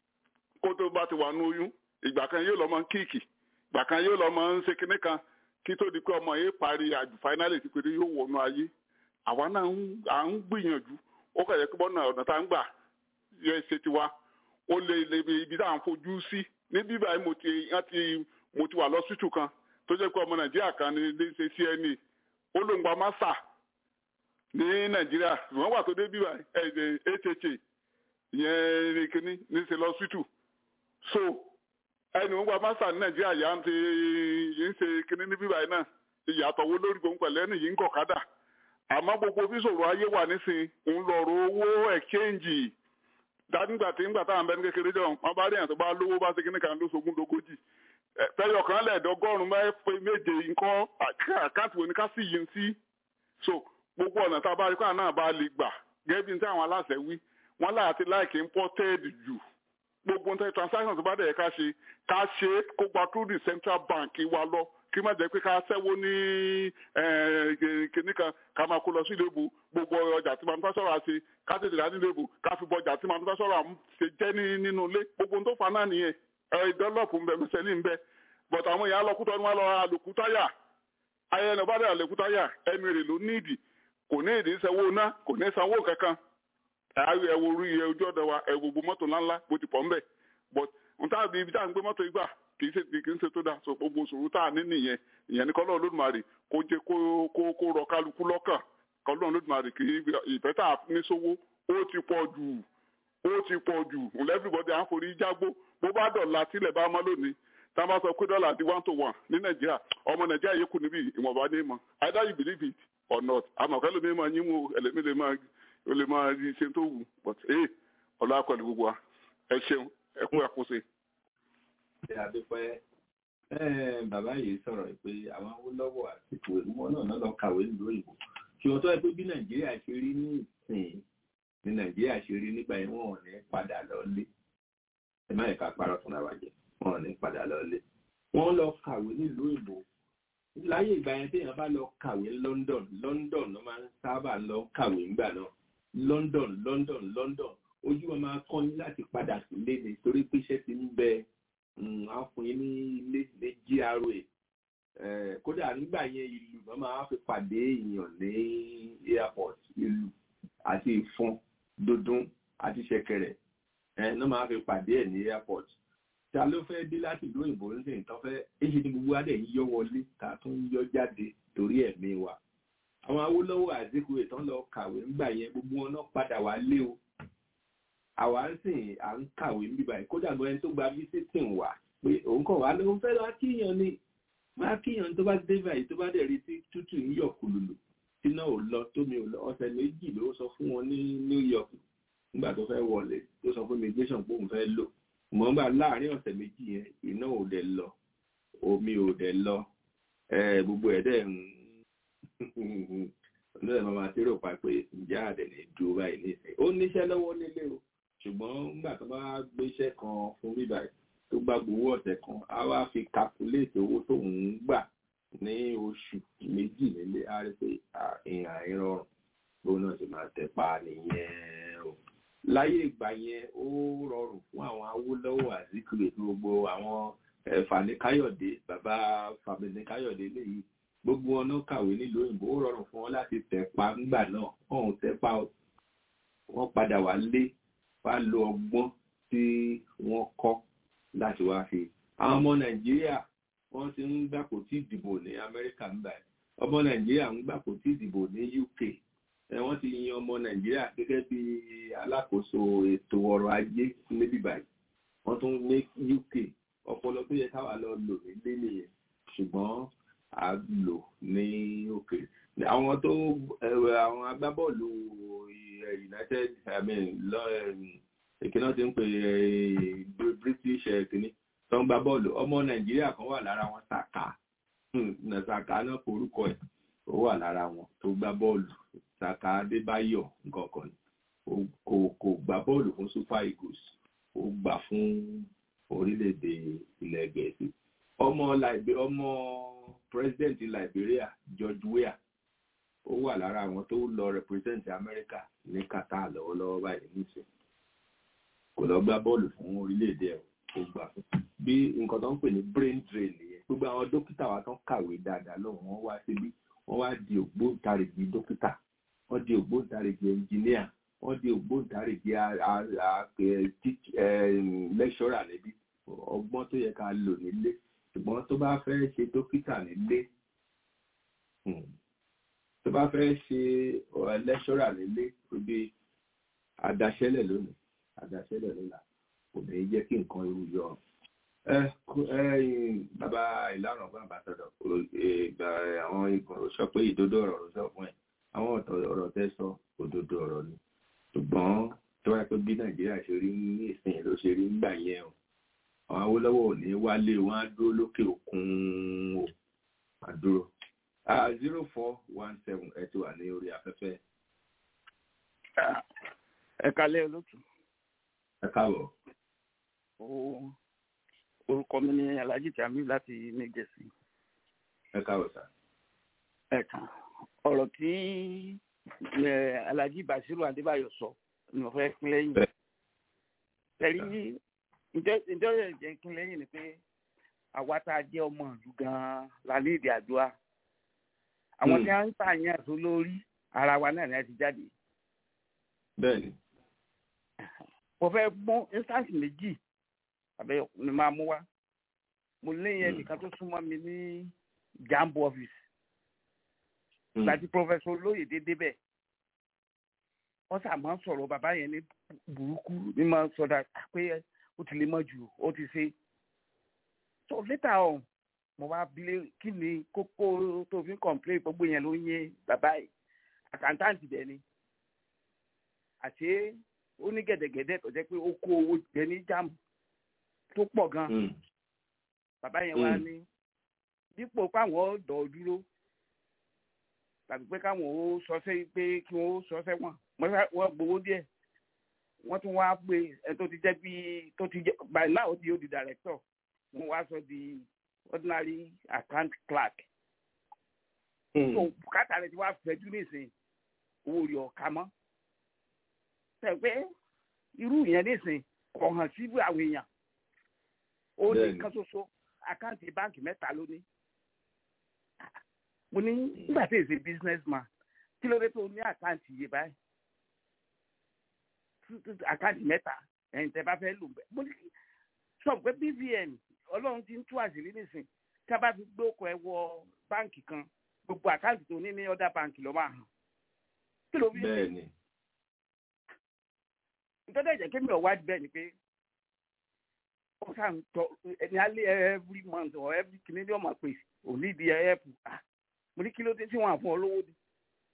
kó tó bá ti wà ní oyún ìgbà kan yóò lọ mọ kíìkì ìgbà kan yóò lọ mọ ń ṣe kinní kan kí tó di pé ọmọ yìí parí àjù fáínálì tí pé yóò wọnú ayé àwa náà à ń gbìyànjú ó kàn yẹ kí bọ́nà ọ̀nà tá ń gbà yẹ ṣe tiwa ó lè lè ibi tá à ń fojú sí ní bíbá mo ti mo ti wà lọ́sítù kan tó jẹ́ pé ọmọ Nàìjíríà kan ní ilé ṣe C N A ó ló ń gba másà ní Nàìjíríà wọ́n wà tó dé bíbá ẹ̀ H H A ìyẹn ní kíní ní ṣe lọ́sítù so ẹni wọn gba másà ní Nàìjíríà yà ń ṣe yìí ń ṣe kíní ní bíbá yìí náà ìyàtọ̀ wo lórí gbòǹgbà lẹ́nu yìí ń kọ̀kadà àmọ́ gbogbo bí sòrò ayé wà nísìn ń lọ̀rọ̀ owó ẹ̀kẹ́ǹjì dánígbà tí ńgbà táwọn abẹ́ni kékeré jọ wọn bá rí àyàn tó bá lówó bá ṣe kíní kan ló sogún dogójì tẹyọ kan lẹ́ẹ̀dọ́gọ́rùn-ún mẹ́fẹ́ méje nǹkan àkáǹtì wo ni ká sì yín sí so gbogbo ọ̀nà tá a bá rí kó àná bá lè gbà gẹ́gẹ́ bí ní táwọn aláṣẹ wí wọ́n láti láìkí imported jù gbogbo ní transaction tó bá dẹ̀ ká ṣe ká ṣe kó gba through the central bank wa lọ kí má jẹ́ pé ká ṣẹ́wó ní kìnìkan ká máa kó lọ sí ìlébù gbogbo ọjà tí manufacturer ṣe ká tètè dá nílé ìbò ká fi bọjà tí manufacturer ṣe jẹ́ nínú ilé gbogbo tó fa náà nìyẹn ìdánlọ́pù ń bẹ mẹsẹ̀lì ń bẹ but àwọn èèyàn alọ́kútọ́ ni wọ́n lọ àlòkú táyà ayẹyẹ bá dẹ̀ àlòkú táyà ẹnu èrè ló ní ìdì kò ní ìdí sanwó ná kò ní sanwó kankan ẹ̀wọ̀ orí iye ojú ọ̀dọ̀ wa ẹ̀wọ̀ gbogbo mọ́tò ńláńlá bó ti pọ̀ ń bẹ̀ but n táà bí ibi tá à ń gbé mọ́tò ìgbà kì í ṣe kì í ṣe tó dáa so gbogbo òṣòro tá à ní nìyẹn ìyẹn ní kọ́lọ́ Olódùmarè kó jẹ́ kó kó kó rọ kálukú lọ́kàn kọ́lọ́ Olódùmarè kì í ìfẹ́ tá à ní sówó ó ti pọ̀ jù ó ti pọ̀ jù everybody à ń forí jágbó bó bá dọ̀la tílẹ̀ bá mọ́ lónìí tá a bá sọ pé dọ́là di one to one ní Nàìjíríà ọmọ Nàìjíríà yẹ kù níbí ìwọ̀nba ní mọ̀ either you believe it or not àmọ́ kẹ́lẹ́ mi máa yín wo ẹlẹ́mi lè máa ó lè máa rí ṣe tó wù but ee ọ̀la akọ̀lẹ̀ gbogbo wa ẹ ṣeun ẹ kú àkóso. ṣé adúpẹ́ bàbá yìí sọ̀rọ̀ pé àwọn Awólọ́wọ̀ àsìkò ìwọ náà náà lọ kàwé nílùú òyìnbó kí wọ́n tó ẹ pé bí Nàìjíríà ṣe rí ní ìsìn ní Nàìjíríà ṣe rí nígbà yẹn wọn ò ní padà lọ́lé ẹ má yẹ ká parọ́ fún ara jẹ wọn ò ní padà lọ́lé wọ́n lọ kàwé nílùú òyìnbó láyé ìgbà yẹn téèyàn bá lọ kàwé London London ló máa ń sábà lọ kàwé ńgbà náà London London London ojú wọn máa kọ́ ní láti padà sílé ni torí pé iṣẹ́ ti ń bẹ àfún ní ilé ní G R A kódà nígbà yẹn ìlú wọn máa fi pàdé èèyàn ní airport ìlú àti ìfọn dúndún àti ṣẹ̀kẹ̀rẹ̀ náà máa fi pàdé ẹ̀ ní airport ta ló fẹ́ dé láti ìlú òyìnbó nísìnyí nǹkan fẹ́ èyí ni gbogbo adé ń yọ wọlé ta tún yọ jáde torí ẹ̀mí wa àwọn Awólọ́wọ̀ àdínkù ìtàn lọ kàwé ńgbà yẹn gbogbo wọn náà padà wá lé o àwa ń sìn à ń kàwé níbi báyìí kódà gan ẹni tó gba visiting wà pé òun kàn wá lóun fẹ́ lọ kíyàn ni máa kíyàn tó bá dé báyìí tó bá dẹ̀ rí tí tútù ń yọ̀ kùlùlù tí náà ò lọ tómi ò lọ ọ̀sẹ̀ méjì ló sọ fún wọn ní New York nígbà tó fẹ́ wọlé tó sọ fún immigration pé òun fẹ́ lò mọ̀ nígbà láàárín ọ̀sẹ̀ méjì yẹn iná ò dẹ̀ lọ omi ò dẹ̀ lọ gbogbo ẹ̀ dẹ̀ ń ọ̀nà máa ti rò pa pé ìjà àdẹ̀lẹ̀ dúró báyìí nísìnyí ó níṣẹ́ lọ́wọ́ nílé o ṣùgbọ́n nígbà tó bá gbéṣẹ́ kan fún bíbá tó bá gbowó ọ̀sẹ̀ kan á wá fi calculate owó tó ń gbà ní oṣù méjì nílé á rí pé ìhàn ìrọ̀rùn bó náà ti máa tẹ̀ pa nìyẹn o láyé ìgbà yẹn ó rọrùn fún àwọn Awólọ́wọ̀ Azikiwe gbogbo àwọn Fani Káyọ̀dé bàbá Fani Káyọ̀dé léyìí gbogbo wọn náà kàwé nílùú òyìnbó ó rọrùn fún wọn láti tẹ̀pa ńgbà náà ọ̀hún tẹ̀pa wọ́n padà wá lé wá lo ọgbọ́n tí wọ́n kọ́ láti wá fi àwọn ọmọ Nàìjíríà wọ́n ti ń gbà kò tí ìdìbò ní Amẹ́ríkà ń báyìí ọmọ Nàìjíríà ń gbà kò tí ìdìbò ní U K wọ́n ti yan ọmọ Nàìjíríà gẹ́gẹ́ bí alákòóso ètò ọrọ̀ ajé níbí báyìí wọ́n tún ní U K ọpọlọ tó yẹ káwa lọ lò nílé nìyẹn ṣùgbọ́n a lò ní òkè àwọn tó àwọn agbábọ́ọ̀lù United I mean ìkíná ti ń pè British kìíní tó ń gbá bọ́ọ̀lù ọmọ Nàìjíríà kan wà lára wọn Saka Saka náà forúkọ ẹ̀ ó wà lára wọn tó gbá bọ́ọ̀lù Saka Adébáyọ̀ nǹkan kan kò kò gbá bọ́ọ̀lù fún Super Eagles ó gbà fún orílẹ̀-èdè ilẹ̀ Gẹ̀ẹ́sì ọmọ ọmọ president Liberia George Weah ó wà lára àwọn tó lọ represent America ní Qatar lọ́wọ́lọ́wọ́ báyìí níṣẹ́ kò lọ gbá bọ́ọ̀lù fún orílẹ̀-èdè ẹ̀ kò gbà fún bí nǹkan tó ń pè ní brain drain nìyẹn gbogbo àwọn dókítà wa tó ń kàwé dáadáa lọ́wọ́ wọ́n wá síbí wọ́n wá di ògbóǹtarìgì dókítà wọ́n di ògbóǹtarìgì engineer wọ́n di ògbóǹtarìgì lecturer níbí ọgbọ́n tó yẹ ká lò nílé ṣùgbọ́n tó bá fẹ́ ṣe dókítà nílé tó bá fẹ́ ṣe lecturer nílé bí àdáṣẹ́lẹ̀ lónìí àdáṣẹ́lẹ̀ lọ́la kò ní jẹ́ kí nǹkan irú yọ ẹ bàbá ìlànà ọgbà àbátọ̀dọ̀ àwọn ikọ̀ sọ pé ìdodo ọ̀rọ̀ ló sọ fún ẹ àwọn ọ̀rọ̀ tẹ́ sọ òdodo ọ̀rọ̀ ni ṣùgbọ́n tó wáyé pé bí Nàìjíríà ṣe rí ní ìsìn ló ṣe rí nígbà yẹn o àwọn Awólọ́wọ̀ ò ní wálé wọn á dúró lókè òkun o àdúró zero four one seven ẹ ti wà ní orí afẹ́fẹ́. ẹ kalẹ́ olóòtú. ẹ káàbọ̀. orúkọ mi ni Alhaji Tamiu láti New Jersey. ẹ káàbọ̀ sá. ẹ kàn ọ̀rọ̀ tí Alhaji Basiru Adébáyọ̀ sọ ni mo fẹ́ pín lẹ́yìn. tẹ̀lé ǹjẹ́ ìjẹ́ kí n lẹ́yìn ni pé àwa tá a jẹ́ ọmọ ìlú gan-an la ní ìdí àdúrà àwọn tí wọ́n ń pààyàn tó lórí ara wa náà ni a ti jáde. bẹ́ẹ̀ni. mo fẹ́ mú instance méjì àbẹ ni máa mú wá mo léyìn ẹnìkan tó súnmọ́ mi ní jambo office láti professor Olóyèdé débẹ̀ wọ́n sà máa ń sọ̀rọ̀ bàbá yẹn ní burúkú ní máa ń sọ̀dà pé ó ti lè mọ̀ jù ó ti ṣe so later on mo wá bilé kí ni kókó tó fi ń complain gbogbo yẹn ló ń yé bàbá yìí àkàntàǹtì dẹ̀ ni àti ó ní gẹ̀dẹ̀gẹ̀dẹ̀ tó jẹ́ pé ó kó owó jẹ ní jam tó pọ̀ gan bàbá yẹn wá ní dípò káwọn dọ̀ dúró tàbí pé káwọn ó sọ sí pé kí wọ́n ó sọ sẹ́wọ̀n wọ́n gbowó díẹ̀ wọ́n tún wá pé ẹ tó ti jẹ́ bí tó ti jẹ́ by now di ó di director wọ́n wá sọ di ordinary account clerk. so bùkátà rẹ̀ ti wá fẹ́jú nísìnyí owó rí ọ̀ka mọ́. sọ pé irú yẹn nísìnyí kò hàn sí àwọn èèyàn ó ní kan ṣoṣo àkáǹtì báǹkì mẹ́ta ló ní. mo ní nígbà tí èsì business man kí ló dé tó ní àkáǹtì yìí báyìí àkáǹtì mẹ́ta ẹ̀yìn tẹ́ bá fẹ́ lò bẹ́ẹ̀. mo ní sọ pé B V N ọlọ́run ti ń tú àṣírí nísìn tí a bá fi gbé okò ẹ wọ báǹkì kan gbogbo àkáǹtì tó ní ní ọ̀dà báǹkì ló máa hàn. kí ló fi ń ṣe? nítorí ẹ̀jẹ̀ kí mi ò wá bẹ́ẹ̀ ni pé ó sàn tọ ẹni alẹ́ every month or every Canadian máa pè òní ìdí ẹ̀ẹ́pù mo ní kí ló dé tí wọ́n á fún ọ lówó ni.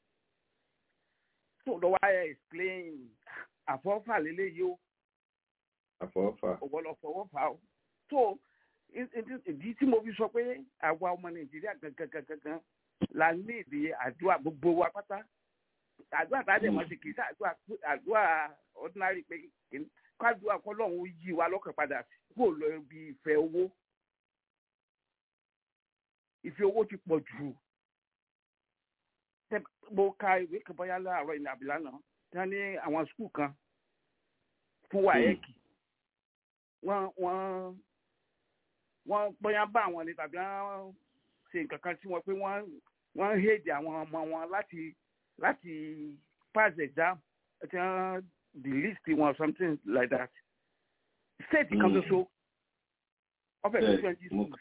tó lọ́wọ́ ayẹ explain àfọ́fà lélẹ́yìí o. àfọ́fà. òwò lọ fọwọ́ fà o. tó ìdí tí mo fi sọ pé àwa ọmọ Nàìjíríà gangan gangan la ní ìdí àdúrà gbogbo wa pátá àdúrà tá a dẹ̀ mọ́ sí kì í sá àdúrà ordinary pé káàdúrà kọ́lọ́hún yí wa lọ́kàn padà kó lọ bí ìfẹ́ owó ìfẹ́ owó ti pọ̀ jù mo ka ìwé kan bóyá láàárọ̀ ìnà àbílà náà tí wọ́n ní àwọn skul kan fún wáyẹ́kì wọ́n wọ́n wọ́n bóyá bá àwọn ni tàbí wọ́n ṣe nǹkan kan sí wọn pé wọ́n wọ́n hédè àwọn ọmọ wọn láti láti pass exam àti wọ́n delist wọn something like that state kan tó so ọ̀fẹ́ tó twenty schools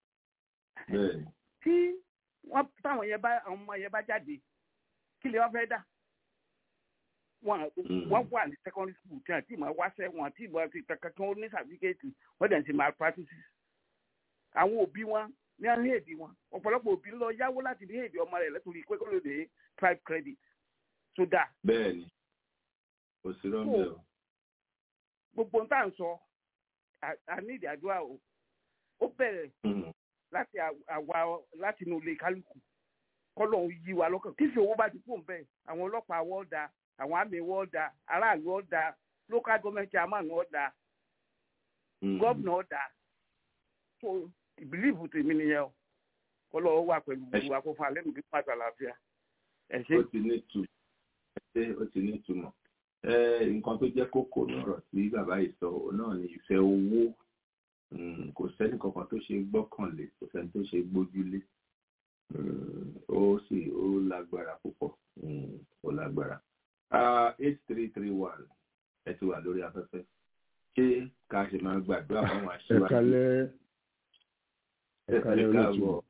tí wọ́n táwọn yẹn bá àwọn ọmọ yẹn bá jáde kí lè wọ́n fẹ́ dà wọ́n wọ́n wà ní secondary school tí wọ́n ti máa wáṣẹ́ wọn tí wọ́n ti kankan kí wọ́n ní certificate wọ́n dẹ̀ ti máa practices àwọn òbí wọn ní àwọn èdè wọn ọ̀pọ̀lọpọ̀ òbí lọ yáwó láti ní èdè ọmọ rẹ̀ lẹ́tọ̀ọ́ pé kó lè dé five credit so dà. bẹ́ẹ̀ni kò sí rọ́ọ̀mù o. gbogbo n tá à ń sọ àníìdí àdúrà o ó bẹ̀rẹ̀ láti àwa láti inú ilé kálukú kọ́lọ̀ ń yí wa lọ́kàn kí ìṣòwò bá ti kú ń bẹ̀ àwọn ọlọ́pàá wọ́n da àwọn àmì wọ́n da aráàlú wọ́n da local government chairman wọ́n da gómìnà wọ́n da so ìbílíìfù tèmi nìyẹn o kọ́lọ̀ wà pẹ̀lú gbogbo akófó alẹ́ mi bí wọ́n àti àlàáfíà. ó ti ní ìtumọ̀ ó ti ní ìtumọ̀ nǹkan tó jẹ́ kókó lọ́rọ̀ tí bàbá yìí sọ náà ni ìfẹ́ owó kò sẹ́ni kankan tó ṣe gbọ́kànlé kò sẹ́ni tó ṣe gbójúlé ó sì ó lágbára púpọ̀ ó lágbára. eight three three one ẹ ti wà lórí afẹ́fẹ́ ṣé ká ṣe máa gbàdúrà fáwọn aṣíwájú. ẹ̀kálẹ́ ẹ̀kálẹ́ olóòtú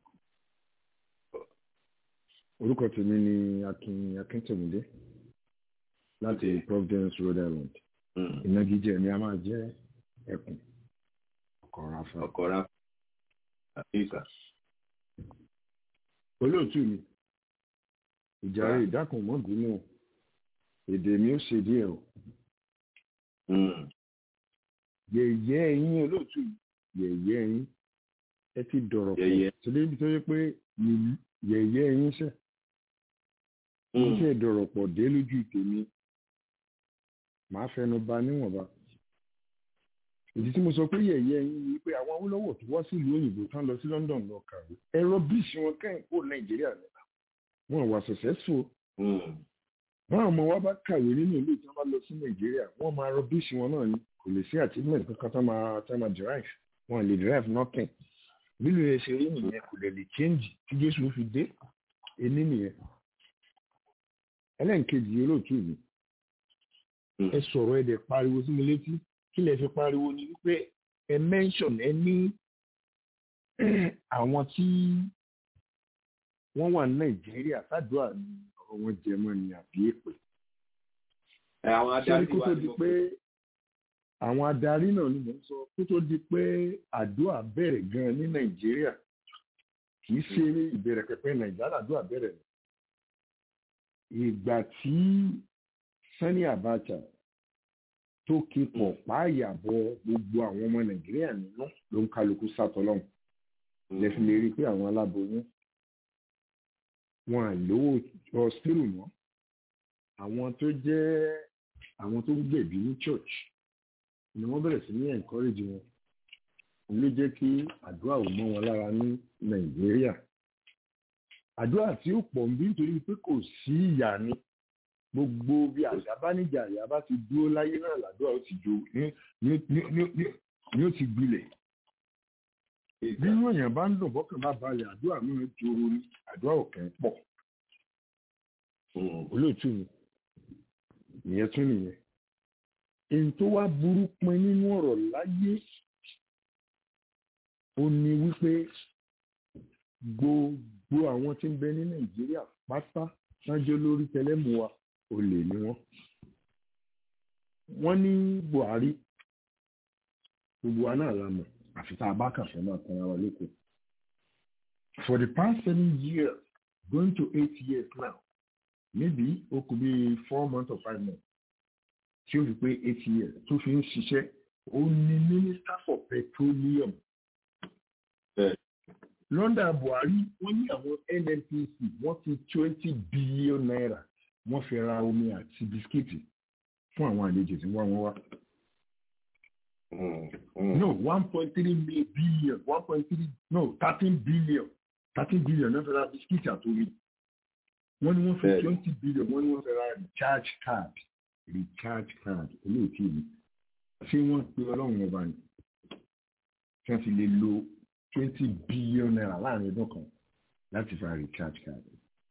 orúkọ tèmi ni Akin Akíntòmídé láti Providence, Rhode Island. ìnagijẹ ni a máa jẹ́ ẹkùn ọkọ̀rafa. ọkọ̀rafa àfíìkà. olóòtú mi ìjàre ìdákùn mọ́bìnú èdè mi ó ṣe díẹ̀ o. yẹ̀yẹ́ ẹ̀yin olóòtú yẹ̀yẹ́ ẹ̀yin ẹ ti dọ̀rọ̀ pọ̀ sílé ibi tó yẹ pé yẹ̀yẹ́ ẹ̀yin ṣe. wọ́n ṣe dọ̀rọ̀ pọ̀ dé lójú tèmi màá fẹnu ba níwọ̀nba. ìdí tí mo sọ pé yẹ̀yẹ́ yín ni pé àwọn Awólọ́wọ̀ tó wá sílùú òyìnbó tán lọ sí London lọ kàwé ẹ̀rọ bíìsì wọn kẹ́hìn kó Nàìjíríà nígbà wọn wà successful. báwọn ọmọ wa bá kàwé nínú ìlú tí wọn bá lọ sí Nàìjíríà wọn máa rọ bíìsì wọn náà ni kò lè sí achievement kankan tán máa tán máa derive wọn lè derive nothing. bílù yẹn ṣe rí nìyẹn kò lè lè change tí Jésù fi dé ẹni nìyẹn. ẹlẹ́nkejì olóòtú mi ẹ sọ̀rọ̀ ẹ dẹ̀ pariwo sí mi létí kí lẹ fi pariwo ni wípé ẹ mention ẹ ní àwọn tí wọ́n wà ní Nàìjíríà sádùá ní ọ̀rọ̀ wọn jẹmọ́ ni àbí èpè. àwọn adarí kó tó di pé àwọn adarí náà ni mò ń sọ kó tó di pé àdúrà bẹ̀rẹ̀ gan ní Nàìjíríà kì í ṣe ìbẹ̀rẹ̀ pẹ̀pẹ̀ Nàìjíríà àdúrà bẹ̀rẹ̀ ìgbà tí Sani Abacha tó kí pọ̀ páàyàbọ̀ gbogbo àwọn ọmọ Nàìjíríà nínú ló ń kálukú sátọ́lọ́hùn lẹ́fìn lè rí i pé àwọn aláboyún wọn à lówó ọ̀sìtìrù mọ́ àwọn tó jẹ́ àwọn tó ń gbẹ̀bí ní church ni wọ́n bẹ̀rẹ̀ sí ní encourage wọn ló jẹ́ kí àdúrà ò mọ́ wọn lára ní Nàìjíríà àdúrà tí ó pọ̀ ń bí nítorí pé kò sí ìyà ni gbogbo bí àṣà bá níjà àyà bá ti dúró láyé náà làdúrà ó ti jó ní ó ti gbilẹ̀. nínú èèyàn bá ń dùn bọ́kàn bá balẹ̀ àdúrà náà joro ní àdúrà òkè pọ̀. olóòtú mi ìyẹn tún nìyẹn. èyí tó wá burú pin nínú ọ̀rọ̀ láyé ó ní wípé gbogbo àwọn tí ń bẹ ní Nàìjíríà pátá sájọ́ lórí tẹlẹ́mù wa olè ni wọ́n. wọ́n ní Buhari gbogbo wa náà la mọ̀ àfi tá a bá kà fẹ́ máa tan ara wa lóko. for the past seven years going to eight years now maybe ó kù bí four months or five months tí ó fi pé eight years tó fi ń ṣiṣẹ́ ó ní minister for petroleum. Lọ́ndà Buhari wọ́n ní àwọn N N P C wọ́n fi twenty billion naira wọ́n fi ra omi àti bisikíìtì fún àwọn àlejò tí wọ́n wá. no one point three billion one point three no thirteen billion thirteen billion náà fi ra bisikíìtì àti omi. wọ́n ní wọ́n fi twenty billion wọ́n ní wọ́n fi ra recharge card recharge card olóòtú mi tí wọ́n pe ọlọ́run ọba ni tí wọ́n fi lè lo twenty billion naira láàrin ọdún kan láti fa recharge card.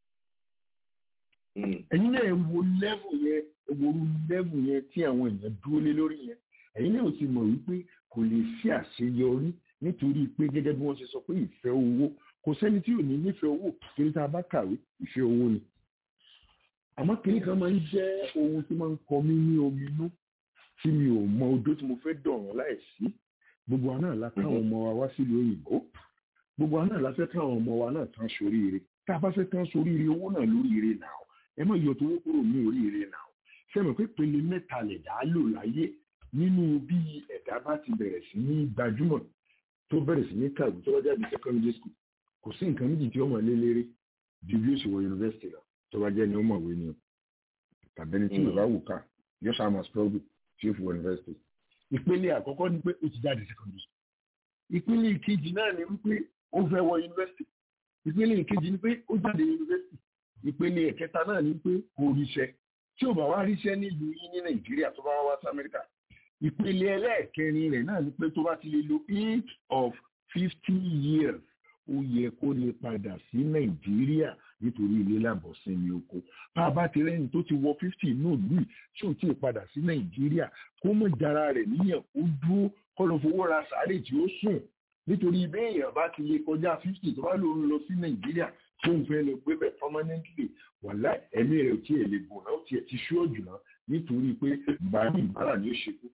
ẹ̀yin náà wo level yẹn wo level yẹn tí àwọn èèyàn dúró lé lórí yẹn ẹ̀yin náà sì mọ̀ wípé kò lè sí àṣeyọrí nítorí pé gẹ́gẹ́ bí wọ́n ṣe sọ pé ìfẹ́ owó kò sẹ́ni tí ò ní nífẹ̀ẹ́ owó torí tá a bá kàwé ìfẹ́ owó ni. àmọ́ kìnìún kan máa ń jẹ́ ohun tí máa ń kọ mí ní ominú tí mi ò mọ odó tí mo fẹ́ dọ̀rùn láìsí. gbogbo wa náà la káwọn ọmọ wa wá sílùú òyìnbó gbogbo wa náà la fẹ́ káwọn ọmọ wa náà tán sóríire tá a bá fẹ́ tán sóríire owó náà lóríire náà ẹ má yọ tówó kúrò ní oríire náà sẹ́mi pé pele mẹ́ta lè dá lò láyé nínú bí ẹ̀dá bá ti bẹ̀rẹ̀ sí ní gbajúmọ̀ tó bẹ̀rẹ̀ sí ní kàwé tó bá jáde secondary school kò sí nǹkan méjì tí ó mọ̀ lé léré ju bí ó ṣe wọ yunifásitì lọ tó bá jẹ́ ni ó mọ̀wé ni o tàbí ẹni tí yóò bá wù ká yóò ṣáà mọ̀ struggle tí ó fi wọ yunifásitì. ìpele àkọ́kọ́ ni pé ó ti jáde secondary school ìpele ìkejì náà ni wípé ó fẹ́ wọ yunifásitì ìpele ìkejì ni pé ó jáde yunifásitì ìpele ìkẹta náà ni pé kò ríṣẹ́ tí ò bá wá ríṣẹ́ nílùú yín ní nàìjíríà tó bá wá wá sí amẹ́ríkà ìpele ẹlẹ́ẹ̀kẹrin rẹ̀ náà ni pé tó bá ti lè lo eight of fifty years ó yẹ kó lè padà sí nàìjíríà nítorí ilé làbọ̀ sinmi oko bá a bá ti rẹ́ni tó ti wọ fifty náà lùi tí ò tí ì padà sí nàìjíríà kó mọ̀ jára rẹ̀ níyàn ó dúró kó lọ fowó ra sàárè tí ó sùn nítorí béèyàn bá ti lè kọjá fifty tó bá lòun lọ sí nàìjíríà tó ń fẹ́ lọ gbé bẹ̀ permanently wàhálà ẹ̀mí rẹ̀ ò tí ì lè bùn náà ó tiẹ̀ ti ṣú ọ̀jù náà nítorí pé bàálù ìbára ni ó ṣe kú.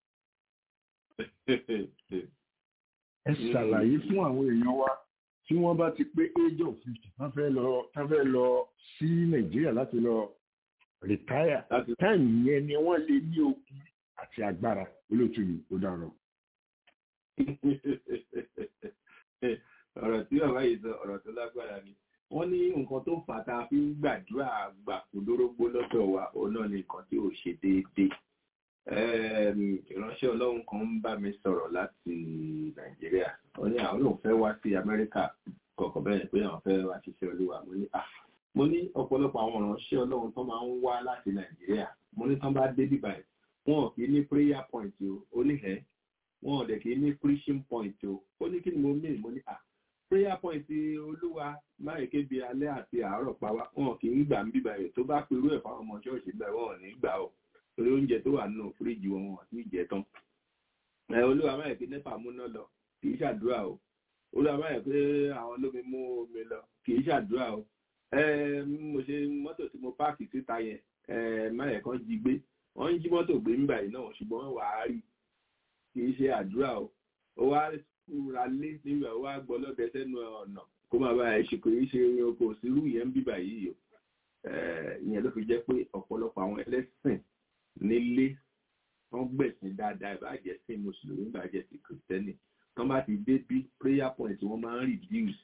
ẹ ṣàlàyé fún àwọn èèyàn wa tí wọ́n bá ti pé age of fifty tán fẹ́ lọ tán fẹ́ lọ sí nàìjíríà láti lọ retire time yẹn ni wọ́n lè ní okun àti agbára olóòtú yìí ó dára. ọ̀rọ̀ tí bàbá yìí sọ ọ̀rọ̀ tó lágbára ni wọ́n ní nǹkan tó fà tá a fi ń gbàdúrà gbàkúndórógbó lọ́dọ̀ wa òun náà ni nǹkan tí ò ṣe déédéé. ìránṣẹ́ ọlọ́run kan ń bá mi sọ̀rọ̀ láti nàìjíríà wọ́n ní àwọn náà fẹ́ wá sí amẹ́ríkà kọ̀ọ̀kan bẹ́ẹ̀ pé àwọn fẹ́ wá ṣiṣẹ́ olúwa mo ní ah mo ní ọ̀pọ̀lọpọ̀ àwọn ìránṣẹ́ ọlọ́run tó máa ń wá láti nàìjíríà mo ní tán bá dé bíbá ẹ̀ wọn ò kì í ní prayer point o ó ní ẹ̀ wọn ò dẹ̀ kì í ní preaching point o ó ní kí ni mo mí mo ní ah prayer point olúwa máyèké bíi alẹ́ àti àárọ̀ pa wá wọn kì í gbà ń bíbá ẹ̀ tó bá perú ẹ̀ fáwọn ọmọ ṣọ́ọ̀ṣì gbà wọn ò ní gbà o torí oúnjẹ tó wà nínú fíríjì wọn wọn àti ìjẹ tán ẹ olúwa máa yẹ pé nípa múná lọ kì í ṣàdúrà o olúwa máa yẹ pé àwọn olómi mú omi lọ kì í ṣàdúrà o ẹ mo ṣe mọ́tò tí mo páàkì síta yẹn ẹ máa yẹ kán jí gbé wọ́n ń jí mọ́tò gbé nígbà yìí náà ṣùgbọ́n wà á rí kì í ṣe àdúrà o ó wá ra lé nígbà ó wá gbọ́ lọ́dẹ sẹ́nu ọ̀nà kó máa bá ẹ ṣe kò í ṣe oko sírú yẹn ń bíbà yìí o ìyẹn ló fi jẹ́ pé ọ̀pọ̀lọpọ̀ àwọn ẹlẹ́sìn nílé wọ́n gbẹ̀sìn dáadáa ìbàjẹ́ sí mùsùlùmí ìbàjẹ́ sí kìrìsìtẹ́nì tán bá ti dé bí prayer point wọ́n máa ń reduce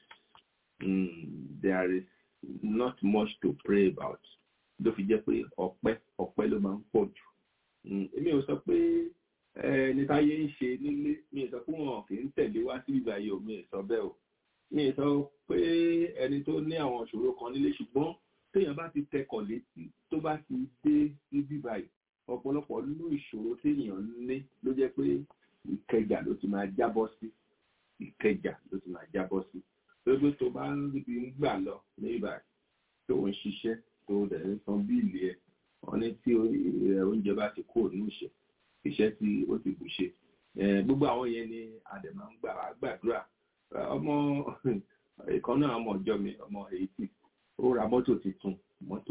there is not much to pray about ló fi jẹ́ pé ọpẹ́ ọpẹ́ ló máa ń pọ̀ jù èmi ò sọ pé ẹni táyé ń ṣe nílé mi ò sọ pé wọn kì í tẹ̀lé wá sí ìgbà yìí ò mi ò sọ bẹ́ẹ̀ o mi ò sọ pé ẹni tó ní àwọn ìṣòro kan nílé ṣùgbọ́n téèyàn bá ti tẹkọ̀ létí tó bá ti dé sí bíbá yìí ọ̀pọ̀lọpọ̀ nínú ìṣòro téèyàn ní ló jẹ́ pé ìkẹjà ló ti máa jábọ́ sí ìkẹjà ló ti máa jábọ́ sí lójú tó bá ń ríbi ń gbà lọ ní ìbàdàn tó ń ṣiṣẹ́ tó dẹ̀ ń san bíìlì ẹ̀ wọ́n ní tí oúnjẹ bá ti kó nínú iṣẹ́ iṣẹ́ tí ó ti bù ṣe gbogbo àwọn yẹn ni àdèmà ń gbà gbàdúrà ọmọ ìkan náà ọmọ ọjọ́ mi ọmọ eighty ó ra mọ́tò tuntun mọ́tò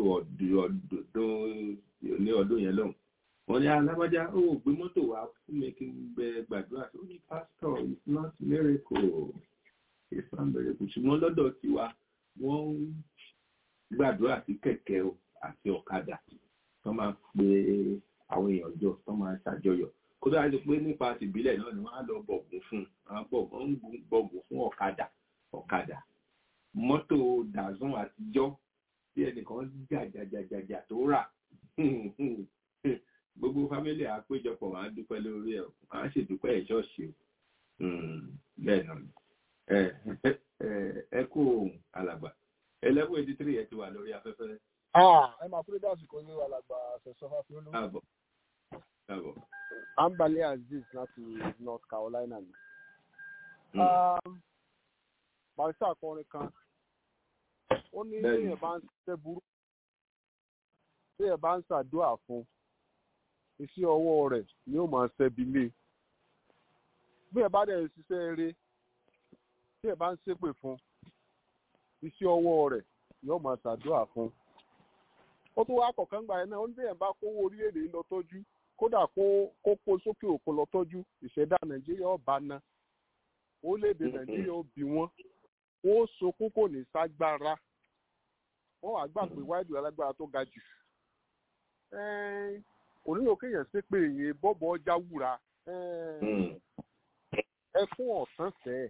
ọdún ní ọdún yẹn lọ́hùn wọ́n ní alábọ́já ó gbé mọ́tò wá fún mi kí n bẹ gbàdúrà tó ní pastor it's not miracle it's not miracle ṣùgbọ́n lọ́dọ̀ tiwa wọ́n ń gbàdúrà sí kẹ̀kẹ́ o àti ọ̀kadà tó máa pe àwọn èèyàn jọ tó máa ṣàjọyọ̀ kódà ṣe pé nípa tìbílẹ̀ náà ni wọ́n á lọ bọ̀gùn fún wọ́n ń bọ̀gùn fún ọ̀kadà ọ̀kadà mọ́tò dàzún àtijọ́ tí ẹnìkan jàjàjàjà tó rà gbogbo fámílì àpéjọpọ̀ wọ́n á dúpẹ́ lórí ẹ̀ wọ́n á ṣèdúpẹ́ ẹ̀ ṣọ́ọ̀ṣì bẹ́ẹ̀ náà ẹ kú ohun alàgbà eleven eighty three ẹ ti wà lórí afẹ́fẹ́. ẹ máa kúrò dásìkò ní alàgbà àṣẹṣọ fáfiolú. káàbọ̀ káàbọ̀. Ambali Aziz láti North Carolina ni. Barisa akọrin kan ó ní ẹ̀ bá ń ṣiṣẹ́ burú tí ẹ̀ bá ń ṣàdúrà fún iṣẹ́ ọwọ́ rẹ̀ ni ó máa ṣẹbi lé bí ẹ̀ bá dẹ̀ ń ṣiṣẹ́ eré tí ẹ̀ bá ń ṣépè fún iṣẹ́ ọwọ́ rẹ̀ ni ó máa ṣàdúrà fún. Ó tún wá kọ̀ọ̀kan gbà ẹ̀ náà ó ní bẹ́ẹ̀ bá kówó orílẹ̀-èdè lọ tọ́jú kódà kó kó sókè òkun lọ tọ́jú ìṣẹ̀dá Nàìjíríà ọba ná orílẹ̀-èdè Nàìjíríà ó bí wọ́n ó sokún kò ní ságbára wọ́n wàá gbà pé wáìdù alágbára tó ga jù kò nílò kéèyàn ṣe pé èyí bọ́bọ̀ ọjà wúra ẹkún ọ̀sán fẹ́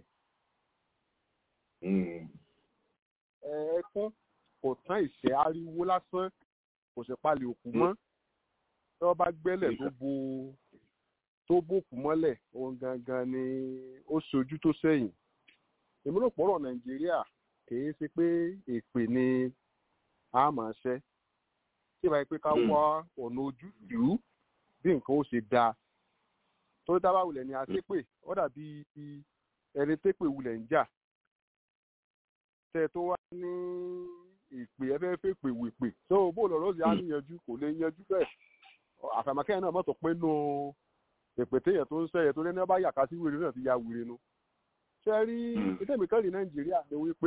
ẹkún kò tán ìṣẹ́ ariwo lásán kò sì palẹ̀ òkú mọ́ tí wọ́n bá gbẹ́lẹ̀ tó bo tó bòkú mọ́lẹ̀ òun gangan ni ó ṣojú tó sẹ́yìn. Èmi rò pọ̀rọ̀ Nàìjíríà kìí ṣe pé èpè ni a máa ṣẹ́ tí ìbáyé pé ká wá ọ̀nà ojútùú bí nǹkan ó ṣe dáa tó dábàá wulẹ̀ ni a ṣe pé ó dàbí ẹni tépè wulẹ̀ ń jà tẹ́ tó wá ní ìpè ẹ fẹ́ fẹ́ pè wèpè tó bó lọ́rọ́ sí á níyanjú kò lè yanjú bẹ́ẹ̀ àfàmàkẹ́yìn náà mọ̀tò pé nù èpè téèyàn tó ń sẹ́yẹ tó lẹ́ni ọba yàká sí wèrè náà ti ya wèrè nu. Ṣé rí ìtẹ̀mí kan ní Nàìjíríà ni wípé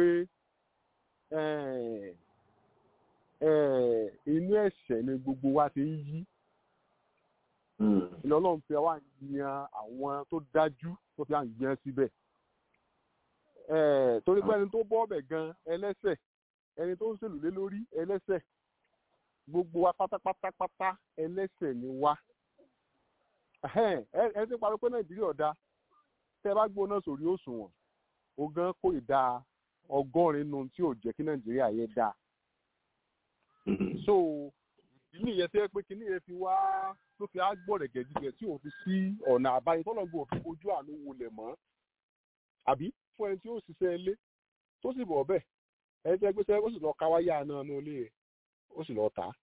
inú ẹ̀ṣẹ̀ ni gbogbo wa ti ń yí. Ilé Ọlọ́run fi wá yan àwọn tó dájú tó fi hàn yan síbẹ̀. Torí pé ẹni tó bọ́ ọbẹ̀ gan ẹlẹ́ṣẹ̀ ẹni tó ń ṣèlú lé lórí ẹlẹ́ṣẹ̀ gbogbo wa pátápátápátá ẹlẹ́ṣẹ̀ ni wá. Ẹ ti parí pé Nàìjíríà ọ̀dà tẹ́ bá gbóná sórí òṣùwọ̀n ogán kó ìdá ọgọ́rin nu tí ò jẹ́ kí Nàìjíríà yẹ dáa. So ìdí nìyẹn tẹ́ pé kíní yẹn fi wá ló fi á gbọ́dọ̀ gẹ̀dígẹ̀ tí òun fi sí ọ̀nà àbáyé tọ́lọ́gbọ̀n òfin ojú àánú wọlé mọ́ àbí fún ẹni tí ó ṣiṣẹ́ ilé tó sì bọ̀ bẹ́ẹ̀ ẹni tẹ́ gbéṣẹ́ ó sì lọ káwáyà náà ní ilé rẹ̀ ó sì lọ tà á.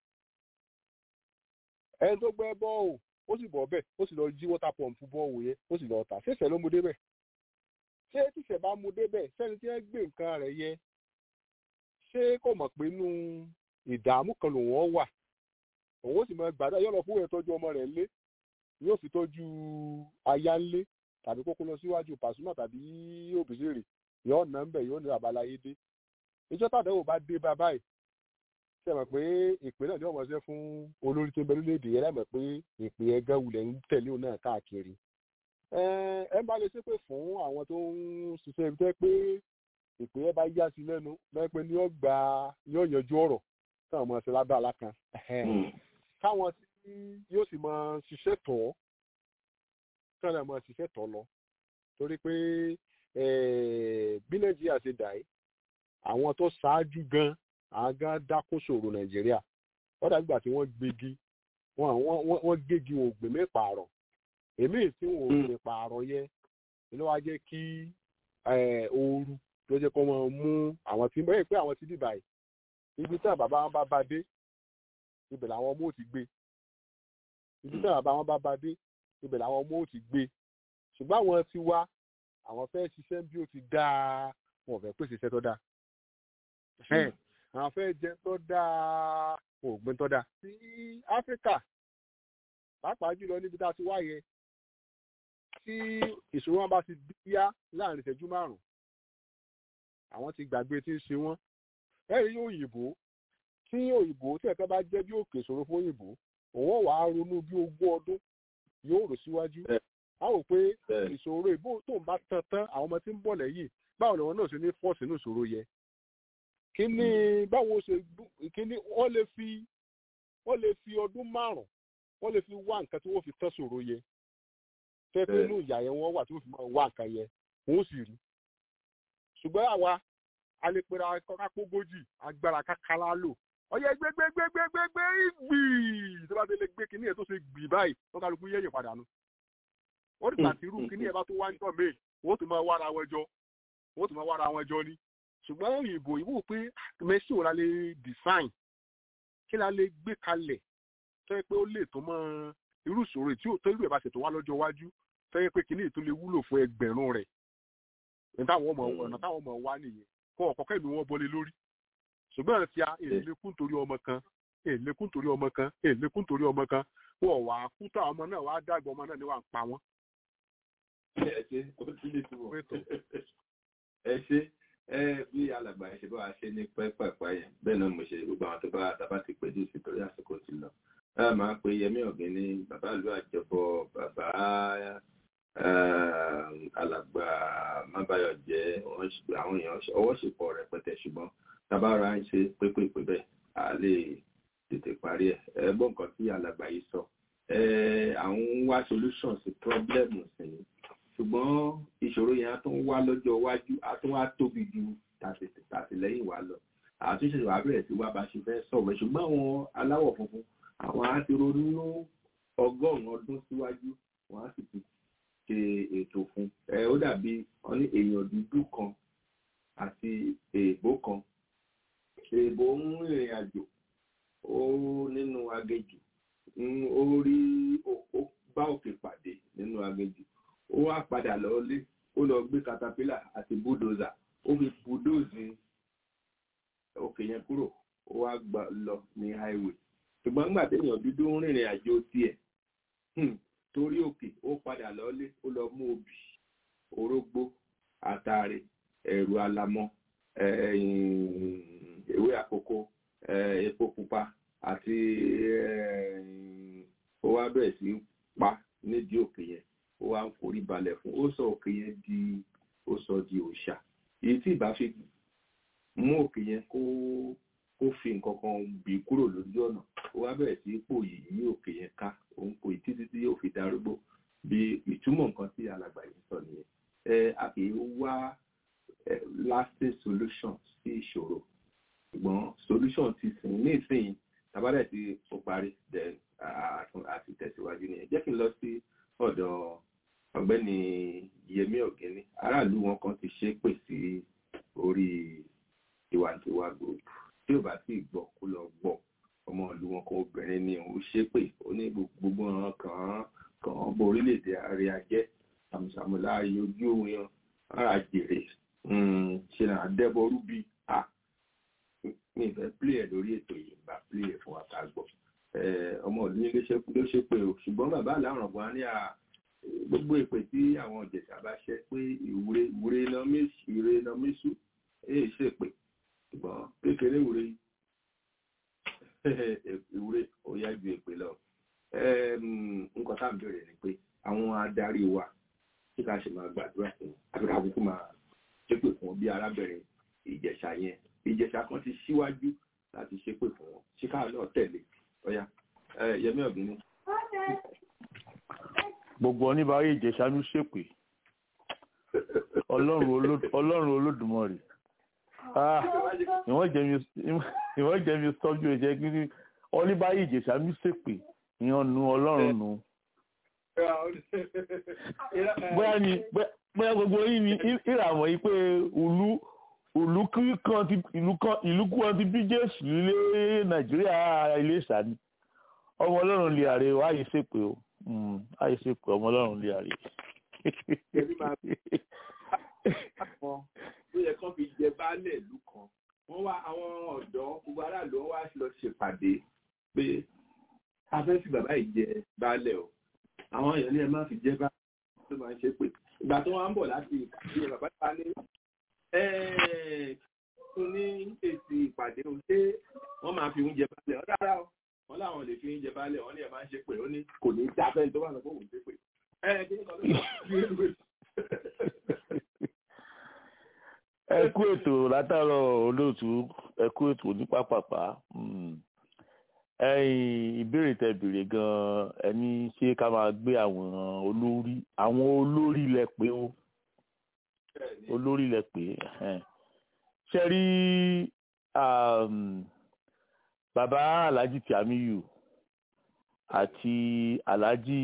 Ẹni tó gbẹ́ bọ́ọ̀ ó sì bọ̀ bẹ́ẹ̀ ó sì lọ jí wọ́tà pọ̀mpù bọ́ọ̀wù yẹn ó sì lọ tà ṣéṣẹ́ ló mú débẹ̀ ṣé tíṣẹ̀ bá mú débẹ̀ sẹ́ni tí wọ́n gbé nǹkan rẹ̀ yẹ ṣé kò mọ̀ pé inú ìdààmú kan lòun ọ̀ wà òun ó sì mọ gbàdá yọ̀ lọ fún ẹ̀ tọ́jú ọmọ rẹ̀ lé yóò fi tọ́jú aya ńlé tàbí kókó lọ síwájú Pasuma tàbí Òbísèrè yóò ọ̀nà ń bẹ̀ yóò ní àbáláyé dé ìjọ tàdéhùn bá dé bá báyìí ṣe mọ̀ pé ìpè náà ní ọmọ ṣe fún olórí tó ń bẹ lórílẹ̀‐èdè yẹn láì mọ̀ pé ìpè ẹgbẹ́ wulẹ̀ ń tẹ̀lé òun náà káàkiri. ẹ ń bá lè ṣépè fún àwọn tó ń ṣiṣẹ́ ibi tẹ́ pé ìpè ẹ bá yá sí lẹ́nu bẹ́ẹ̀ pé ní ọgbà yóò yanjú ọ̀rọ̀ káwọn ọmọ ṣe lábẹ́ alákan. káwọn tí yóò sì máa ṣiṣẹ́ tọ̀ káwọn náà máa ṣiṣẹ́ tọ̀ lọ torí pé bí Nàìjíríà ṣe dà yìí àwọn tó ṣáájú gan àga dákó ṣòro Nàìjíríà wọ́n dàbí ìgbà tí wọ́n gbégi wọ́n gégi wọn ò gbé mẹ́pààrọ̀ èmi tí wọn ò gbé pààrọ̀ yẹ ló wá jẹ́ kí ooru ló jẹ́ kó máa mú àwọn tí bẹ́ẹ̀ pé àwọn tí dìbà yìí ibi tí bàbá wọn bá bá dé ibẹ̀ làwọn ọmọ ò ti gbé ibi tí bàbá wọn bá bá dé ibẹ̀ làwọn ọmọ ò ti gbé ṣùgbọ́n àwọn tí wá àwọn fẹ́ ṣiṣẹ́ bí ó ti dáa wọn ò fẹ́ pèsè iṣẹ́ tó dáa àwọn fẹ́ jẹ tó dáa òògùn tó dáa sí Áfíríkà pàápàá jùlọ níbi tá a ti wáyé tí ìṣòro wọn bá ti yá láàrin ìṣẹ́jú márùn-ún àwọn ti gbàgbé tí ń ṣe wọ́n ẹ̀rí òyìnbó tí òyìnbó tí ẹ̀ka bá jẹ́ bí òkè ìṣòro fún òyìnbó òun wàá ronú bí ogún ọdún yóò rò síwájú a rò pé ìṣòro ìbò tó ń bá tán tán àwọn ọmọ tí ń bọ̀ lẹ́yìn báwo ni wọn náà ṣe ní fọ́ọ̀sì inú ìṣòro yẹ kíní báwo ṣe kíní wọ́n lè fi wọ́n lè fi ọdún márùn wọ́n lè fi wá nǹkan tí wọ́n fi tán ṣòro yẹ tẹ́tẹ́ inú ìyá yẹn wọ́n wà tí wọ́n fi máa wá nǹkan yẹ wọ́n sì rí ṣùgbọ́n àwa a lè pera kápógójì agbára kákálá lò ọyẹ gbégbégbégbégbé ìgbì tó bá délé gbé kíní yẹn tó ṣe gbì báyìí wọ́n kálukú yẹ̀yẹ̀ padà nù ó dìgbà tí irú kíní yẹn bá tó wá ń tọ̀ mí wọ́n tún máa wára wọn jọ wọ́n tún máa wára wọn jọ ni ṣùgbọ́n òyìnbó ìwò pé mẹ́sì ò la lè design kí la lè gbé kalẹ̀ tó yẹ pé ó lè tó mọ́ irú ìṣòro tí tó irú ẹ̀ bá ṣètò wá lọ́jọ́ iwájú fẹ́ẹ́ pé kíní tó lè wúlò fún ẹgbẹ̀rún rẹ̀ ní táwọn ọmọ ọ̀nà táwọn ọmọ wa nìyẹn kọ́ ọ̀kọ́ kẹ́mi wọn bọ́lé lórí ṣùgbọ́n ẹ̀ ti a èlékún torí ọmọ kan èlékún torí ọmọ kan èlékún torí ọmọ kan wọ́n wà á kú táwọn ọmọ náà wà á dàgbà ọmọ náà ni wà á pa wọ́n. ẹ ṣe ó ti lè túbọ̀ ẹ ṣe ẹ bí alàgbà ẹ ṣe bá wa ṣe ní pẹ́pẹ́pẹ́ yẹn bẹ́ẹ̀ náà mo ṣe gbogbo àwọn tó bá tábà ti pè jù sí torí àsìkò ti lọ. ẹ máa pe Yẹmí Ọ̀gíní bàbá ìlú àjọbọ bàbá alàgbà mábàyọ̀jẹ́ àwọn èèyàn ọwọ́ sì pọ̀ rẹpẹtẹ ṣùgbọ́n tábàárà ń ṣe pépèpé bẹ́ẹ̀ à lè tètè parí ẹ̀ ẹ gbọ́ nǹkan tí alàgbà yìí sọ àwọn wá solution sí problem sí i ṣùgbọ́n ìṣòro yẹn á tún wá lọ́jọ́ iwájú á tún wá tóbi ju tàtìlẹ́yìn wa lọ àtúnṣe wà bẹ̀rẹ̀ sí wá bá ṣe fẹ́ sọ̀rọ̀ ṣùgbọ́n àwọn aláwọ̀ funfun àwọn á ti ronú ọgọ́rùn-ún ọdún síwájú wọn á sì ti ṣe ètò fún ẹ ó dàbí wọn ní èèyàn dúdú kan àti èèbó kan èèbó ń rìnrìn àjò ó nínú aginjù ó rí ó bá òkè pàdé nínú aginjù ó wá padà lọ́lé ó lọ gbé katapila àti búdòzà ó fi búdòzì òkè yẹn kúrò ó wá gbà lọ ní highway ṣùgbọ́n nígbà téèyàn dúdú ń rìnrìn àjò tiẹ̀ torí òkè ó padà lọ́lé ó lọ mú obì orógbó àtàrè ẹ̀rù alamọ ewé àkókò epo pupa àti ó wá bẹ̀rẹ̀ sí pa nídìí òkè yẹn ó wá ń forí balẹ̀ fún ó sọ òkè yẹn di ó sọ di òòṣà èyí tí ìbá fi mú òkè yẹn kó kó fi nǹkan kan bì kúrò lójú ọ̀nà ó wá bẹ̀rẹ̀ sí pò yìí ní òkè yẹn ká òun kò títí tí yóò fi darúgbó bí ìtumọ̀ nǹkan tí alàgbà yìí sọ nìyẹn ẹ a kì í wá lasting solution sí ìṣòro ṣùgbọ́n solution ti sìn ní ìsìn tàbádẹ̀ tí ó parí then àti tẹ̀síwájú nìyẹn jẹ́ kí n lọ sí ọ̀dọ̀ ọ̀gbẹ́ni Yẹmí Ọ̀gíní aráàlú wọn kan ti ṣépè sí orí Tiwantiwa Group tí ò bá sì gbọ́ kó lọ gbọ́ ọmọ ìlú wọn kan obìnrin ni òun ṣépè ó ní gbogbo ọ̀ràn kan kan bó orílẹ̀-èdè ààrẹ ajẹ́ àmùsàmùlá ojú yan ara jèrè ṣe náà dẹ́bọrú bí a ní ìfẹ́ plé ẹ̀ lórí ètò yìí bá plé ẹ̀ fún wa ká gbọ́ ọmọ ìlú yín ló ṣépè o ṣùgbọ́n bàbá àlàrán gan ní à gbogbo ìpè tí àwọn Ìjẹ̀ṣà bá ṣẹ́ pé ìwúre ìwúre náà méṣù èyí ṣèpè ṣùgbọ́n kékeré ìwúre ìwúre ó yá ju èpè lọ nǹkan tá à ń bèrè ni pé àwọn adarí wa tí ká ṣe máa gbàdúrà fún àbí ká kúkú máa ṣépè fún wọn bí arábìnrin Ìjẹ̀ṣà yẹn Ìjẹ̀ṣà kan ti ṣíwájú láti ṣépè fún wọn ṣíkà náà tẹ̀lé ọ̀yá Yẹmí Ọ̀gíní. gbogbo oníbàárà Ìjẹ̀ṣà ló ṣépè ọlọ́run Olódùmarè ìwọ́n jẹ́ mi tọ́jú ẹ̀jẹ̀ kí oníbàárà Ìjẹ̀ṣà ló ṣépè ìyẹn nu ọlọ́run nù. bóyá ni bóyá gbogbo yìí ni ìràwọ̀ yìí pé ìlú ìlú kan ti bí Jésù nílé Nàìjíríà ilé ìsàní ọmọ ọlọ́run lè àrè wá yìí ṣépè o àyè ṣépè ọmọ ọlọ́run lè àrè. ó yẹ kán fi jẹ baálẹ̀ ìlú kan wọ́n wá àwọn ọ̀dọ́ gbogbo aráàlú wọ́n wá lọ ṣèpàdé pé afẹ́ fi bàbá yìí jẹ baálẹ̀ o àwọn èèyàn ní ẹ má fi jẹ baálẹ̀ tó máa ń ṣe pé ìgbà tó wá ń bọ̀ láti ìpàdé bàbá yìí wá ní fún ní èsì ìpàdé o ṣé wọ́n máa fi oúnjẹ baálẹ̀ ọ́ dára o wọ́n láwọn lè fi oúnjẹ baálẹ̀ wọ́n ní ẹ máa ń ṣe pé ó ní kò ní dáfẹ́ tó wà lọ́pọ̀ òun ṣe pé ẹ kí ni kan ló ń ẹ kú ètò látàárọ̀ olóòtú ẹ kú ètò ní pápápá ẹ̀yin ìbéèrè tẹ́ béèrè gan ẹni ṣé ká máa gbé àwọn olórí àwọn olórí lẹ pé ó olórí lẹ pé ṣe rí bàbá Alhaji Tìámíyù àti Alhaji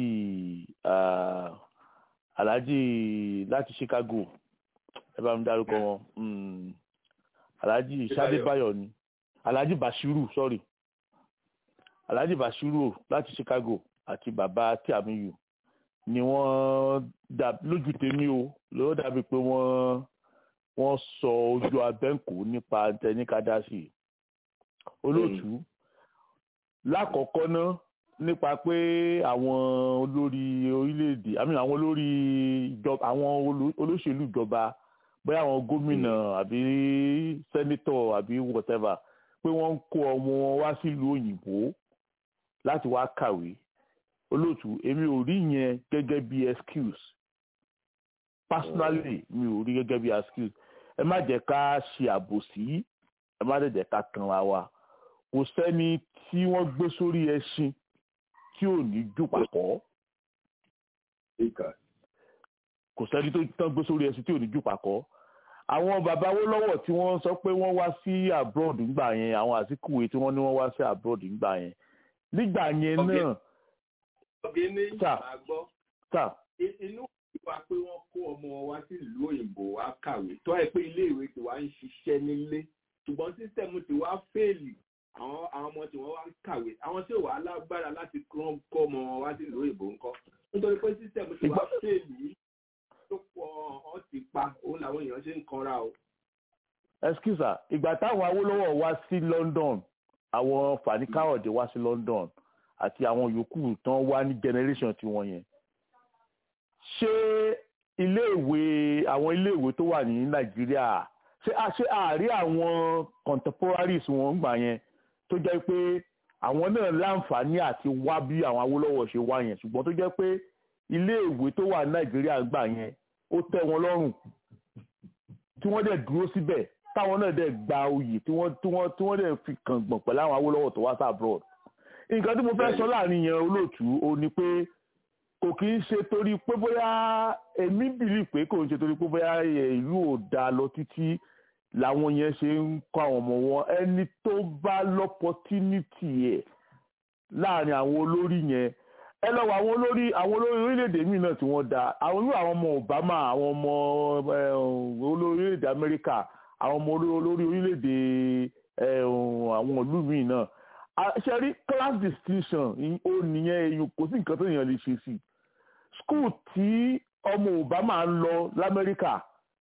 Alhaji láti Chicago ẹ bá mi dárúkọ wọn Alhaji Ṣadébáyọ̀ ni Alhaji Bashiru sorry Alhaji Bashiru láti Chicago àti bàbá Tíàmíyù ni wọ́n lójú tèmi o ló dàbí pé wọ́n wọ́n sọ ojú abẹ́ǹkó nípa tẹnikádásì olóòtú lákọ̀ọ́kọ́ náà nípa pé àwọn olórí orílẹ̀-èdè àmì àwọn olórí ìjọba àwọn olóṣèlú ìjọba bóyá àwọn gómìnà àbí sẹ́nítọ̀ àbí whatever pé wọ́n ń kó ọmọ wọn wá sílùú òyìnbó láti wá kàwé olóòtú èmi ò rí yẹn gẹ́gẹ́ bí excuse personally mi ò rí gẹ́gẹ́ bí excuse ẹ má jẹ́ ká ṣe àbòsí ẹ má jẹ́ ká tanra wa kò sẹ́ni tí wọ́n gbé sórí ẹṣin tí ò ní jù pàkọ́ kò sẹ́ni tó tán gbé sórí ẹṣin tí ò ní jù pàkọ́ àwọn bàbá Awólọ́wọ̀ tí wọ́n sọ pé wọ́n wá sí abroad ńgbà yẹn àwọn Àsíkúwé tí wọ́n ní wọ́n wá sí abroad ńgbà yẹn nígbà yẹn náà ọ̀gẹ́ ní àgbọ́ inú ìwà pé wọ́n kó ọmọ wa sí ìlú òyìnbó wá kàwé tó ẹ pé iléèwé tí wàá ń ṣiṣẹ́ nílé ṣùgbọ́n sísẹ́mù tí wàá fẹ́ẹ̀lì àwọn ọmọ tí wọ́n wá ń kàwé àwọn tí ò wá lágbára láti kọ́ ọmọ wọn wá sí ìlú òyìnbó ńkọ́ nítorí pé sísẹ́mù tí wàá fẹ́ẹ̀lì tó pọ̀ ọ́ ti pa òun làwọn èèyàn ṣe ń kanra o. excuse ìgbà táwọn Awólọ́wọ̀ wá sí London àwọn Fani Káyọ̀dé wá sí London àti àwọn yòókù tán wá ní generation tiwọn yẹn ṣé iléèwé àwọn iléèwé tó wà ní Nàìjíríà ṣé ṣé àárí àwọn contemporaries wọn gbà yẹn tó jẹ́ pé àwọn náà láǹfààní àti wá bí àwọn Awólọ́wọ̀ ṣe wá yẹn ṣùgbọ́n tó jẹ́ pé iléèwé tó wà ní Nàìjíríà gbà yẹn ó tẹ́ wọn lọ́rùn tí wọ́n dẹ̀ dúró síbẹ̀ táwọn náà dẹ̀ gba oyè tí wọ́n tí wọ́n tí wọ́n dẹ̀ fi kàngbọ̀n pẹ̀lú àwọn Awólọ́wọ̀ tó wá sí abroad nǹkan tí mo fẹ́ sọ láàrin yẹn olóòtú o ní pé kò kì í ṣe torí pé bóyá èmi bìlì pé kò ń ṣe torí pé bóyá ìlú ò dáa lọ títí làwọn yẹn ṣe ń kọ́ àwọn ọmọ wọn ẹni tó bá lọ́pọ̀tínítì ẹ̀ láàrin àwọn olórí yẹn ẹ lọ́wọ́ àwọn olórí àwọn olórí orílẹ̀-èdè míì náà tí wọ́n dá àwọn irú àwọn ọmọ Obama àwọn ọmọ olórí orílẹ̀-èdè Amẹ́ríkà àwọn ọmọ olórí orílẹ̀-èdè àwọn ìlú míì náà ṣe rí class distinction ó nìyẹn èyí kò sí nǹkan tó yàn lè ṣe sí school tí ọmọ Obama ń lọ l'Amẹ́ríkà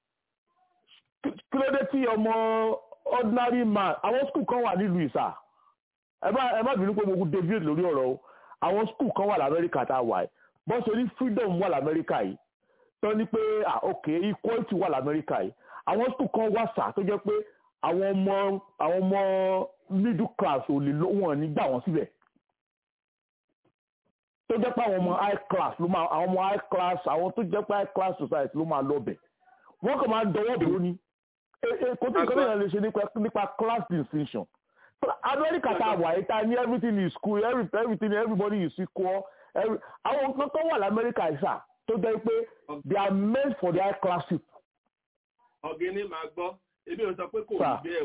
kí ló dé tí ọmọ ordinary man àwọn school kan wà nílùú ìsà ẹ má ẹ má bínú pé mo kú david lórí ọ̀rọ̀ o àwọn school kan wà l'Amẹ́ríkà tá a wà yìí bọ́n ṣe ní freedom wà l'Amẹ́ríkà yìí tó ní pé ah ok equality wà l'Amẹ́ríkà yìí àwọn school kan wà sà tó jẹ́ pé àwọn ọmọ àwọn ọmọ middle class ò lè wọ́n ní gbà wọ́n síbẹ̀ tó jẹ́ pé àwọn ọmọ high class ló máa àwọn ọmọ high class àwọn tó jẹ́ pé high class society ló máa lọ bẹ̀ wọ́n kàn máa dọwọ́ bò ó ní kò tí nǹkan náà lè ṣe nípa class distinction America tá a wà yìí tá a ní everything is cool everything everybody is equal àwọn nǹkan tó wà l'Amẹ́ríkà ìsà tó jẹ́ pé they are meant for the high class people. ọ̀gẹ́ni máa gbọ́ ebi ò sọ pé kò rí bẹ́ẹ̀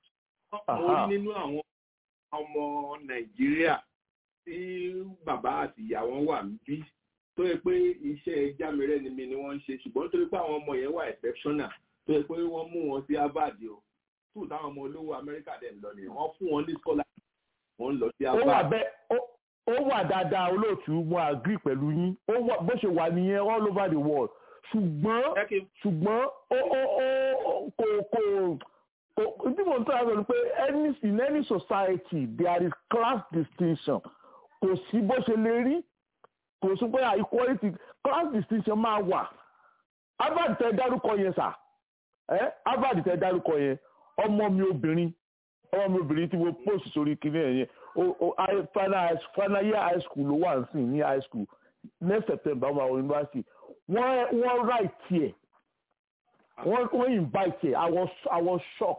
o mo nínú àwọn ọmọ Nàìjíríà tí bàbá àti ìyá wọn wà níbí tó yẹ pé iṣẹ́ jámẹ́rẹ́ ni mi ni wọ́n ń ṣe ṣùgbọ́n nítorí pé àwọn ọmọ yẹn wà exceptional tó yẹ pé wọ́n mú wọn sí Harvard o tó táwọn ọmọ olówó Amẹ́ríkà dẹ̀ ń lọ nìyẹn wọ́n fún wọn ní scholarship wọ́n ń lọ sí Harvard. ó wà bẹ́ẹ̀ ó wà dáadáa olóòtú mo agree pẹ̀lú yín ó wà bó ṣe wà nìyẹn all over the world ṣùgbọ́n ṣùgbọ́n ó ó ó kò kò kò tí mo ń tọ́ àgbẹ̀ pé any in any society there is class distinction kò sí bó ṣe lè rí kò sí pé equality class distinction máa wà Harvard tẹ dárúkọ yẹn sà ẹ Harvard tẹ dárúkọ yẹn ọmọ mi obìnrin ọmọ mi obìnrin tí mo post sórí kinní ẹ̀ yẹn o final final year high school ló wà nísìnyí ní high school next September ọmọ àwọn university wọ́n wọ́n write here wọ́n wọ́n invite here I was I was shocked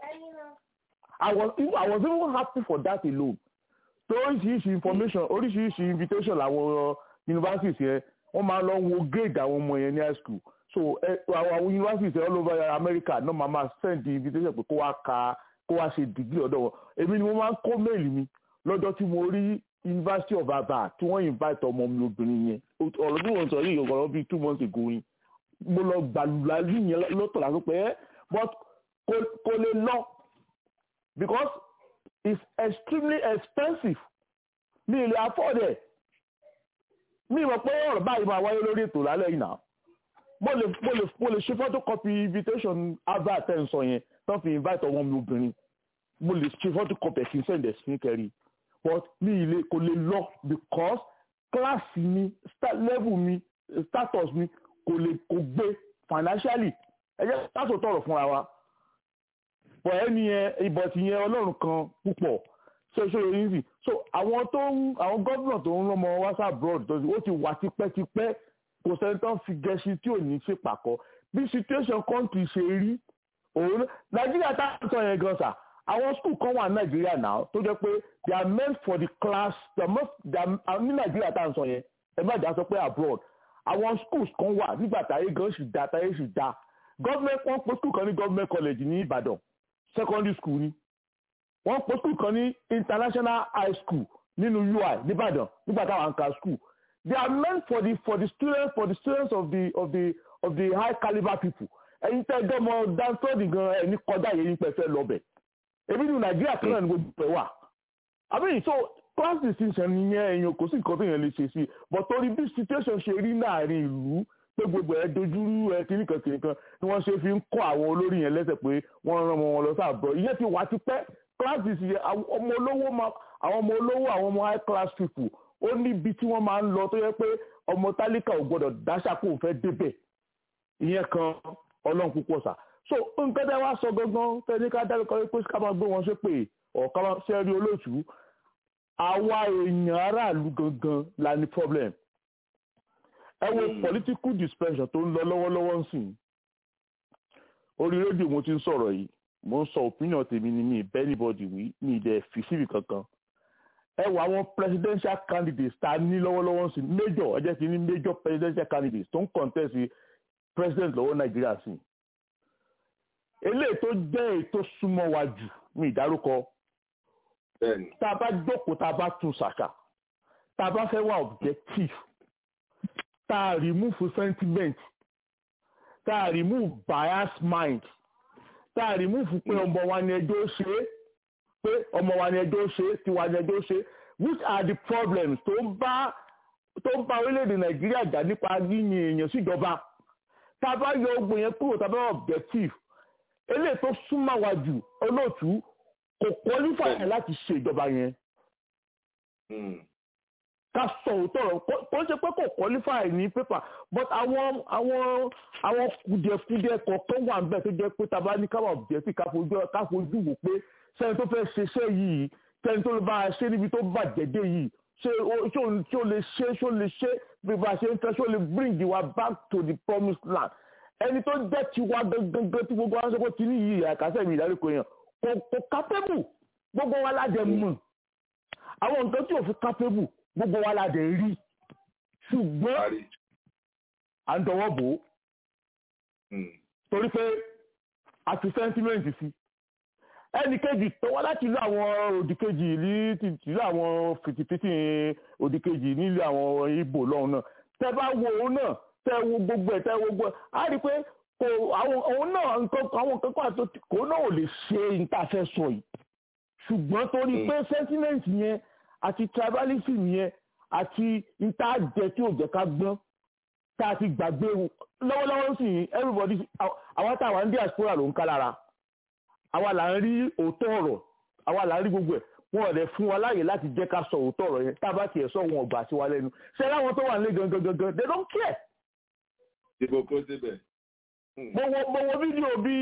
I was I was even happy for that alone so oríṣiríṣi information oríṣiríṣi invitation làwọn universities yẹn wọ́n máa lọ wo grade àwọn ọmọ yẹn ní high school so àwọn universities all over America náà máa máa send the invitation pé kó wá ka kó wá ṣe degree ọ̀dọ̀ wọn èmi ni mo máa ń kó mail mi lọ́jọ́ tí mo rí University of Harvard tí wọ́n invite ọmọ mi obìnrin yẹn ọ̀rọ̀ tí wọ́n sọ yìí ọ̀rọ̀ bíi two months ago yìí mo lọ gbàlúgbà yìnyín lọ́tọ̀ lásán pé but kò lè lọ because it's extremely expensive mi ì lè afford it mi mọ̀ pé ọ̀rọ̀ báyìí máa wáyé lórí ètò lálẹ́ yìí náà mo lè mo lè mo lè ṣe photocopy invitation abba àtẹ̀sọ yẹn tó fi invite ọmọ mi obìnrin mo lè ṣe photocopy ẹ̀sìn sẹ́ndẹ̀ sí kẹrì but mi ilé kò lè lọ because class mi level mi status mi kò lè kò gbé financially ẹ jẹ́ ká sọ tọrọ fúnra wa pọ̀ ẹni yẹn ìbọ̀tì yẹn ọlọ́run kan púpọ̀ ṣe ṣe yẹn sì so àwọn tó ń àwọn gómìnà tó ń rọmọ whatsapp broad tó ó ti wà tipẹ́tipẹ́ kò sẹ́ni tó ń fi gẹ̀ẹ́sì tí ò ní ṣe pàkọ́ bí situation country ṣe rí òun nàìjíríà tá a sọ yẹn gan sà àwọn school kan wà nàìjíríà náà tó jẹ́ pé they are meant for the class they are meant they are ní nàìjíríà tá a sọ yẹn ẹ má jà sọ pé abroad àwọn schools kan wà nígbà táyé gan sì dá táyé sì dá government wọn pè school kan ní government college ní ìbàdàn secondary school ni wọ́n pè school kan ní international high school nínú U I nìbàdàn nígbà táwọn ka school they are meant for the for the students for the students of the of the of the high caliber people ẹ̀yin tẹ́ ẹjọ́ mọ danford gan ẹ̀ ní kọjá yẹn ní pẹ̀fẹ́ lọ́bẹ̀ ebi ní nàìjíríà kan náà ní gbogbo ẹ̀ wà àbí so class distinction nìyẹn èèyàn kò sí nǹkan tó yẹn lè ṣe sí but torí bí situation ṣe rí láàrin ìlú pé gbogbo ẹ̀ dojúrú ẹ̀ kìnnìkan kìnnìkan ni wọ́n ṣe fi ń kọ́ àwọn olórí yẹn lẹ́sẹ̀ pé wọ́n rán wọn lọ sáàbọ̀ ìyẹn ti wà ti pẹ́ class distinction ọmọ olówó àwọn ọmọ olówó àwọn ọmọ high class people ó níbi tí wọ́n máa ń lọ tó yẹ pé ọmọ tálíkà ò gbọ́dọ̀ dáṣà kó fẹ́ débẹ̀ ìyẹn kan ọlọ́run púpọ̀ sà so nǹkan tẹ́ wá sọ gangan tẹ́lẹ̀ ká dárúkọ pé ká máa gbé wọn ṣe pé ọ̀ká máa ṣe rí olóòtú àwa èèyàn aráàlú gangan la ní problem ẹ wo political dispersion tó ń lọ lọ́wọ́lọ́wọ́ ń sìn orí rédíò mo ti ń sọ̀rọ̀ yìí mo ń sọ opinion tèmi ni mi bẹ́ẹ̀ anybody wí mi ìdẹ̀ fi síbi kankan ẹ wo àwọn presidential candidates tá a ní lọ́wọ́lọ́wọ́ ń sìn major ẹ jẹ́ kí ní major presidential candidates tó ń contest president lọ́wọ́ nàìjíríà sí eléyìí tó jẹ́ èyí tó súnmọ́ wa jù ní ìdárúkọ tá a bá jókòó tá a bá tún ṣàkà tá a bá fẹ́ wà objective tá a remove sentiment tá a remove bias mind tá a remove pé ọmọ wa ni ẹjọ́ ṣe é pé ọmọ wa ni ẹjọ́ ṣe é tiwa ni ẹjọ́ ṣe é which are the problems tó ń bá tó ń bá orílẹ̀-èdè nàìjíríà jà nípa yíyan èèyàn síjọba tá a bá yọ ogun yẹn kúrò tá a bá wà objective eléyìí tó súnmọ́ wa jù olóòtú kò qualify láti ṣe ìjọba yẹn ká sọ òótọ́ kò ṣe pé kò qualify ní pépà but àwọn àwọn àwọn kùdìẹ̀kùdìẹ̀ kọ̀ọ̀kan wà níbẹ̀ tó jẹ́ pé tá a bá ní ká wà objective ká fojú ká fojú wò pé sẹ́ni tó fẹ́ ṣiṣẹ́ yìí sẹ́ni tó lè bá a ṣe níbi tó bàjẹ́ dé yìí ṣé ó lè ṣe ṣé ó lè ṣe bí bá a ṣe ń fẹ́ ṣé ó lè bring wa back to the promised land ẹni tó jẹ́ tiwa gangan tí gbogbo wa ń sọ pé tí ní yìí àkàṣẹ́ mi ìdáríkọ yẹn kò kò capable gbogbo wa ládẹ mọ̀ àwọn nǹkan tí ò fi capable gbogbo wa ládẹ rí ṣùgbọ́n à ń dọwọ́ bò ó torí pé a ti sentiment sí ẹnì kejì tó wá láti ìlú àwọn òdìkejì ní ìlú àwọn fìtìfìtì òdìkejì nílùú àwọn Ìgbò lọ́hùn náà tẹ́ bá wo òun náà tẹ́ wo gbogbo ẹ̀ tẹ́ wo gbogbo ẹ̀ á rí i pé kò àwọn òun náà nǹkan àwọn nǹkan kan àti kò náà ò lè ṣe ìtafẹ́ sọ yìí ṣùgbọ́n torí pé sentiment yẹn àti tribalism yẹn àti ìtajẹ tí ò jẹ́ ká gbọ́n tá a ti gbàgbé lọ́wọ́lọ́wọ́ sí everybody àwọn táwọn ń diaspora ló ń ká lára àwa là ń rí òótọ́ ọ̀rọ̀ àwa là ń rí gbogbo ẹ̀ wọn ò dẹ̀ fún wa láàyè láti jẹ́ ká sọ òótọ́ ọ̀rọ̀ yẹn tá a bá tiẹ̀ sọ wọn ọ̀gbà sí wa lẹ́nu ṣé láwọn tó wà nílé gangan gangan they don't care. ìbò kó síbẹ̀. mo wo mo wo fídíò bí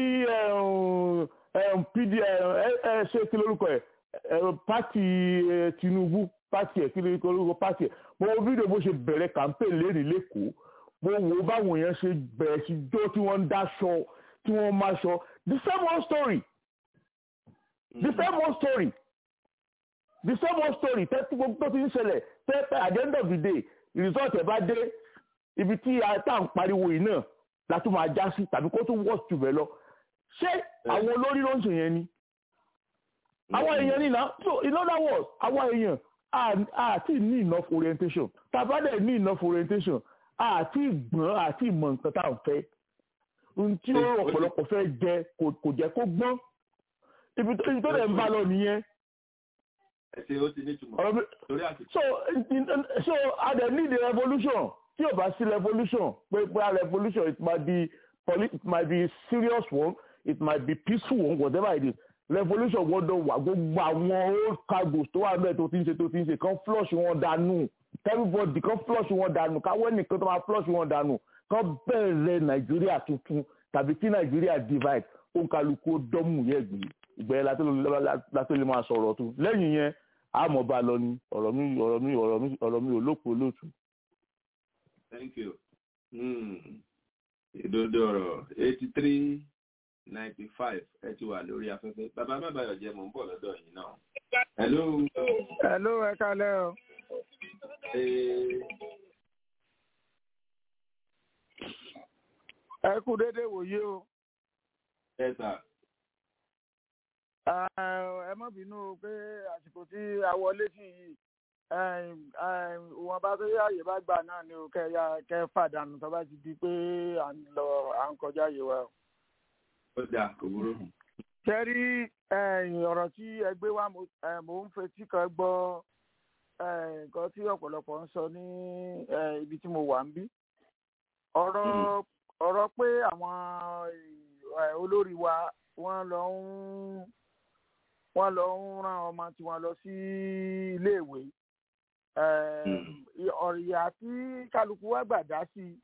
pd ṣe kí lórúkọ ẹ̀ pátì Tinubu pátì ẹ̀ kí lórúkọ pátì ẹ̀ mo wo fídíò bó ṣe bẹ̀rẹ̀ campaign lérìn lẹ́kọ̀ọ́ mo wo báwọn èèyàn ṣe bẹ̀rẹ̀ sí jó tí wọ́n ń dáṣọ tí wọ́n máa ṣọ the same old story the same old story the same old story tẹ́tí gbogbo tó ti ń ṣẹlẹ̀ tẹ́tẹ́ at the end of the day result ẹ̀ bá dé ibi tí ata ń pariwo yìí náà la tún máa já sí tàbí kó tún wọ́ọ̀sì jù bẹ́ẹ̀ lọ ṣé àwọn olórí ló ń ṣe yẹn ni àwọn èèyàn nìyà so in other words àwọn èèyàn àti ní enough orientation tàbá dẹ̀ ní enough orientation àti ìgbọ́n àti ìmọ̀ nǹkan tá à ń fẹ́ ohun tí ó ọ̀pọ̀lọpọ̀ fẹ́ jẹ kò jẹ́ kó gbọ́n ibi tó dẹ̀ ń bá lọ nìyẹn ẹ ṣe ó ti ní ìtumọ̀ torí àti. so so a dẹ̀ need a revolution tí ò bá sí revolution pé pé a revolution it might be it might be serious one it might be peaceful one whatever it is revolution gbọ́dọ̀ wà gbogbo àwọn old cargoes tó wà bẹ́ẹ̀ tó ti ń ṣe tó ti ń ṣe kan flush wọn dànù everybody kan flush wọn dànù káwọ́ nìkan tó máa flush wọn dànù kan bẹ̀rẹ̀ nàìjíríà tuntun tàbí kí nàìjíríà divide òǹkàlùkù dọ́mù yẹ gbé ìgbẹ́ látó lè máa sọ̀rọ̀ tó lẹ́yìn yẹn àmọ́ bá lọ ni ọ̀rọ̀ mi ọ̀rọ̀ mi ọ̀rọ̀ mi ọ̀rọ̀ mi ò lóko lóòtú. thank you. ìdodo ọ̀rọ̀ eighty three ninety five ẹ ti wà lórí afẹ́fẹ́ bàbá má bàyọ̀ jẹ́ mò ń bọ̀ lọ́dọ̀ yìí náà. hello. hello ẹ kálẹ́ o. ẹ kú déédéé wòye o. ẹ sà. ẹ má bínú pé àsìkò tí a wọlé sí yìí wọn bá tó yáàyè bá gbà náà ni o kẹ kẹ fàdánù tó bá ti di pé à ń lọ à ń kọjá yìí wa. ó dáa kò burú. kẹrí ọ̀rọ̀ tí ẹ gbé wá mò ń fetí kan gbọ́ nǹkan tí ọ̀pọ̀lọpọ̀ ń sọ ní ibi tí mo wà ń bí. ọ̀rọ̀ ọ̀rọ̀ pé àwọn olórí wa wọ́n lọ ń wọ́n lọ ń rán ọmọ tí wọ́n lọ sí iléèwé ọ̀rìyà tí kálukú wá gbàdá sí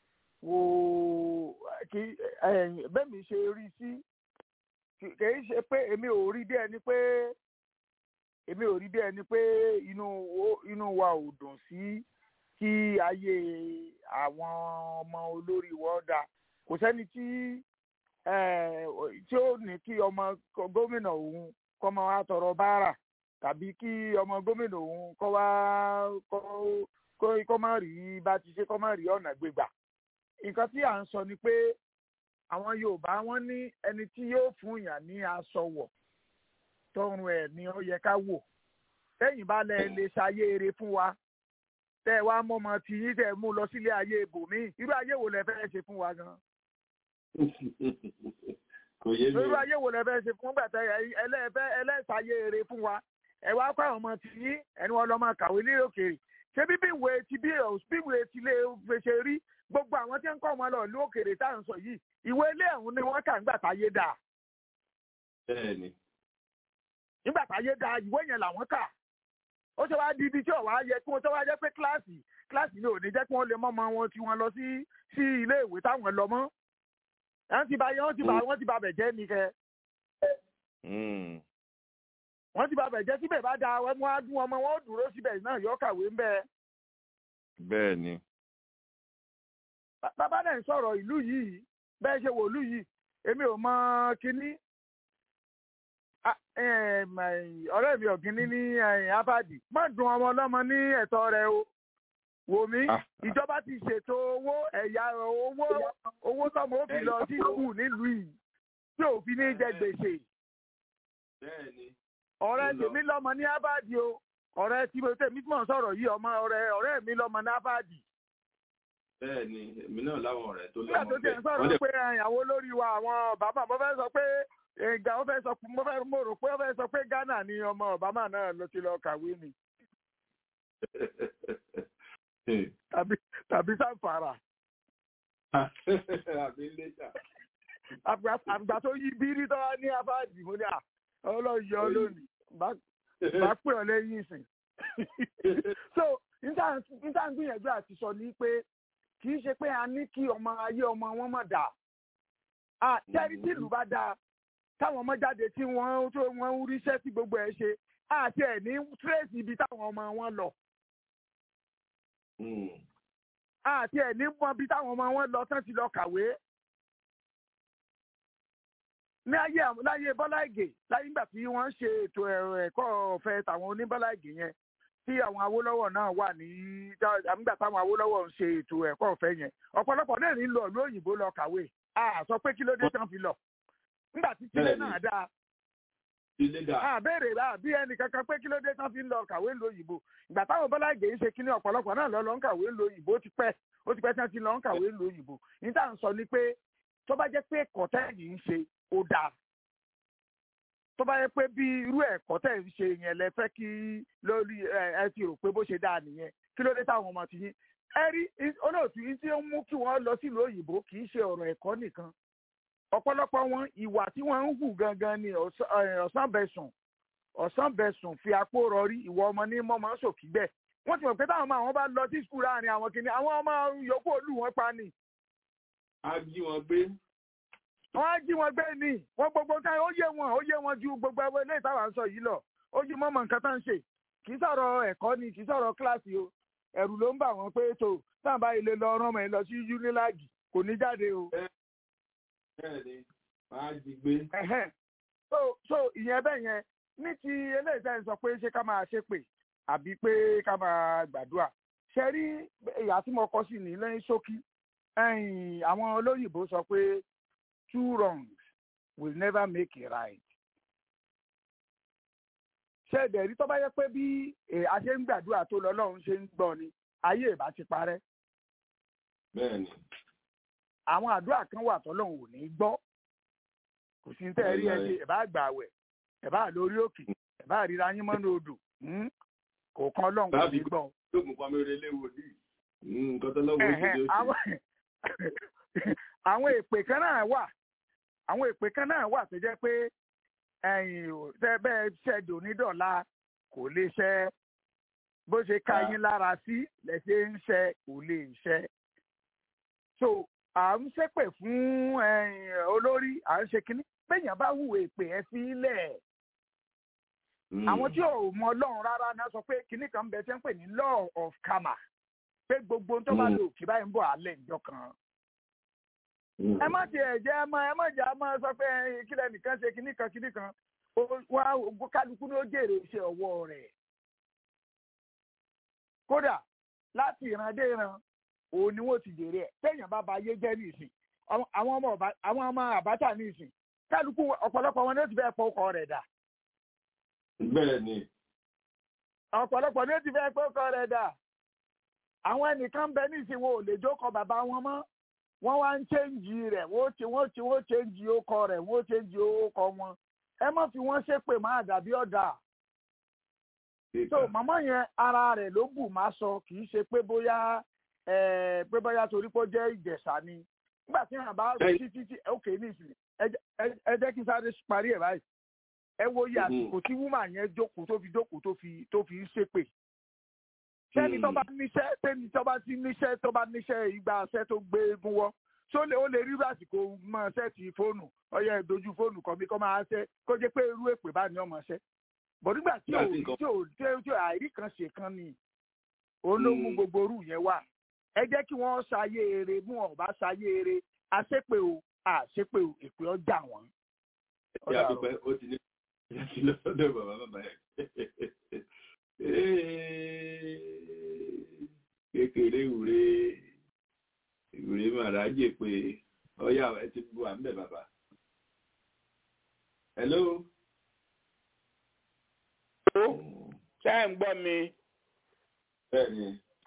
wo kí bẹ́ẹ̀ mi ṣe rí sí kìí ṣe pé èmi ò rí bí ẹni pé èmi ò rí bí ẹni pé inú inú wa ò dùn sí kí ayé àwọn ọmọ olórí wa dá kò sẹ́ni tí tí ó ní kí ọmọ gómìnà òun kọ́ máa wá tọrọ báárà tàbí kí ọmọ gómìnà òun kọ́ wá kọ́ máa rí bá ti ṣe kọ́ máa rí ọ̀nà gbégbà. nǹkan tí à ń sọ ni pé àwọn Yorùbá wọ́n ní ẹni tí yóò fún yàn ní aṣọ wọ̀ tọrùn ẹ̀ ni ó yẹ ká wò tẹ́yìn bá lẹ lè ṣayé eré fún wa tẹ́ ẹ wá mọ́mọ́ tí yín tẹ́ mú lọ sílé ayé ibòmíì irú ayé wo lẹ fẹ́ ṣe fún wa gan-an. irú ayé wo lẹ fẹ́ ṣe fún gbàtà ẹlẹ́fẹ́ ẹlẹ́sàyé eré fún wa ẹ wá kọ́ àwọn ọmọ tí yín ẹni wọn lọ máa kàwé ní òkèèrè ṣé bíbí ìwé ti bí ìwé ti lè fèsè rí gbogbo àwọn tí ń kọ́ ọmọ lọ ní òkèèrè tá à ń sọ yìí ìwé ilé ẹ̀hún ni wọ́n kà ń gbà táyé dà. bẹ́ẹ̀ni. nígbà táyé dà ìwé yẹn làwọn kà ó ṣe wá di ibi tí ọ̀wá yẹ kí wọ́n tó wá jẹ́ pé kíláàsì kíláàsì ni ò ní jẹ́ kí wọ́n lè mọ́ ọmọ wọn tí wọ́n lọ sí sí ilé ìwé táwọn lọ mọ́ wọ́n ti bà wọ́n ti bà wọ́n ti bà bẹ̀ jẹ́ ni kẹ́. wọ́n ti bà bẹ̀ jẹ́ síbẹ̀ bá da wọ́n á dún ọmọ wọn ó dúró síbẹ̀ náà yọ kàwé ń bẹ́ẹ̀. bẹ́ẹ̀ni. bàbá náà ń sọ̀rọ̀ ìlú yìí bẹ́ẹ̀ ṣe wò ìlú yìí èmi ò mọ kínní ọ̀rẹ́ mi ọ̀gíní ní abadi má dùn ọmọ ọlọ́mọ ní ẹ̀tọ́ rẹ o wò mí ìjọba ti ṣètò owó ẹ̀yà owó owó tọmọ ó fi lọ sí skul nílùú yìí tí ò fi ní jẹ gbèsè ọ̀rẹ́ tèmi lọ́mọ ní abadi o ọ̀rẹ́ tí mo tèmi tí mò ń sọ̀rọ̀ yìí ọmọ ọ̀rẹ́ ọ̀rẹ́ mi lọ́mọ ní abadi. bẹ́ẹ̀ni èmi náà láwọn ọ̀rẹ́ tó lọ́mọ bẹ́ẹ̀. nígbà tó tẹ̀ ń sọ̀rọ̀ pé àwọn olórí wa àwọn bàbá mo fẹ́ sọ pé ìgbà ó fẹ́ sọ pé mo fẹ́ mo rò pé ó fẹ́ sọ pé Ghana ni ọmọ Obama náà ló ti lọ kàwé ni. tàbí tàbí Zamfara. àbí lẹ́tà. àgbà tó yí bírí tó wá ní abáàdì mo ní à ọlọ́yọ̀ lónìí bá pè ọ́ lẹ́yìn ìsìn. so níta ń gbìyànjú àti sọ ní pé kì í ṣe pé a ní kí ọmọ ayé ọmọ wọn mọ̀ dà. àtẹ́rí tí ìlú bá dáa táwọn ọmọ jáde tí wọ́n tó wọ́n ń ríṣẹ́ tí gbogbo ẹ̀ ṣe àti ẹ̀ ní tírèsì ibi táwọn ọmọ wọn lọ. àti ẹ̀ ní mọ ibi táwọn ọmọ wọn lọ tán ti lọ kàwé. ní ayé láyé Bọ́lá Ìgè láyé nígbà tí wọ́n ń ṣe ètò ẹ̀kọ́ ọ̀fẹ́ tàwọn oníbọ́lá Ìgè yẹn tí àwọn Awólọ́wọ̀ náà wà ní nígbà táwọn Awólọ́wọ̀ ń ṣe ètò ẹ̀kọ́ ọ̀fẹ́ yẹn ọ̀pọ̀lọpọ̀ náà ní lọ ìlú òyìnbó lọ kàwé a sọ pé kí ló dé tán fi lọ nígbà tí tílé náà dáa a béèrè bá bí ẹnì kankan pé kí ló dé tán fi ń lọ kàwé ńlò òyìnbó ìgbà táwọn Bọ́lá Ìgè ń ṣe kíní ọ̀pọ̀lọpọ̀ náà lọ lọ ń kàwé ńlò òyìnbó ó ti pẹ́ ó ti pẹ́ tí wọ́n ti lọ ń kàwé ńlò òyìnbó ní tá à ń sọ ni pé tó bá jẹ́ pé kọ̀tẹ́ẹ̀lì ń ṣe ó dáa tó bá yẹ pé bí irú ẹ̀kọ́ tẹ̀ ń ṣe yẹn lẹ fẹ́ kí lórí ẹ ti rò pé bó ṣe dáa nìyẹn kí ló dé táwọn ọmọ ti yín ẹ rí olóòtú yìí tí ó ń mú kí wọ́n lọ sílùú òyìnbó kì í ṣe ọ̀rọ̀ ẹ̀kọ́ nìkan ọ̀pọ̀lọpọ̀ wọn ìwà tí wọ́n ń hù gangan ni ọ̀sánbẹ̀sùn ọ̀sánbẹ̀sùn fi apó rọrí ìwọ ọmọ ní mọ́mọ́ sòkígbẹ́ wọ́n ti mọ̀ pé táwọn ọmọ àwọn bá lọ sí skul láàrin àwọn kìnìún àwọn ọmọ yòókù olú wọn pa ni. a jí wọn gbé. wọ́n á jí wọn gbé ni wọ́n gbogbo ká ó yé wọn ó yé wọn ju gbogbo ẹwọ ilé ìtawà ń sọ yìí lọ ó jí mọ́mọ́ nǹkan tá ń ṣe kì í sọ̀rọ̀ ẹ̀kọ́ ni kì í sọ̀rọ̀ kíláàsì o ẹ̀rù ló ń bà wọ́n pé tó táǹbà ilé lọ rán ọmọ ẹ̀ lọ sí unilag kò ní jáde o. bẹ́ẹ̀ni máa jí gbé. so so ìyẹn bẹ́ẹ̀ yẹn ní ti eléyìí tẹ́ ń sọ pé ṣé ká máa ṣépè àbí pé ká máa gbàdúrà ṣe rí ìyá tí mo kọ sí ní lẹ́yìn ṣókí àwọn olóyìnbó sọ pé two wrongs will never make a right. ṣé ẹ̀dẹ̀rí tó bá yẹ pé bí a ṣe ń gbàdúrà tó lọ́lọ́run ṣe ń gbọ́ ni ayé ìbá ti parẹ́. bẹ́ẹ̀ni. àwọn àdúrà kan wà tọ́lọ́run ò ní gbọ́ kò sí ní tẹ́ ẹ rí ẹ ṣe ẹ̀ bá gbààwẹ̀ ẹ̀ bá lórí òkè ẹ̀ bá ríra yín mọ́nú odò kò kan ọlọ́run kò ní gbọ́. lóògùn kan mẹ́rin léwu ní nǹkan tó lọ́wọ́ oṣù tó ṣe. àwọn èpè kan náà wà àwọn èpè kan náà wà tó jẹ́ pé bẹ́ẹ̀ ṣẹ́dọ̀ onídọ̀la kò lè ṣẹ bó ṣe ká yín lára sí lẹ́sẹ̀ ń ṣẹ kò lè ṣẹ. so à ń ṣépè fún olórí à ń ṣe kínní bẹ́ẹ̀yàn bá hùwà èpè ẹ fi lẹ̀. àwọn tí ò mọ ọlọ́run rárá náà sọ pé kinní kan bẹ ṣe ń pè ní law of karma pé gbogbo tó bá lò kí báyìí ń bọ̀ alẹ́ ìjọ kan. ẹ má ti ẹ̀jẹ̀ ẹ má ẹ má jà má sọ pé kílẹ̀ nìkan ṣe kinní kan kinní kan wá kálukú ní ó jèrè iṣẹ́ ọwọ́ rẹ̀. kódà láti ìran dé ìran òun ni wọ́n ti jèrè ẹ̀ téèyàn bá ba ayé jẹ́ ní ìsìn àwọn ọmọ àbátà ní ìsìn kálukú ọ̀pọ̀lọpọ̀ wọn ní ó ti fẹ́ pọ̀ ọkọ rẹ̀ dà. bẹ́ẹ̀ ni. ọ̀pọ̀lọpọ̀ ní ó ti fẹ́ pọ̀ ọkọ rẹ̀ dà. àwọn ẹnìkan bẹ ní ìsìn wọn ò lè jókòó bàbá wọn mọ́ wọ́n wá ń chẹ́ǹjì rẹ̀ wọ́n ti wọ́n ti wọ́n chẹ́ǹjì ọkọ rẹ̀ wọ́n chẹ́ǹjì ọkọ wọn ẹ má fi wọ́n ṣépè má dàbí ọ̀dà. so màmá yẹn ara rẹ̀ ló bù má sọ kì í ṣe pé bóyá pé bóyá torí pé ó jẹ́ ìjẹ̀ṣà ni nígbà tí wọn bá rò títí tí ok ní ìsìn ẹ jẹ́ kí sáré parí ẹ̀ báyìí ẹ wo iye àsìkò tí wúmà yẹn jókòó tó fi jókòó tó fi tó fi ń ṣépè sẹ́ni tó bá níṣẹ́ sẹ́ni tó bá ti níṣẹ́ tó bá níṣẹ́ ìgbà ṣẹ́ tó gbé egun wọ́ ṣó lè ó lè rí àsìkò mọ́ ṣẹ́ẹ̀tì fóònù ọyẹ ìdojú fóònù kan bí kò máa ṣẹ́ kó jẹ́ pé irú èpè bá ní ọmọ ṣẹ́ bọ̀ nígbà tí ò tí ò tí ò àìrí kan ṣe kan ni òun ló mú gbogbo orú yẹn wà ẹ jẹ́ kí wọ́n ṣayé eré mú ọ̀bá ṣayé eré àṣepè o àṣepè o èpè ọjà wọn. ẹ àdúpẹ́ ó ti ní ìyàtí lọ́dọ̀ bàbá bàbá yẹn. kékeré ìwúre ìwúre màrájè pé ọyá ẹ ti bu àmì bẹ bàbá. hello. ṣé ẹ̀ ń gbọ́ mi. bẹ́ẹ̀ni.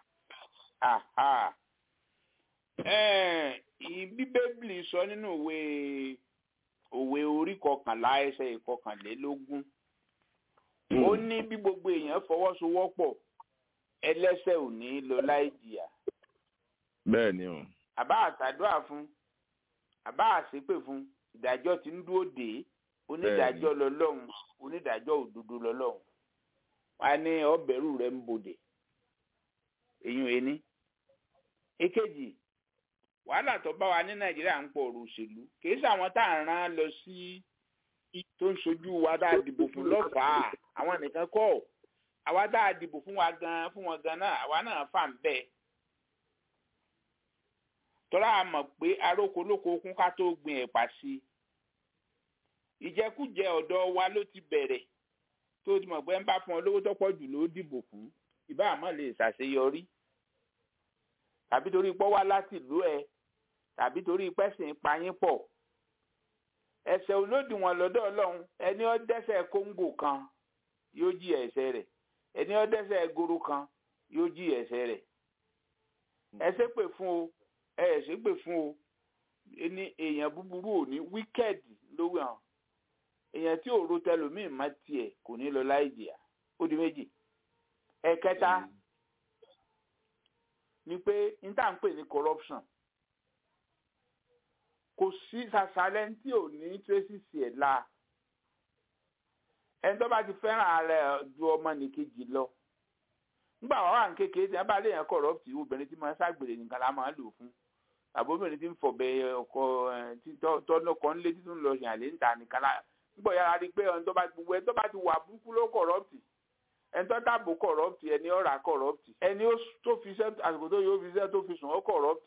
Bíbélì sọ nínú òwe òwe orí kọkànlá ẹsẹ̀ ìkọkànlélógún ó ní bí gbogbo èèyàn fọwọ́sowọ́pọ̀ ẹlẹ́ṣẹ̀ ò ní lọ láì jìyà. bẹ́ẹ̀ ni o. àbá àtàdúrà fún àbá àṣépè fún ìdájọ́ tí ń dúró dé onídàájọ́ lọ́lọ́run onídàájọ́ òdodo lọ́lọ́run wá ní ọbẹ̀rù rẹ̀ ń bodè èyí ẹni. èkejì wàhálà tó bá wa ní nàìjíríà ń pọ̀ ọ̀rọ̀ òṣèlú kì í ṣàwọn tá à ń rán lọ sí tó ń ṣojú wa tá a dìbò fún lọ́fàá àwọn nìkan kọ́ àwa tá a dìbò fún wa gan fún wọn gan náà àwa náà fà ń bẹ́ẹ̀. tọ́lá a mọ̀ pé arókolóko kún ká tó gbin ẹ̀pà sí i ìjẹkújẹ ọ̀dọ̀ wa ló ti bẹ̀rẹ̀ tó ti mọ̀ pé ń bá fún ọ lówó tó pọ̀ jù ló dìbò fún ìbá àmọ́ lè ṣàṣeyọrí tàbí torí pọ́ wá láti ìlú ẹ tàbí torí pẹ́sìn payín pọ̀ ẹ̀ṣẹ̀ olódiwọ̀n lọ́dọ̀ ọlọ́run ẹni ó dẹ́ṣẹ̀ kóńgò kan yóò jí ẹ̀ṣẹ̀ rẹ̀ ẹni ó dẹ́ṣẹ̀ goro kan yóò jí ẹ̀ṣẹ̀ rẹ̀ ẹ ṣépè fún o ẹ ṣépè fún o ẹni èèyàn búburú ò ní wíkẹ́ẹ̀dì lówó hàn èèyàn tí òru tẹlòmíì má tiẹ̀ kò ní lọ láì jìyà ó di méjì. ẹ̀kẹta ni pé n tá à ń pè ní corruption kò sí sàṣàlẹ̀ tí ò ní tracy ẹ̀ la ẹni tó bá ti fẹ́ràn ara ju ọmọ nìkejì lọ nígbà wà wà ní kékeré tí wọ́n bá léèyàn corrupt obìnrin tí máa ń ṣàgbèrè nìkan la máa ń lò fún tàbí obìnrin tí ń fọ̀bẹ ọkọ tọ́lọ́kọ ńlé tí tó ń lọ yàn àlè ń ta nìkan la nígbà yàrá rí i pé ẹni tó bá gbogbo ẹni tó bá ti wà burúkú ló corrupt ẹni tó dàbò corrupt ẹni ọ̀rà corrupt ẹni tó fi iṣẹ́ àsìkò tó yóò fi iṣẹ́ tó fi sùn ó corrupt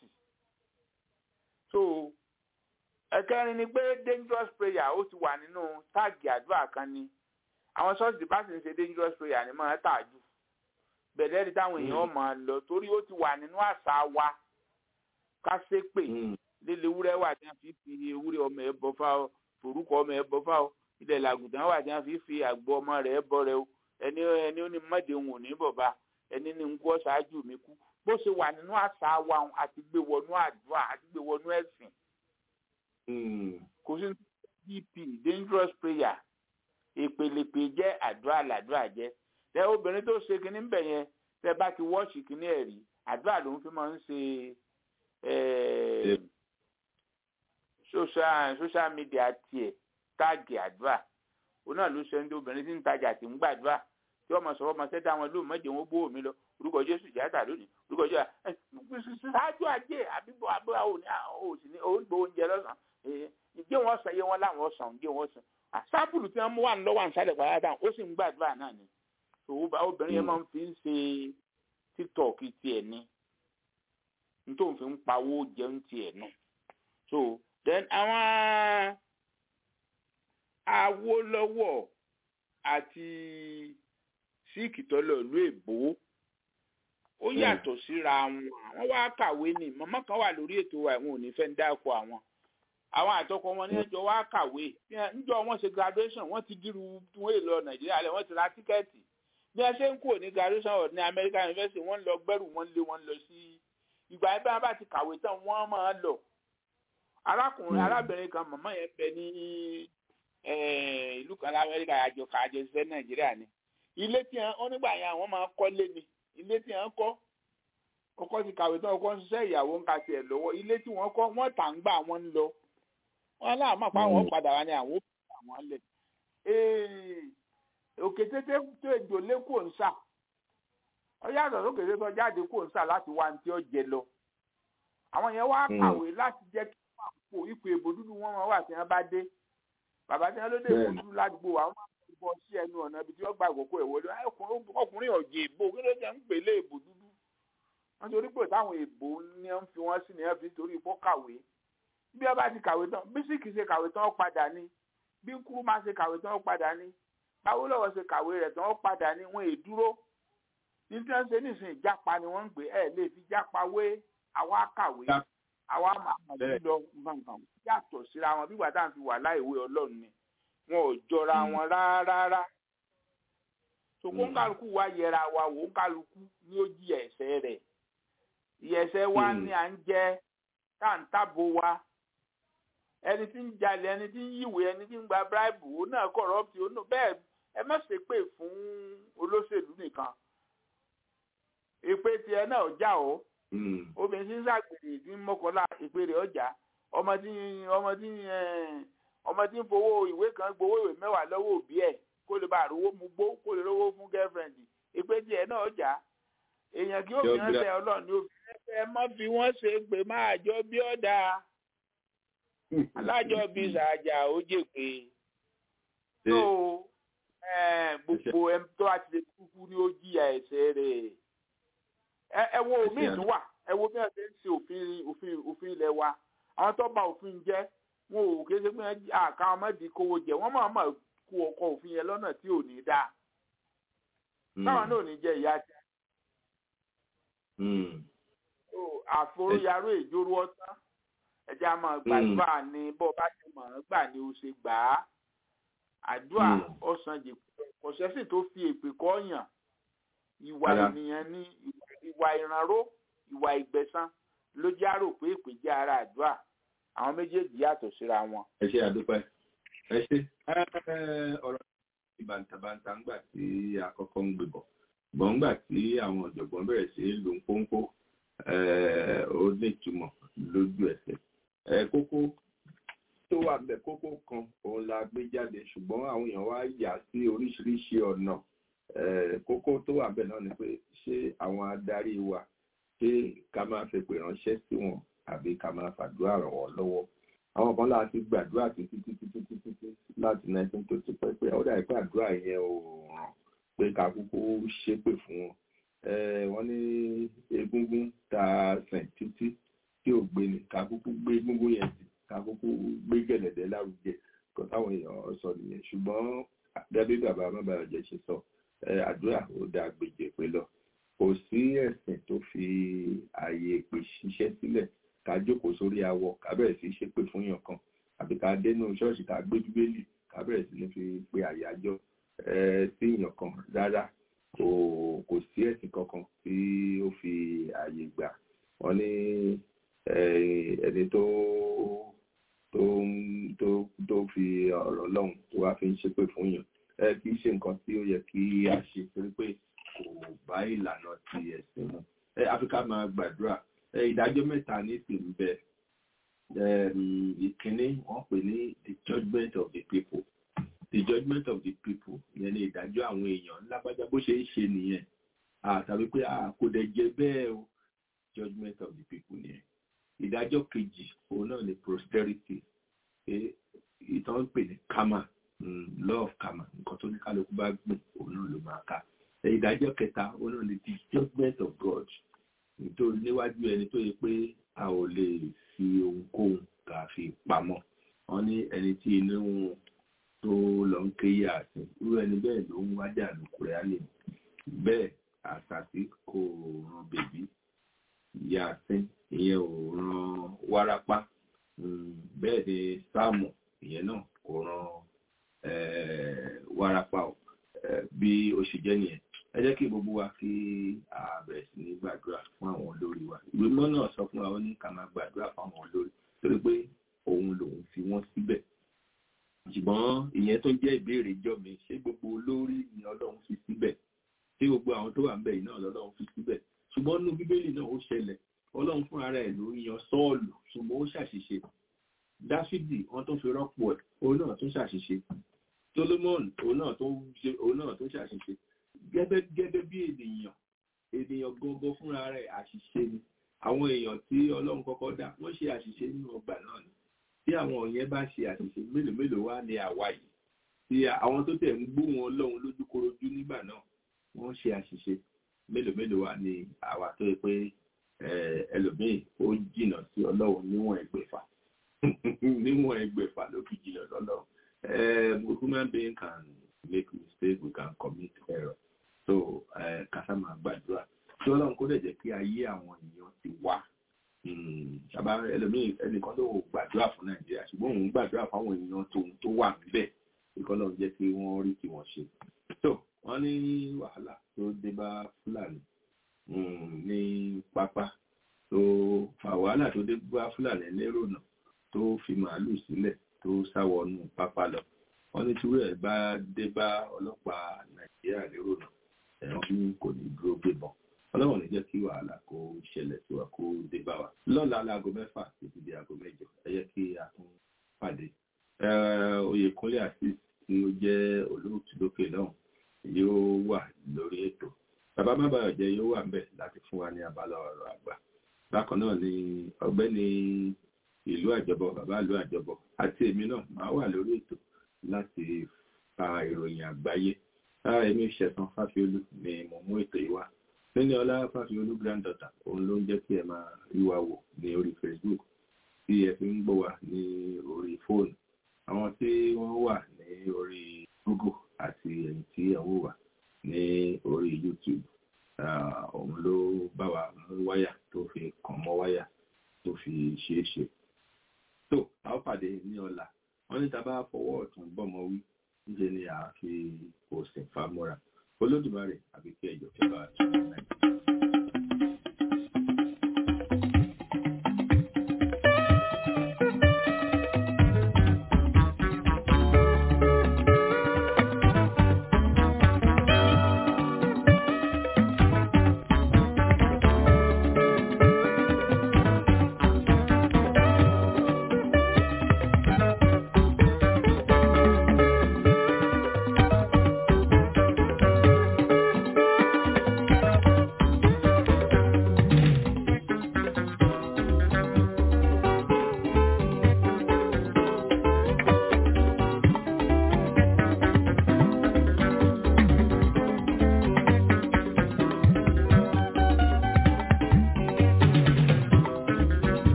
so ẹ̀kẹrin ni pé dangerous prayer ó ti wà nínú táàgì àdúrà kan ni àwọn ṣọ́ọ̀ṣì bá sì ń ṣe dangerous prayer ni máa tà jù bẹ̀rẹ̀ rí táwọn èèyàn máa lọ torí ó ti wà nínú àṣà wa ká ṣépè lílé ewúrẹ́ wà tí wọ́n fi fi ewúrẹ́ ọmọ ẹ̀ bọ́ fá o forúkọ ọmọ ẹ̀ bọ́ fá o ilẹ̀ làgùtàn wà tí wọ́n fi fi àgbo ọmọ rẹ̀ bọ́ rẹ o ẹni ẹni ó ní mọ́dé òun ò ní bọ̀bá ẹni ní nkú ọ̀ṣáájú mi kú bó ṣe wà nínú àṣà wa àti gbé wọnú àdúrà àti gbé wọnú ẹ̀sìn kò sí D P dangerous prayer ìpèlèpè jẹ́ àdúrà làdúrà jẹ́ tẹ obìnrin tó ṣe kinní bẹ̀ yẹn tẹ bá ti wọ́ọ̀ṣì kinní ẹ̀ rí àdúrà ló ń fi máa ń ṣe social social media tiẹ̀ táàgì àdúrà òun náà ló ṣe ń dé obìnrin tí ń tajà tí ń gbàdúrà tí wọ́n mọ̀ sọ̀rọ̀ ọmọ sẹ́dá wọn lóun mọ̀jẹ̀ wọn gbówó mi lọ orúkọ Jésù jáde lónìí orúkọ Jésù ẹ ṣáájú ajé àbíbọ̀ àbúrò òní òsì ní òǹgbò oúnjẹ lọ́sàn ǹjẹ́ wọ́n sọ iye wọn láwọn sàn ǹjẹ́ wọ́n sàn sábùlù tí wọ́n mú wà lọ́wọ́ àǹsálẹ̀ pàdánù ó sì ń gbàdúrà náà ni obìnrin yẹn máa ń fi ń ṣe tiktok tiẹ̀ ni nítorí fi ń pawó jẹun tiẹ̀ nù so then àwọn Awólọ́wọ̀ àti síìkì tọ́lọ̀ ìlú èbó ó yàtọ̀ síra wọn àwọn wá kàwé ni màmá kan wà lórí ètò àwọn ò ní fẹ́ ń dáko àwọn àwọn àtọkọ wọn ní ẹjọ́ wá kàwé níjọ́ wọn ṣe graduation wọ́n ti dírú wọn èlò Nàìjíríà lẹ wọ́n ti ra tíkẹ́ẹ̀tì bí wọ́n ṣe ń kúrò ní graduation ọ̀dọ̀ ní American University wọ́n lọ gbẹ́rù wọ́n lé wọ́n lọ sí ìgbà yẹn bá wọn bá ti kàwé tán wọ́n máa lọ arákùnrin arábìnrin kan màmá yẹn bẹ ní ìlú kan lamẹ́ríkà àjọ kàjọ ṣiṣẹ́ Nàìjíríà ni ilé tí wọ́n nígbà yẹn àwọn máa kọ́ lé ni ilé tí wọ́n kọ́ kọ́kọ́ ti kàwé tán ọkọ́ ń ṣiṣẹ́ ìyàwó ń ka tiẹ̀ lọ́wọ́ ilé tí wọ́n kọ́ wọ́n tà ń gbà wọ́n ń lọ wọn láàmú pa àwọn padà wá ní àwọn òkè àwọn lẹ òkè tètè tó èdò lẹkọọ ń sà ọ yàtọ̀ sókè tètè tó jáde kó ń sà láti wá ní tí ó jẹ lọ àwọn yẹn wá kàwé láti jẹ́ kí wọ́n àpò ipò èbò dúdú wọn máa wà tí wọ́n bá dé bàbá tí wọ́n ló dé èbò dúdú ládùúgbò àwọn máa ń bọ́ sí ẹnu ọ̀nà ibi tí wọ́n gba àkókò ẹ̀ wọlé ọkùnrin ọ̀jẹ̀ èbò kí ló jẹ́ ń pè lé èbò dúdú wọ́n torí pé táwọn èbò ni wọ́n fi wọ́n sí ni wọ́n fi torí ipò kàwé bí ọba ti kàwé tán bí síkì ṣe kàwé tán ó padà ní bí Nkrumah ṣe kàwé tán ó padà ní Awólọ́wọ̀ ṣe kàwé rẹ̀ tán ó padà ní wọn èdúró ní tí wọ́n ṣe nísìnyí jápa ni wọ́n ń gbé ẹ̀ lè fi jápa wé àwa kàwé àwa máa lọ nǹkan yàtọ̀ síra wọn bí gbàdá fi wà láìwé Ọlọ́run ni wọn ò jọra wọn rárá so kó ń kálukú wa yẹra wa wò ń kálukú ní ó jí ẹ̀ṣẹ̀ rẹ̀ ìyẹ̀ṣẹ̀ wa ni à ń jẹ tá à ń tàbó wa ẹni tí ń jalè ẹni tí ń yíwèé ẹni tí ń gba bíráìbù ó náà kọ̀rọ̀pì ó náà bẹ́ẹ̀ ẹ má ṣe pé fún olóṣèlú nìkan èpè tiẹ̀ náà já o obìnrin tí ń ṣàgbèrè tí ń mọ́kànlá èpè rẹ̀ ọjà ọmọ tí ọmọ tí ọmọ tí ń fowó ìwé kan gbowó ìwé mẹ́wàá lọ́wọ́ òbí ẹ̀ kó lè bá rówó mu gbó kó lè rówó fún girlfriend èpè tiẹ̀ náà ọjà èèyàn kí òfin ẹsẹ̀ Ọlọ́run ní òfin ẹsẹ̀ ẹ má fi wọ́n ṣe pé máa jọ bí ọ̀dà alájọ bíi sàájà ó jẹ pé tó gbogbo ẹni tó a ti lè kúkú ní ó jìyà ẹ̀ṣẹ̀ rẹ̀ ẹ wo omi ìtún wà ẹ wo bí wọn ṣe ń ṣe òfin òfin òfin ilẹ̀ wa àwọn tó bà òfin jẹ́ wọn ò kéde pé àká ọmọdé kówó jẹ wọn máa máa kó ọkọ òfin yẹn lọ́nà tí ò ní dáa táwọn náà ò ní jẹ ìyá jẹ àforóyàrá ìjóró ọtán ẹjẹ a máa gbàdúrà ní bó bá ti mọ̀ ọ́n gbà ní o ṣe gbà á àdúrà ọ̀sán jẹ kọ̀ṣẹ́sì tó fi èpè kọ́ yàn ìwà ènìyàn ní ìwà ìrànró ìwà ìgbẹ̀san ló jẹ́ àrò pé èpè jẹ́ ara àdúrà àwọn méjèèjì yàtọ̀ síra wọn. ẹ ṣe àdúpẹ́ ẹ ṣe ọ̀rọ̀ ìbàǹtàbàǹtà ńgbà tí àkọ́kọ́ ń gbébọ̀ gbọ̀n ńgbà tí àwọn ọ̀jọ̀gbọ́n bẹ̀rẹ̀ sí lò ń pọ́npó ó ní ìtumọ̀ lójú ẹsẹ̀ kókó tó wà bẹ̀ kókó kan òun la gbé jáde ṣùgbọ́n àwọn èèyàn wá yà sí oríṣiríṣi ọ̀nà kókó tó wà bẹ̀ náà ni pé ṣé àwọn adarí wa ṣé ká máa fi pè ránṣẹ́ sí wọn àbí ká máa fàdúrà ràn wọ́n lọ́wọ́ àwọn kan láti gbàdúrà títí títí títí títí láti nineteen tó ti pẹ́ pé ó dàbí pé àdúrà yẹn ò ràn pé ká kúkú ṣépè fún wọn wọ́n ní egúngún tá a sìn títí tí ò gbé ni ká kúkú gbé egúngún yẹn sí ká kúkú gbé gẹ̀lẹ̀dẹ̀ lárugẹ kó táwọn èèyàn sọ nìyẹn ṣùgbọ́n gẹ́gẹ́ bàbá Mábàyọ̀jẹ́ ṣe sọ àdúrà ó dá gbèjè pé lọ kò sí ẹ̀sìn tó fi ààyè pè ṣiṣẹ́ sílẹ̀ ká jókòó sórí awọ ká bẹ̀rẹ̀ sí ṣépè fún yàn kan àbí ká dénú ṣọ́ọ̀ṣì ká gbé bíbélì ká bẹ̀rẹ̀ sí ní fi pe àyájọ́ sí yàn kan rárá kò kò sí ẹ̀sìn kankan tí ó fi ààyè gbà wọ́n ní ẹni tó tó tó tó fi ọ̀rọ̀ lọ́hùn tó wá fi ń ṣépè fún yàn kì í ṣe nǹkan tí ó yẹ kí a ṣe torí pé kò bá ìlànà ti ẹ̀sìn mu Áfíríkà máa gbàdúrà ìdájọ́ mẹ́ta ní ìsìn bẹ ìkíní wọ́n pè ní the judgment of the people the judgment of the people ìyẹn ni ìdájọ́ àwọn èèyàn lágbájá bó ṣe ń ṣe nìyẹn àtàbí pé kò dẹ̀ jẹ́ bẹ́ẹ̀ o judgment of the people nìyẹn ìdájọ́ kejì òun náà ni prosperity ìtàn pè ní karma law of karma nǹkan tó ní kálukú bá gbìn òun náà ló máa ká ìdájọ́ kẹta òun náà ni the judgment of God nítorí níwájú ẹni tó yẹ pé a ò lè fi ohunkóhun kà fi pamọ́ wọn ní ẹni tí inú tó lọ ń kéye àsìn irú ẹni bẹ́ẹ̀ ló ń wájà lùkùrẹ́ á lè bẹ́ẹ̀ àṣàtì kò ràn bèbí ìyá àsìn ìyẹn ò ràn wárápá bẹ́ẹ̀ ni sáàmù ìyẹn náà kò ràn wárápá o bí ó ṣe jẹ́ nìyẹn ẹ jẹ́ kí gbogbo wa kí a bẹ̀rẹ̀ sí ní gbàdúrà fún àwọn olórí wa ìwé mọ́ náà sọ fún wa ó ní ká máa gbàdúrà fún àwọn olórí torí pé òun lòun fi wọ́n síbẹ̀ ṣùgbọ́n ìyẹn tó jẹ́ ìbéèrè jọ mi ṣé gbogbo olórí ni Ọlọ́run fi síbẹ̀ ṣé gbogbo àwọn tó wà ń bẹ̀ yìí náà lọ́lọ́run fi síbẹ̀ ṣùgbọ́n nínú Bíbélì náà ó ṣẹlẹ̀ Ọlọ́run fún ara ẹ̀ ló yan Sọ́ọ̀lù ṣùgbọ́n ó ṣàṣìṣe Dáfídì wọ́n tó fi rọ́pò ẹ̀ òun náà tó ṣàṣìṣe Solomon òun náà tó òun náà tó ṣàṣìṣe gẹ́gẹ́ gẹ́gẹ́ bí ènìyàn ènìyàn gangan fúnra rẹ̀ àṣìṣe ni àwọn èèyàn tí Ọlọ́run kọ́kọ́ dá wọ́n ṣe àṣìṣe nínú ọgbà náà ni tí àwọn yẹn bá ṣe àṣìṣe mélòó mélòó wá ní àwa yìí tí àwọn tó tẹ̀ ń gbó wọn Ọlọ́run lójúkorojú nígbà náà wọ́n ṣe àṣìṣe mélòó mélòó wá ní àwa tó yẹ pé ẹlòmíì ó jìnnà sí Ọlọ́run níwọ̀n ẹgbẹ̀fà níwọ̀n ẹgbẹ̀fà ló fi jìnnà lọ́lọ́run human being can make mistake we can commit error so kásá máa gbàdúrà tí Ọlọ́run kó dẹ̀ jẹ́ kí ayé àwọn èèyàn ti wá ṣàbá ẹlòmíì ẹnìkan tó gbàdúrà fún Nàìjíríà ṣùgbọ́n òun gbàdúrà fún àwọn èèyàn tóun tó wà níbẹ̀ ìkọ́ Ọlọ́run jẹ́ kí wọ́n rí kí wọ́n ṣe so wọ́n ní wàhálà tó dé bá Fúlàní ní pápá tó fa wàhálà tó dé bá Fúlàní lérò náà tó fi màálù sílẹ̀ tó sáwọnú pápá lọ wọ́n ní tíwé ẹ̀ bá dé bá ọlọ́pàá Nàìjíríà lérò náà ẹ̀wọ̀n ní kò ní dúró gbébọn Ọlọ́run ní jẹ́ kí wàhálà kó ṣẹlẹ̀ sí wa kó dé bá wa lọ́la láago mẹ́fà títí di aago mẹ́jọ ẹ yẹ kí a tún pàdé Oyèkúnlé Azeez tí ó jẹ́ olóòtú lókè náà yóò wà lórí ètò bàbá Mábàyọ̀jẹ́ yóò wà ńbẹ̀ láti fún wa ní abala ọ̀rọ̀ àgbà bákan náà ni ọ̀gbẹ́ni ìlú àjọbọ bàbá ìlú àjọbọ àti èmi náà máa wà lórí ètò láti fa ìròyìn àgbáyé èmi Ṣẹ̀san Fáfiolú ni mo mú ètò yìí wá lẹ́ni ọlá Fáfiolú granddaughter òun ló ń jẹ́ kí ẹ máa rí wa wò ní orí Facebook tí ẹ fi ń gbọ́ wa ní orí fóònù àwọn tí wọ́n wà ní orí Google àti ẹ̀yìn tí ẹ̀ wò wà ní orí YouTube òun ló bá wa mú wáyà tó fi kàn mọ́ wáyà tó fi ṣeé ṣe tó a ó pàdé ní ọ̀la wọ́n ní tá bá fọwọ́ ọ̀tún bọ́mọ wí níṣẹ́ ni a fi òsìn famọ́ra Olódùmarè àbí kí ẹjọ́ kí bá tún ní Nàìjíríà.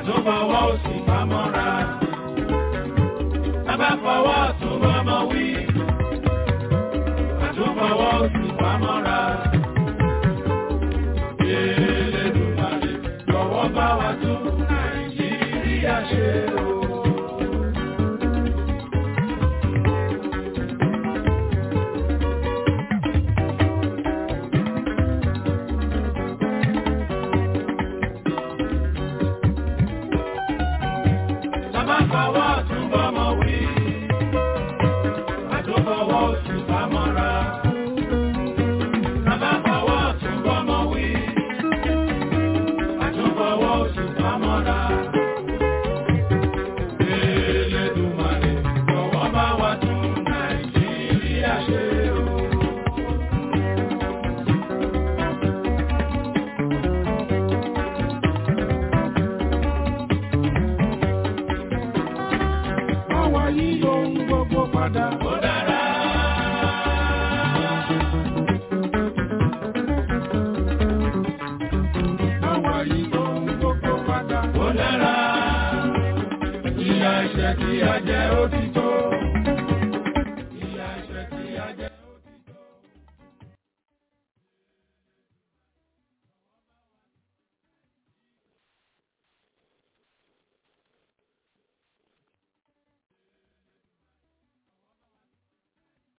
àtúbọ̀wọ́ òsì pamọ́ra. Bàbá fọwọ́ tún bọ́mọ wí. Àtúbọ̀wọ́ òsì pamọ́ra. Elédùmarè jọ̀wọ́ bá wa tún Nàìjíríà ṣe o. Tí a jẹ́ ó ti tó.